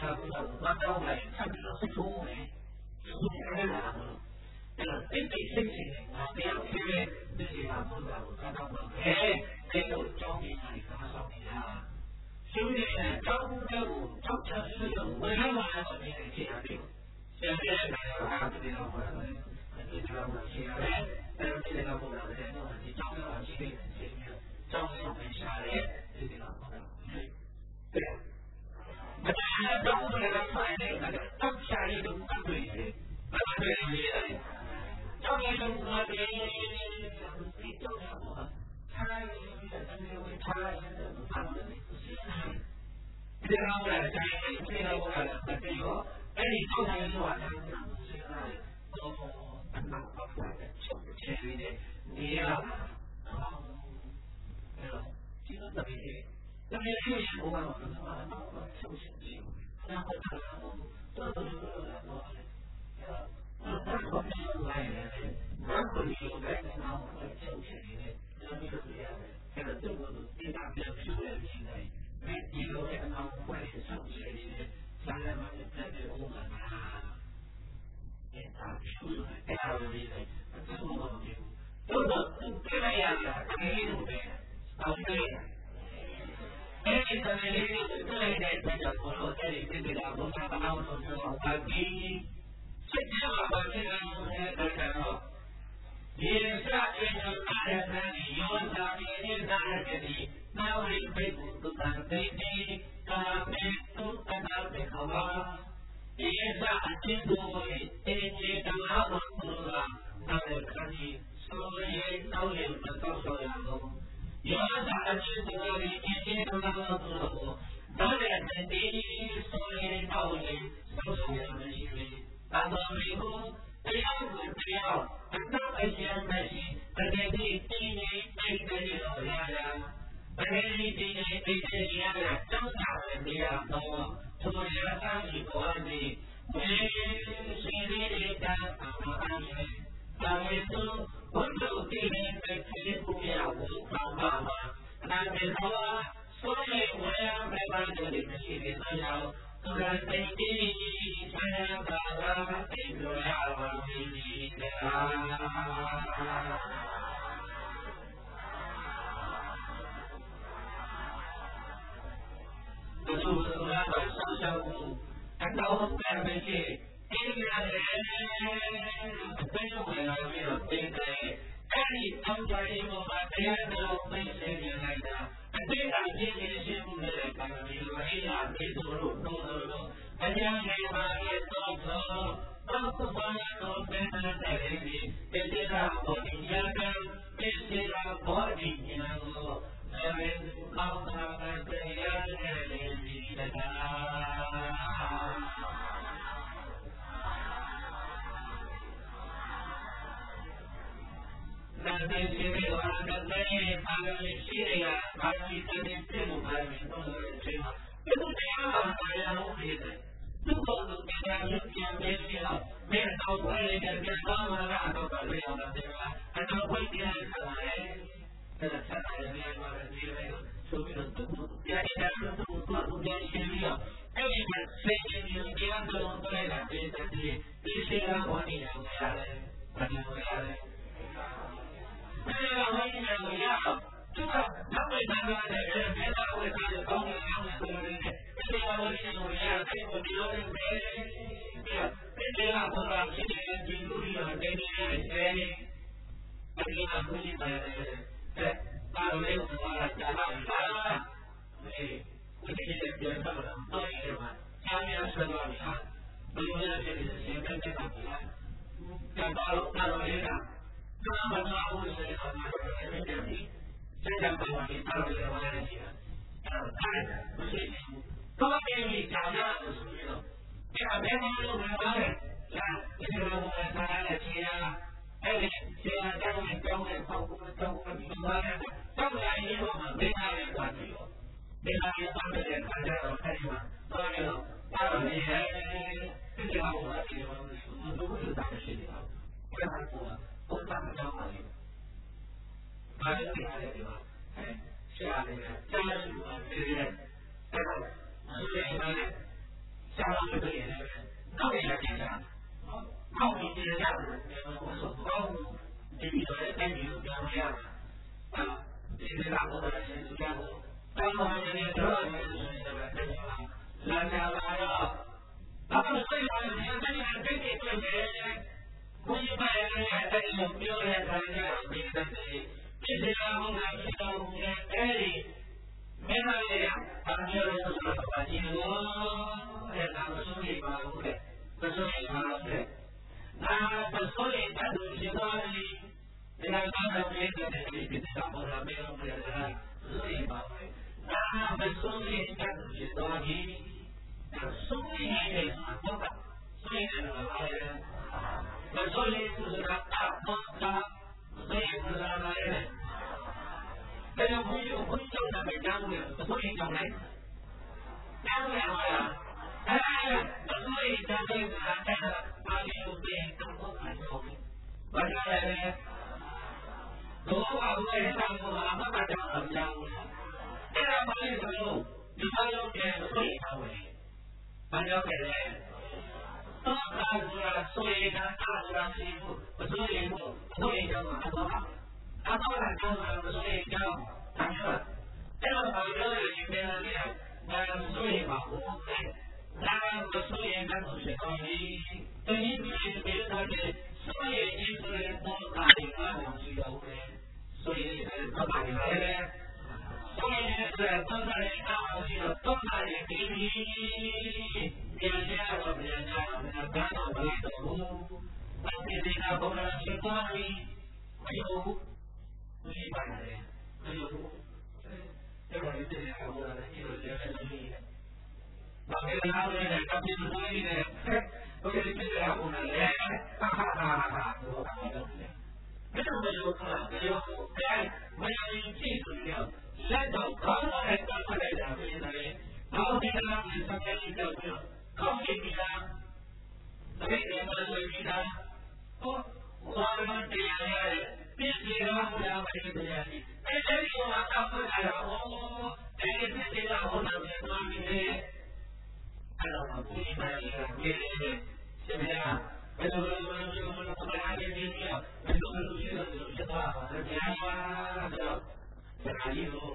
他不懂，我到来他比较是聪明，聪明的人，呃，一对事情啊，不要去这些他不懂，他到了，哎，这个教你哪里发烧你啊？所以呢，教教我教教是用我来玩，我你得记下去。现在大家还不知道我们，你知道我现在，但是这个不了解，我们教教我这个人经验，教教我们下来，这个不了解，对。大家教我们来快点，那个当下一种反对的，反对的，教你种我的，你教我，他那个因为他那个不反对。这个我来讲，这个我来讲，这个，哎，你刚才说啊，现在都很难搞出来的，前一点，你呀，对了，这个特别的，特别有些我们可能啊，就是，然后可能这都是我，呃，那我们出来的，那可以有在那我们挣钱的，那就是这样的，这个这个最大的修炼现在。你有这个他们会上学的，将来嘛就在这我们啊，也打出来，第二个例子，这个我们就，就是这个样子，没有的，啊对，哎，这个这个这个这个我说这里这个我们把我们说把第一，这个我这个我们这个。也是这种大人的理由，上面的大人的理，那为被不都当对的，他们都当当的好吧？也是这种这些的老板子啊，他们看你所以都有的多少样咯？有啥子这个这些的老板子，当然是第一所以都有多少样的行为，但是美国。不要不要，那那些那些，那些你今年那个你老家呀，那些你今年那些你呀，长大的呀多，从小上去过的，没谁的家长安全，咱们说我就今年在这不要我爸爸妈，那边说，所以我要在把这里的心里都要。突然被你才能把它记住了，我记得啊。我就是说要把小小物按照我们的那些音乐人分手回来没有对待，看你当初一个把这样的分析进来的。对待这些幸福的人，他们有哎呀，没收入，多收入，人家没把也多走，都不管都变成在那里，这些人我的家人，这些人我的家我，咱们老他们这样的人的他。那这些的话，那这些他们系列啊，他们这些这种排名都是最好，这都这样啊，大家都可以的。如果是大家有点没必要，没人到会里面，别当了那都管不了的，对吧？还当会别人看来，这个看来人家说的这个那个，说明了都不，别人家说都不做，都别心里啊。哎，谁给你这样这种对的，对的，对，这些人我你留下来，我留下来。这个和你们一样，就是他们那个的人，别他会他的高明两百多人，这个和你们一样，这个比较的没，对吧？这个不知道今年进入一个这个谁，这个估计在对，大陆没有什么加大加大，对，估计这个别上不了，多一点嘛，下面是多少年？我觉得这里是先跟这个比，像大陆大陆这个。那么大陆是一个大陆的问题，这样的话，你大陆的问题，呃，太不是多给你讲的是属于的，这个别光用文章的，啊，这个我们大家来听啊，哎，这个在我们教会包括包括你们观念的，当然也有我们没大人关注有，没大人关注的大家都看见吗？所以呢，大陆的人，这个我们这个我们都不是大的事情啊，为啥说？我咱们讲话的，他是厉害的地方，哎，是啊，这个家属啊，对不对？然后是这个，像样啊，这些大部分人是这样的。当我们人民得到这个事情的真情了，来来来了，他们所以说，你看这里面真的对人，不一般人也在有表演参加别的事情，这些我们知道我们这里没那么样，他们有人说什么，你我也拿个手里把我给，这手里把我给，那这手里把东西拿里，你看刚才没个那里边上我那没有没有人，手里把我给。那么手里把东西拿里，手里也是我的，手里是哪里？我手里不是他大风大，手里不是他哪里？这个朋友朋友他没讲过，我手里讲来，讲不了呀。哎，我手里讲的是他这个哪里有别的我看到，我讲来的，我话我也讲过嘛，我把讲怎么讲？这个朋友朋友，你朋友别手里讲过，朋友别人。都打出来，所以他打出来是一副，所以我所以叫马多吧，马多来讲出来，所以叫打出来。这个朋友里面呢，呃，所以嘛，我哎，那个所以他同学讲你，对你别别他的，所以你是多打一个东西的，所以是多打一个的。所以是多打一个东西的，多打一个你。别家我别家，我家到不来走，但是这个我们去哪里？没有，没办法的，没有。这个你这里看过来，你就觉得容易。那别的他们呢，他们是容易的，我给你这样过来，哈哈哈哈哈，我感觉没有没有可能，没有，哎，没有你技术的，现在刚才刚才来讲这些东西，然后这个呢，是上面一个没有。考给你的，这个我说你的，我我们这样的，必须让我们这个样的，哎，这里我打不来了，我我这个这个我那边那边的，看到吗？不一般的，别的是不是啊？这个我我我我我我哪里没有？这个我这个这个这个呀，这个这哪里有？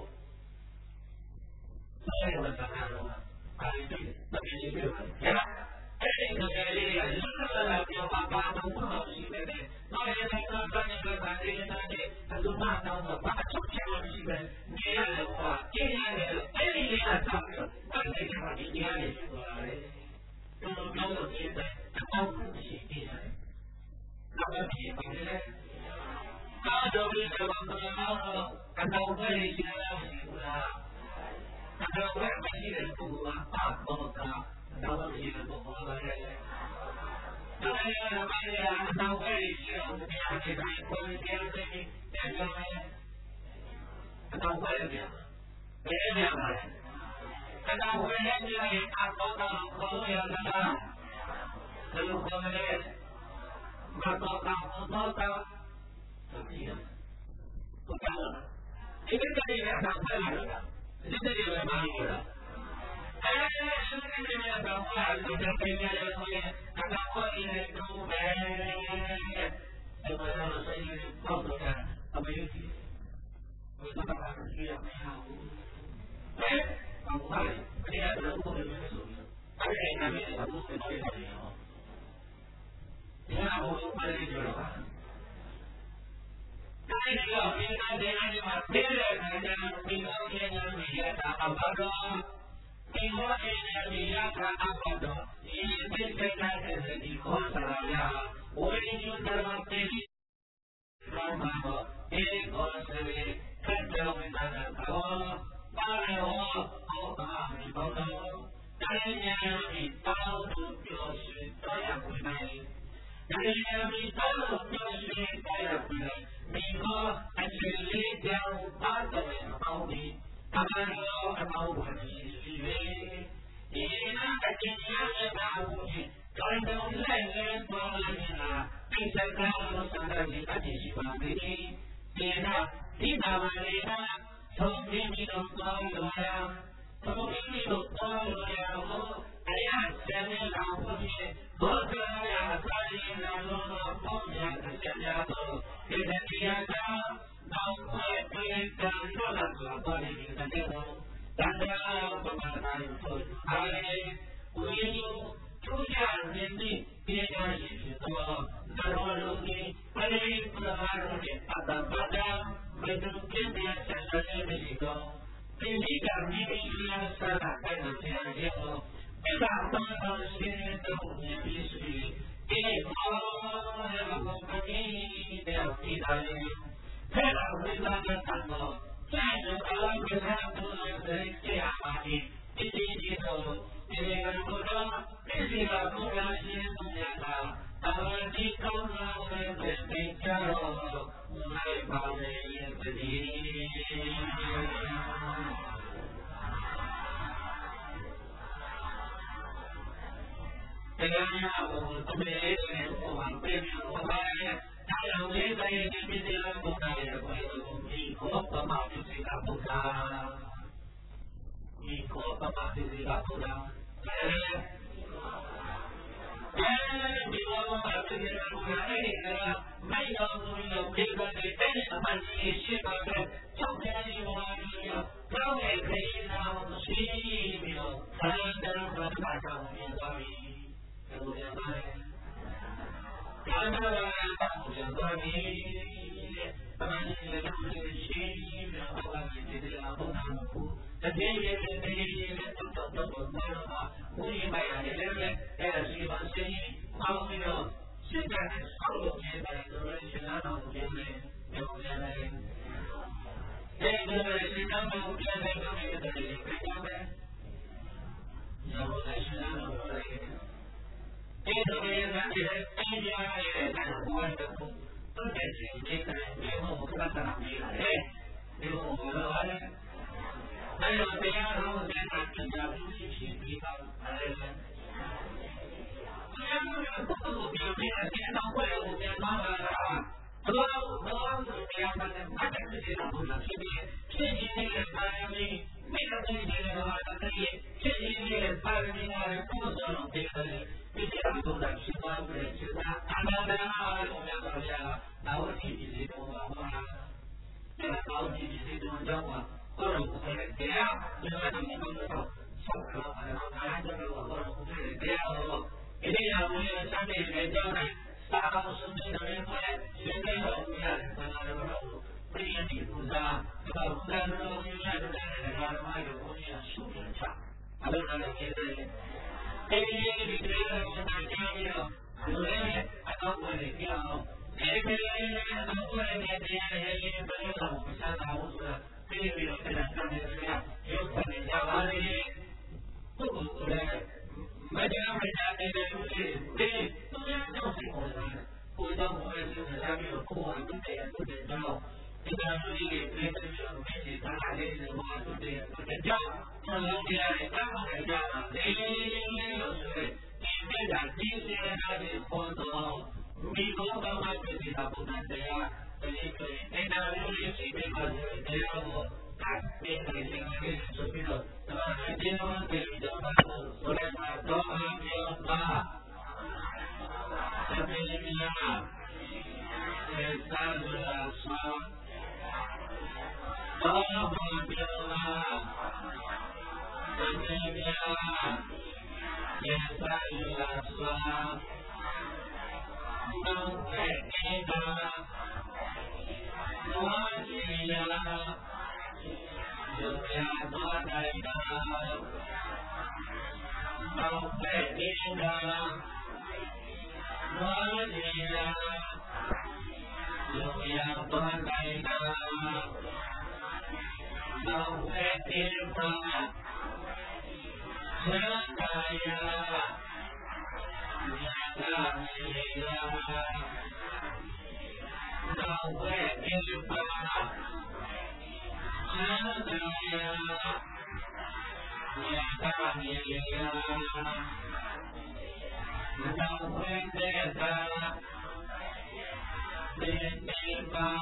所以我才看到嘛。啊，对，那必须对吧？对吧？哎，这个这个，你说来不要把把都不好洗的，那人家那那那个那这个那的，他都拿到了，把出钱了洗的，你也的话，今年的，哎，你也差不多，那这个话你家里过来，都都有钱的，他都不洗的，那个地方呢？那就比这个这个老了，看到这里现在辛苦了。那个外国人不管大多大，那我们也不管了。那个那个那外人我们家里来，我们家里那个那外人，别人家来，那外人家里大多大，我们要那个，那个我们的，大多大不多大，怎么样？不干了，你们家里面上快来了。你这里面哪有的？哎，是不是这边的话，这边这边的东西，看到过年的都买，这个那个生意好多钱，他没有钱，为什么他们需要没有？哎，很快，这个人工的没有，而且那边的都是非常好。你看我们快点去了吧？这个平常这样的话，别人看见平常这样的也打不着，平常这样的也打不着，你这现在这是你可啥呀？我已经在往这里干嘛不？一个是你看着我们那个头，把来我我把你包走，但是你到处就是这样回来。但是你到处就是这样回来。美国还是一条大的毛病，他们说他们我是是为，你那个今天的大物体，传统来源多了你了，并且看我上的你的继续发挥你，你看你他妈的，从今你都多了呀，从今你都多了呀，我哎呀，现在大物体，我这呀，所以那个后面的现在都。给他这样讲，那不把它有做出来，唯有出家人的别家也是多，那么如今还是不能如今大大大大，为中间的现实里面一个，这一个你必须要三大开始这样一个，这大当当心中也必须。一方两个你了其他人，太老回答的谈了，再是高给他不能人家的，一起一头，一个不着，一起个不良心不良的，他们的高了会被被加入，来把人也不理。这个呀，我特别我往这边我来，太阳没在这边的不在也会有你可不嘛就是个不差，你可不嘛就是个不差，哎，哎，你我把这些不差哎呀，没有没有这个的，哎，什么你去那个，就这里我有，早也可以让水流，才能和马上有道理。不相干，咱们呢不相干的，咱们这个这个区别不干的这个不难不，这这些这这些都都都不干的话，我一般呀，这个哎，喜欢生意，他们呢现在上有现在就是现在上有现在有现在，这个是咱们现在上面的这个讲的，然后在现在上有这个。这个呢，咱这些专家也在国外的都都在这这个，然后我看看哪里来，然后我们来，还有这样，然后在哪人家都去去地方来了。虽然说这个不能比这个电脑会我们麻烦了，很多很多这样的，大家自己都不能区别，确实这个他们每个东西的话，他可以确实这个他们应该不能这个。这些都在吃饭不是吃饭，大家在那我们到家了，那我弟弟这种话话，这个老弟弟这种讲话，我说不会这样，因为他们都知道，上课了，然后他这个我我说不会这样咯，一定要我们下面人交代，大到十岁的人过来，学这个不要跟他这个说，不应你不杀，对吧？不然这个永远就在那个他妈有东西数评差，他都让人觉得。这个你这个是大家的，有人还到过来讲，这个到过来的这些人不是说不想打我是，这个有的人干的是呀，有可能讲话的不不不的，没讲回家这个东西，这中央政府部门，不像我们是下面有部门都得都得交。这个是一个这个是媒体咱俩这个话都得都得交，这个呢刚好来讲啊，这个就是你别讲这些他的活动，美国的话就是他不能这样，所以可以这个就是随便把这样子，他这个这个这个随便的，对吧？这个这个叫啥？后来他都按照他，这边呢，这三十三。哦，好漂亮！这边也算是算，都在这个我去呀，就要多在这，都在这个我去呀，就要多在这。都在地方，现在呀，现在呀，都在地方，现在呀，现在呀，都在地方，地方。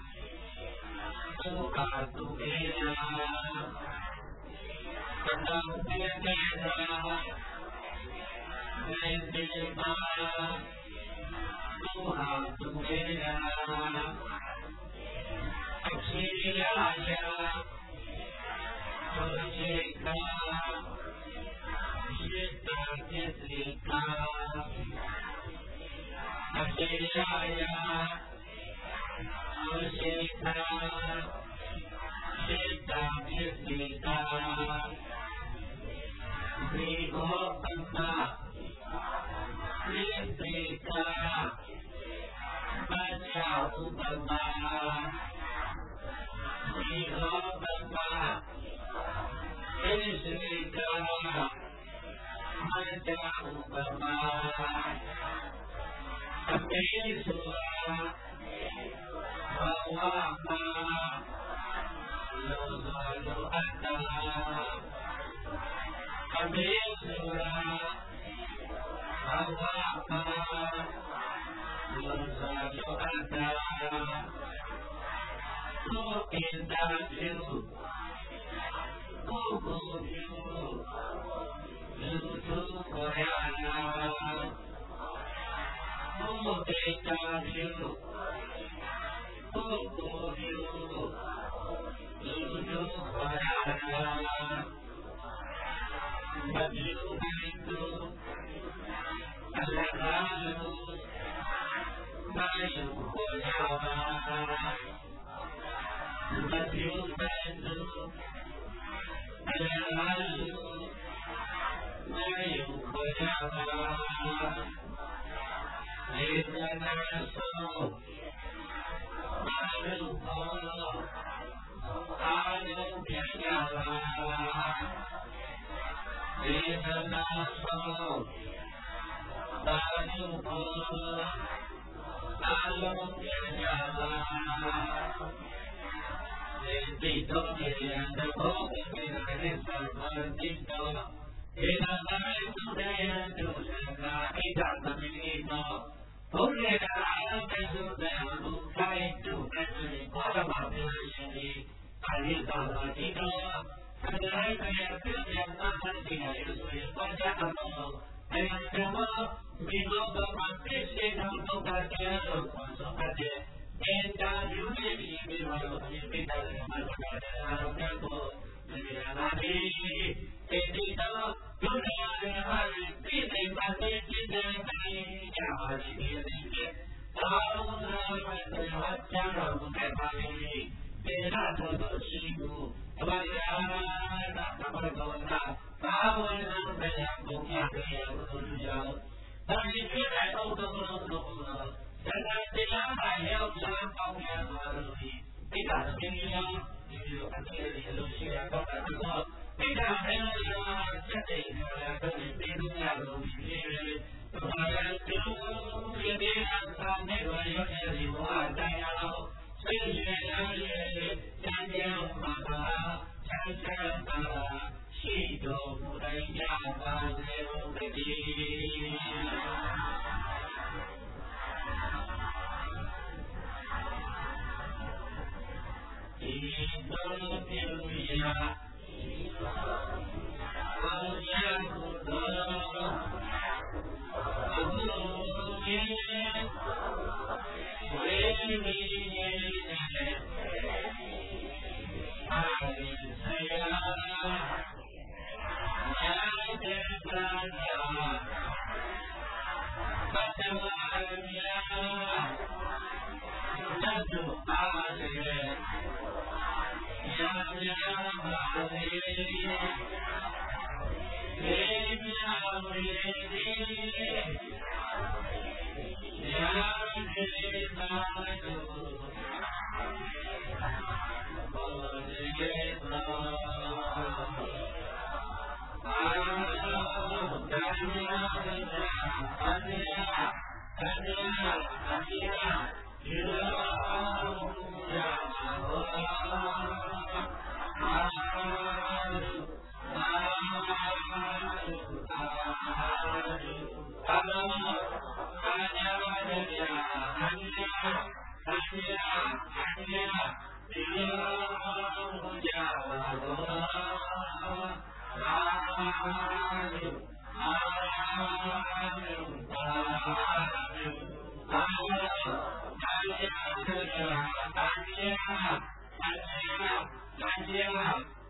不怕不别呀，不当别别呀，别别吧，不怕不别呀，是呀呀，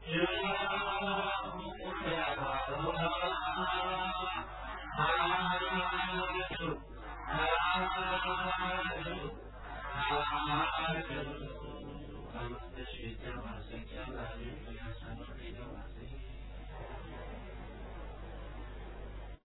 I'm